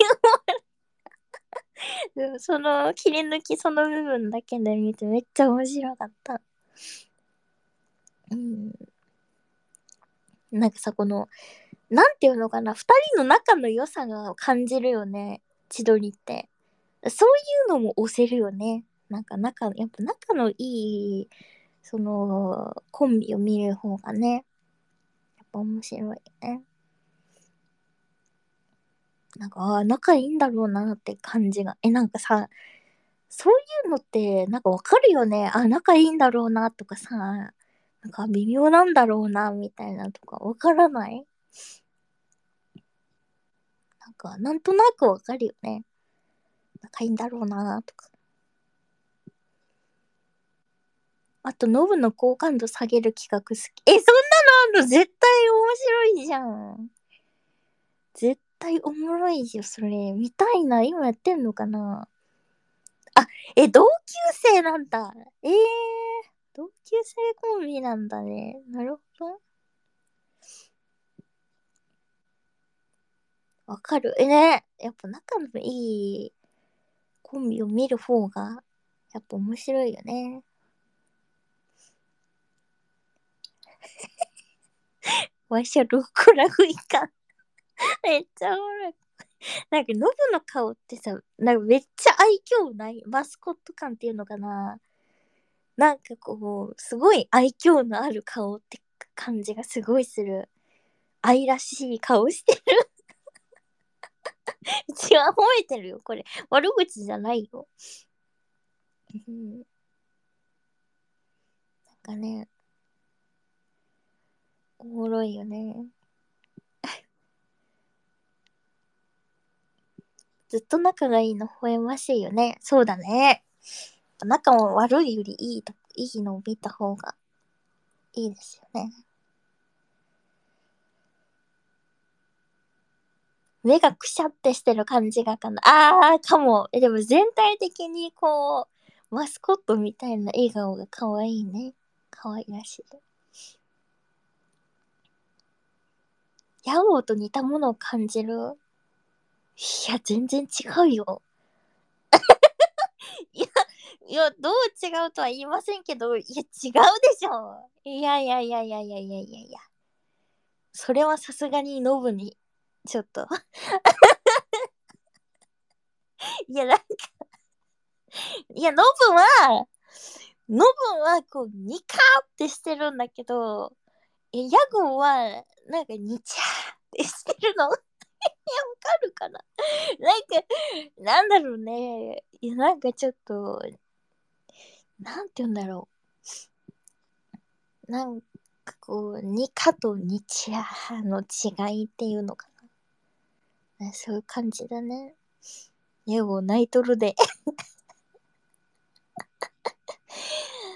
でもその切り抜きその部分だけで見てめっちゃ面白かった。うん。なんかさ、この、なんていうのかな、二人の仲の良さが感じるよね、千鳥って。そういうのも押せるよね。なんかやっぱ仲のいい、その、コンビを見る方がね、やっぱ面白いね。なんか、ああ、仲いいんだろうなって感じが。なんかさ、そういうのって、なんかわかるよね。あ、仲いいんだろうなとかさ、なんか微妙なんだろうな、みたいなとかわからない？なんか、なんとなくわかるよね。仲いいんだろうなとか。あと、ノブの好感度下げる企画好き。そんなのあるの絶対面白いじゃん。絶対おもろいよ、それ。見たいな。今やってんのかな？あ、同級生なんだ。同級生コンビなんだね。なるほど。わかる。ね。やっぱ仲のいいコンビを見る方が、やっぱ面白いよね。わしゃロコラフイカ。めっちゃおもろい。なんか、ノブの顔ってさ、なんかめっちゃ愛嬌ないマスコット感っていうのかな。なんかこう、すごい愛嬌のある顔って感じがすごいする。愛らしい顔してる。違う、褒めてるよ、これ。悪口じゃないよ。うん、なんかね、おもろいよね。ずっと仲がいいの微笑ましいよね。そうだね。仲も悪いよりいいのを見た方がいいですよね。目がくしゃってしてる感じがかな。かも。でも全体的にこう、マスコットみたいな笑顔が可愛いね。可愛らしい。ヤオウと似たものを感じる？いや、全然違うよ。いや、どう違うとは言いませんけど、いや、違うでしょ。いや。それはさすがにノブに、ちょっと。いや、いや、ノブはこう、ニカーってしてるんだけど、ヤゴは、なんか、ニチャーってしてるの。いや、わかるかな？なんか、なんだろうね。いや、なんかちょっと、なんて言うんだろう。なんかこう、ニカとニチャーの違いっていうのかな。そういう感じだね。ヤゴ泣いとるで。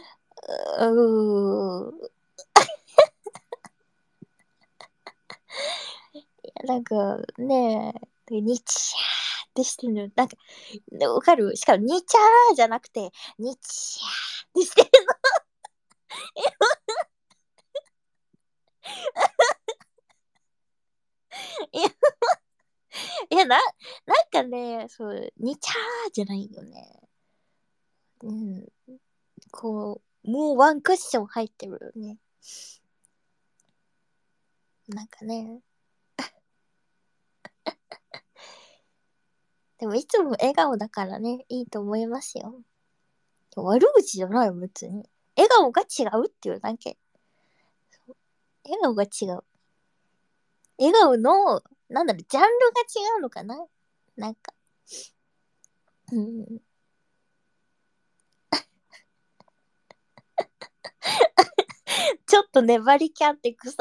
うー。 なんかね、にちゃーってしてるの。なんか、わかる？しかもにちゃーじゃなくて、にちゃーってしてるの。いや、いや、なんかね、そう、にちゃーじゃないよね。うん。こう、もうワンクッション入ってるよね。なんかね。でもいつも笑顔だからね、いいと思いますよ。悪口じゃないよ、別に。笑顔が違うっていうだけ。笑顔が違う。笑顔の、なんだろう、ジャンルが違うのかな。なんか、うん。ちょっと粘り気あってくさ。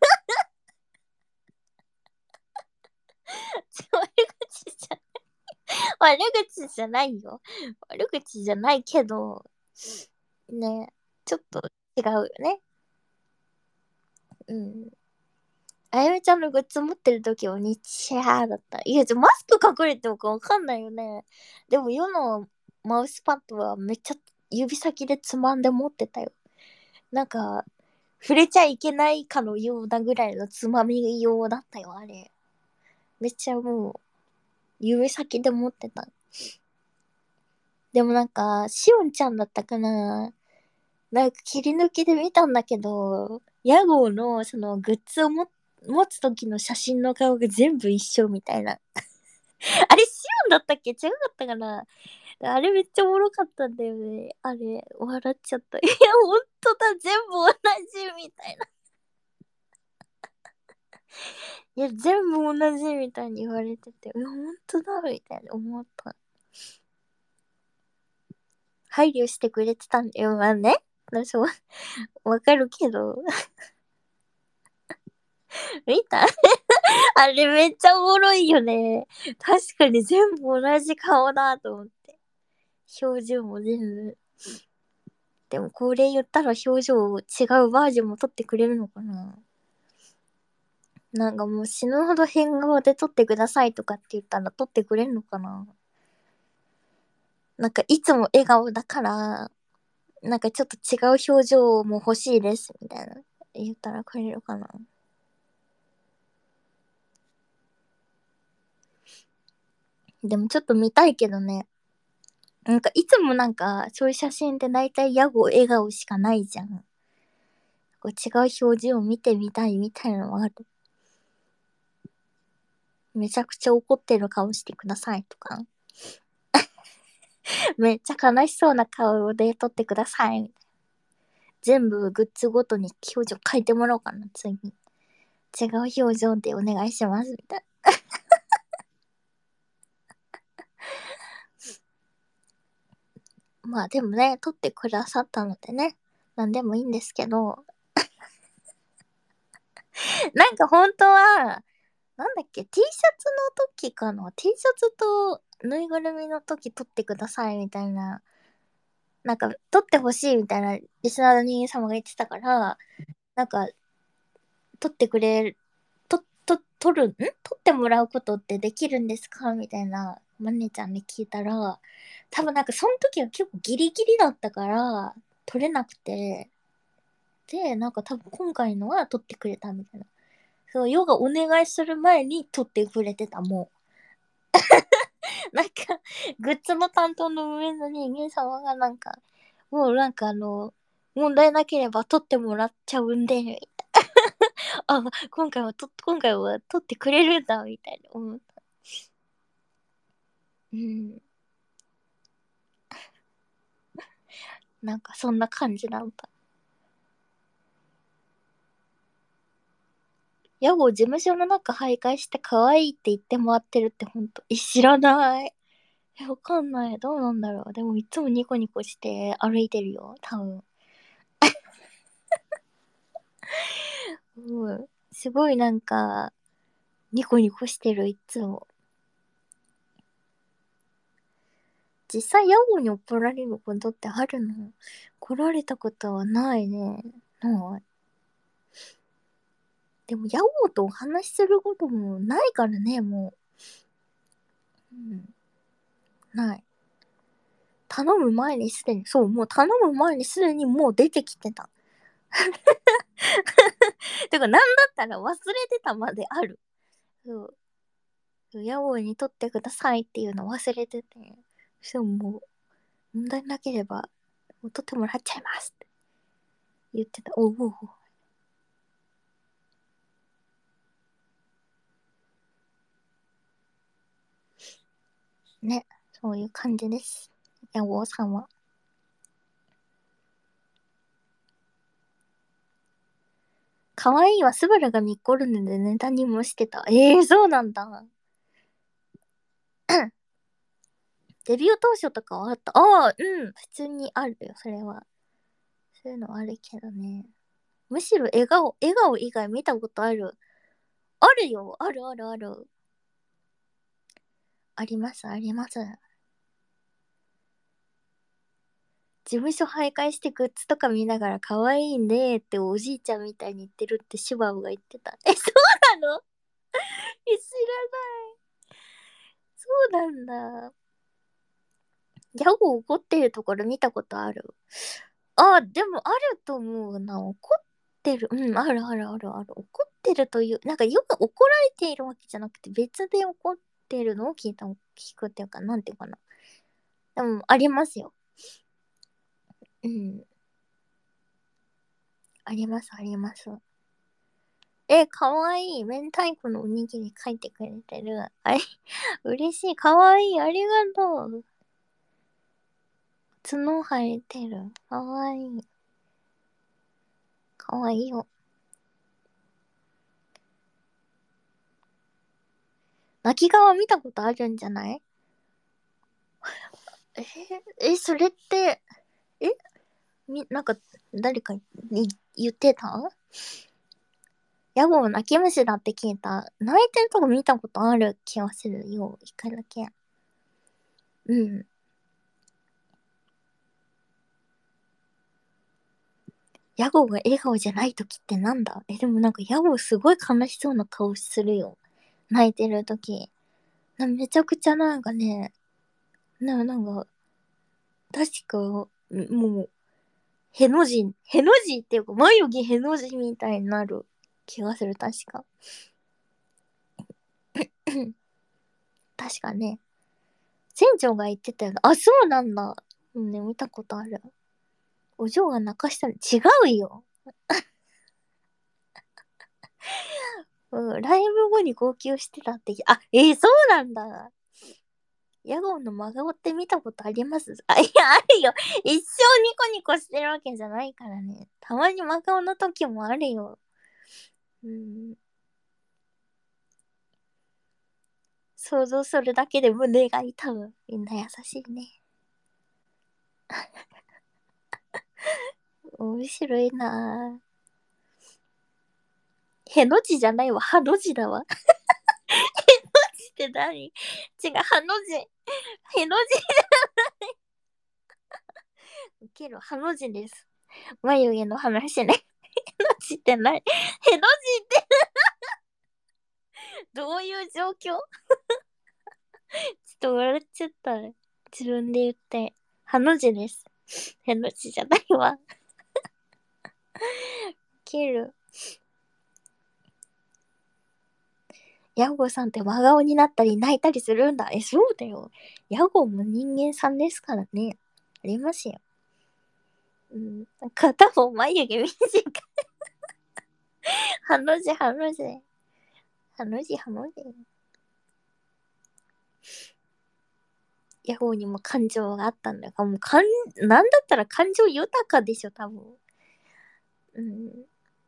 悪口じゃ、悪口じゃないよ。悪口じゃないけど、ね、ちょっと違うよね。うん。あやめちゃんのグッズ持ってる時はにちゃーだった。いや、マスク隠れてるかわかんないよね。でも世のマウスパッドはめっちゃ指先でつまんで持ってたよ。なんか、触れちゃいけないかのようなぐらいのつまみ用だったよ、あれ。めっちゃもう、指先で持ってた。でもなんか、しおんちゃんだったかな。なんか切り抜きで見たんだけど、屋号のそのグッズを持つ時の写真の顔が全部一緒みたいな。あれ、シオンだったっけ？違かったかな？あれめっちゃおもろかったんだよね。あれ、笑っちゃった。いや、ほんとだ、全部同じみたいな。いや、全部同じみたいに言われてて、いや、ほんとだ、みたいな思った。配慮してくれてたんだよ、まあね。私は、わかるけど。見た？あれめっちゃおもろいよね。確かに全部同じ顔だと思って。表情も全部。でもこれ言ったら表情違うバージョンも撮ってくれるのかな？なんかもう死ぬほど変顔で撮ってくださいとかって言ったら撮ってくれるのかな？なんかいつも笑顔だから、なんかちょっと違う表情も欲しいですみたいな言ったらくれるかな？でもちょっと見たいけどね。なんかいつもなんかそういう写真って大体ヤゴ笑顔しかないじゃん。こう違う表情を見てみたいみたいなのがある。めちゃくちゃ怒ってる顔してくださいとか。めっちゃ悲しそうな顔で撮ってください。全部グッズごとに表情変えてもらおうかな、次。違う表情でお願いします、みたいな。まあでもね、撮ってくださったのでね、なんでもいいんですけど、なんか本当は、なんだっけ、T シャツの時かな？ T シャツとぬいぐるみの時撮ってくださいみたいな、なんか撮ってほしいみたいなリスナーの人間様が言ってたから、なんか撮ってくれる、撮ってもらうことってできるんですかみたいな、マネちゃんに聞いたら、多分なんかその時は結構ギリギリだったから、撮れなくて、で、なんか多分今回のは撮ってくれたみたいな。そう、ヨがお願いする前に撮ってくれてた、もう。なんか、グッズの担当の上の人間様がなんか、もうなんか問題なければ撮ってもらっちゃうんで、あ、今回は撮ってくれるんだ、みたいな思った。うん。なんかそんな感じなんだ。ヤゴ事務所の中徘徊して可愛いって言ってもらってるってほんと。知らない。わかんない。どうなんだろう。でもいつもニコニコして歩いてるよ。多分。うん。すごいなんか、ニコニコしてる、いつも。実際ヤゴに怒られることってあるの？来られたことはないね。ない。 でも、ヤゴとお話しすることもないからね、もう。ない。頼む前にすでに、そう、もう頼む前にすでにもう出てきてた。てか、なんだったら忘れてたまである。そう。ヤゴに取ってくださいっていうの忘れてて。そしたらもう、問題なければ、もう取ってもらっちゃいますって言ってた。おうおうおう。ね。そういう感じです。ヤゴさんは。可愛いはスバルがニッコルネでネタにもしてた。そうなんだ。デビュー当初とかはあった。ああ、うん。普通にあるよ、それは。そういうのあるけどね。むしろ笑顔以外見たことある。あるよ。あるあるある。あります、あります。事務所徘徊してグッズとか見ながら可愛いねっておじいちゃんみたいに言ってるってシュバブが言ってた。そうなの？知らない。そうなんだ。ギャゴ怒ってるところ見たことある？あ、でもあると思うな。怒ってる。うん、あるあるあるある。怒ってるという、なんかよく怒られているわけじゃなくて別で怒ってるのを聞くっていうか、なんていうかな。でも、ありますよ。うん。あります、あります。かわいい。明太子のおにぎり書いてくれてる。嬉しい。かわいい。ありがとう。角生えてる。かわいい。かわいいよ。泣き顔見たことあるんじゃない？それって、えなんか、誰かに言ってた？ヤゴ泣き虫だって聞いた。泣いてるとこ見たことある気がするよ。一回だけ。うん。ヤゴが笑顔じゃない時ってなんだ？でもなんかヤゴすごい悲しそうな顔するよ。泣いてる時。めちゃくちゃなんかね、なんか、確か、もう、への字っていうか、眉毛への字みたいになる気がする、確か。確かね。船長が言ってたよな。あ、そうなんだ。うんね、見たことある。お嬢が泣かしたの。違うよ。うん、ライブ後に号泣してたって。そうなんだ。ヤゴンの真顔って見たことあります？あ、いや、あるよ。一生ニコニコしてるわけじゃないからね。たまに真顔の時もあるよ。うん。想像するだけで胸が痛む。みんな優しいね。面白いなぁ。への字じゃないわ。はの字だわ。への字って何？違う、はの字。への字。ウケる。はの字です。眉毛の話ね。への字って何？への字ってどういう状況？ちょっと笑っちゃった。自分で言って。はの字です。への字じゃないわ。ウケる。ヤゴさんって真顔になったり泣いたりするんだ。そうだよ。ヤゴも人間さんですからね。ありますよ。うん。片方眉毛短い。はの字、はの字。はの字、はの字。ヤゴにも感情があったんだから、もうなんだったら感情豊かでしょ、多分。うん。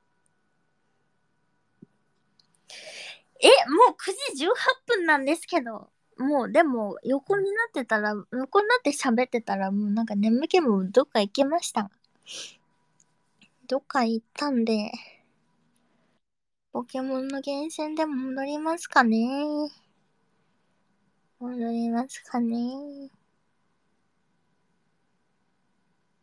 もう9時18分なんですけど。もう、でも、横になって喋ってたら、もうなんか眠気もどっか行きました。どっか行ったんで、ポケモンの原神でも戻りますかね。戻りますかね。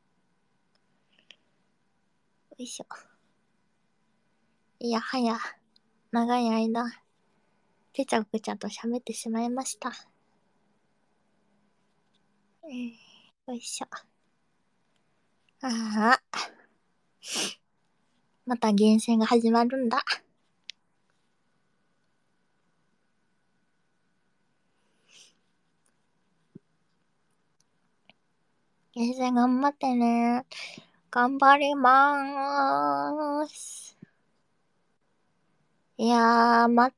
よいしょ。いやはや。 長い間、ぺちゃくちゃと喋ってしまいました。よいしょ。ああ。また厳選が始まるんだ。厳選頑張ってね。頑張りまーす。いやー、待って。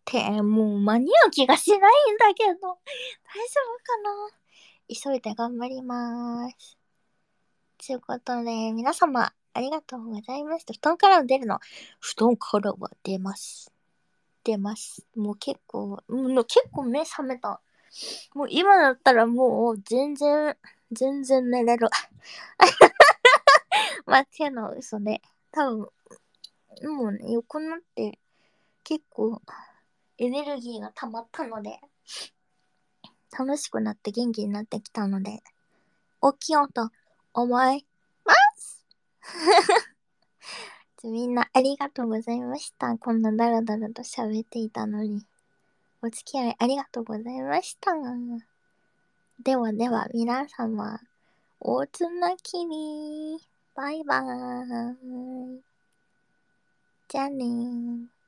もう間に合う気がしないんだけど。大丈夫かな。急いで頑張りまーす。ということで、皆様、ありがとうございました。布団からは出るの。布団からは出ます。出ます。もう結構目覚めた。もう今だったらもう全然寝れる。まあ、っていうのは嘘で。多分、もうね、横になって結構エネルギーが溜まったので、楽しくなって元気になってきたので、起きようと思います。みんなありがとうございました。こんなダラダラと喋っていたのに。お付き合いありがとうございました。ではでは皆様、おつなきに。バイバーイ。じゃあねー。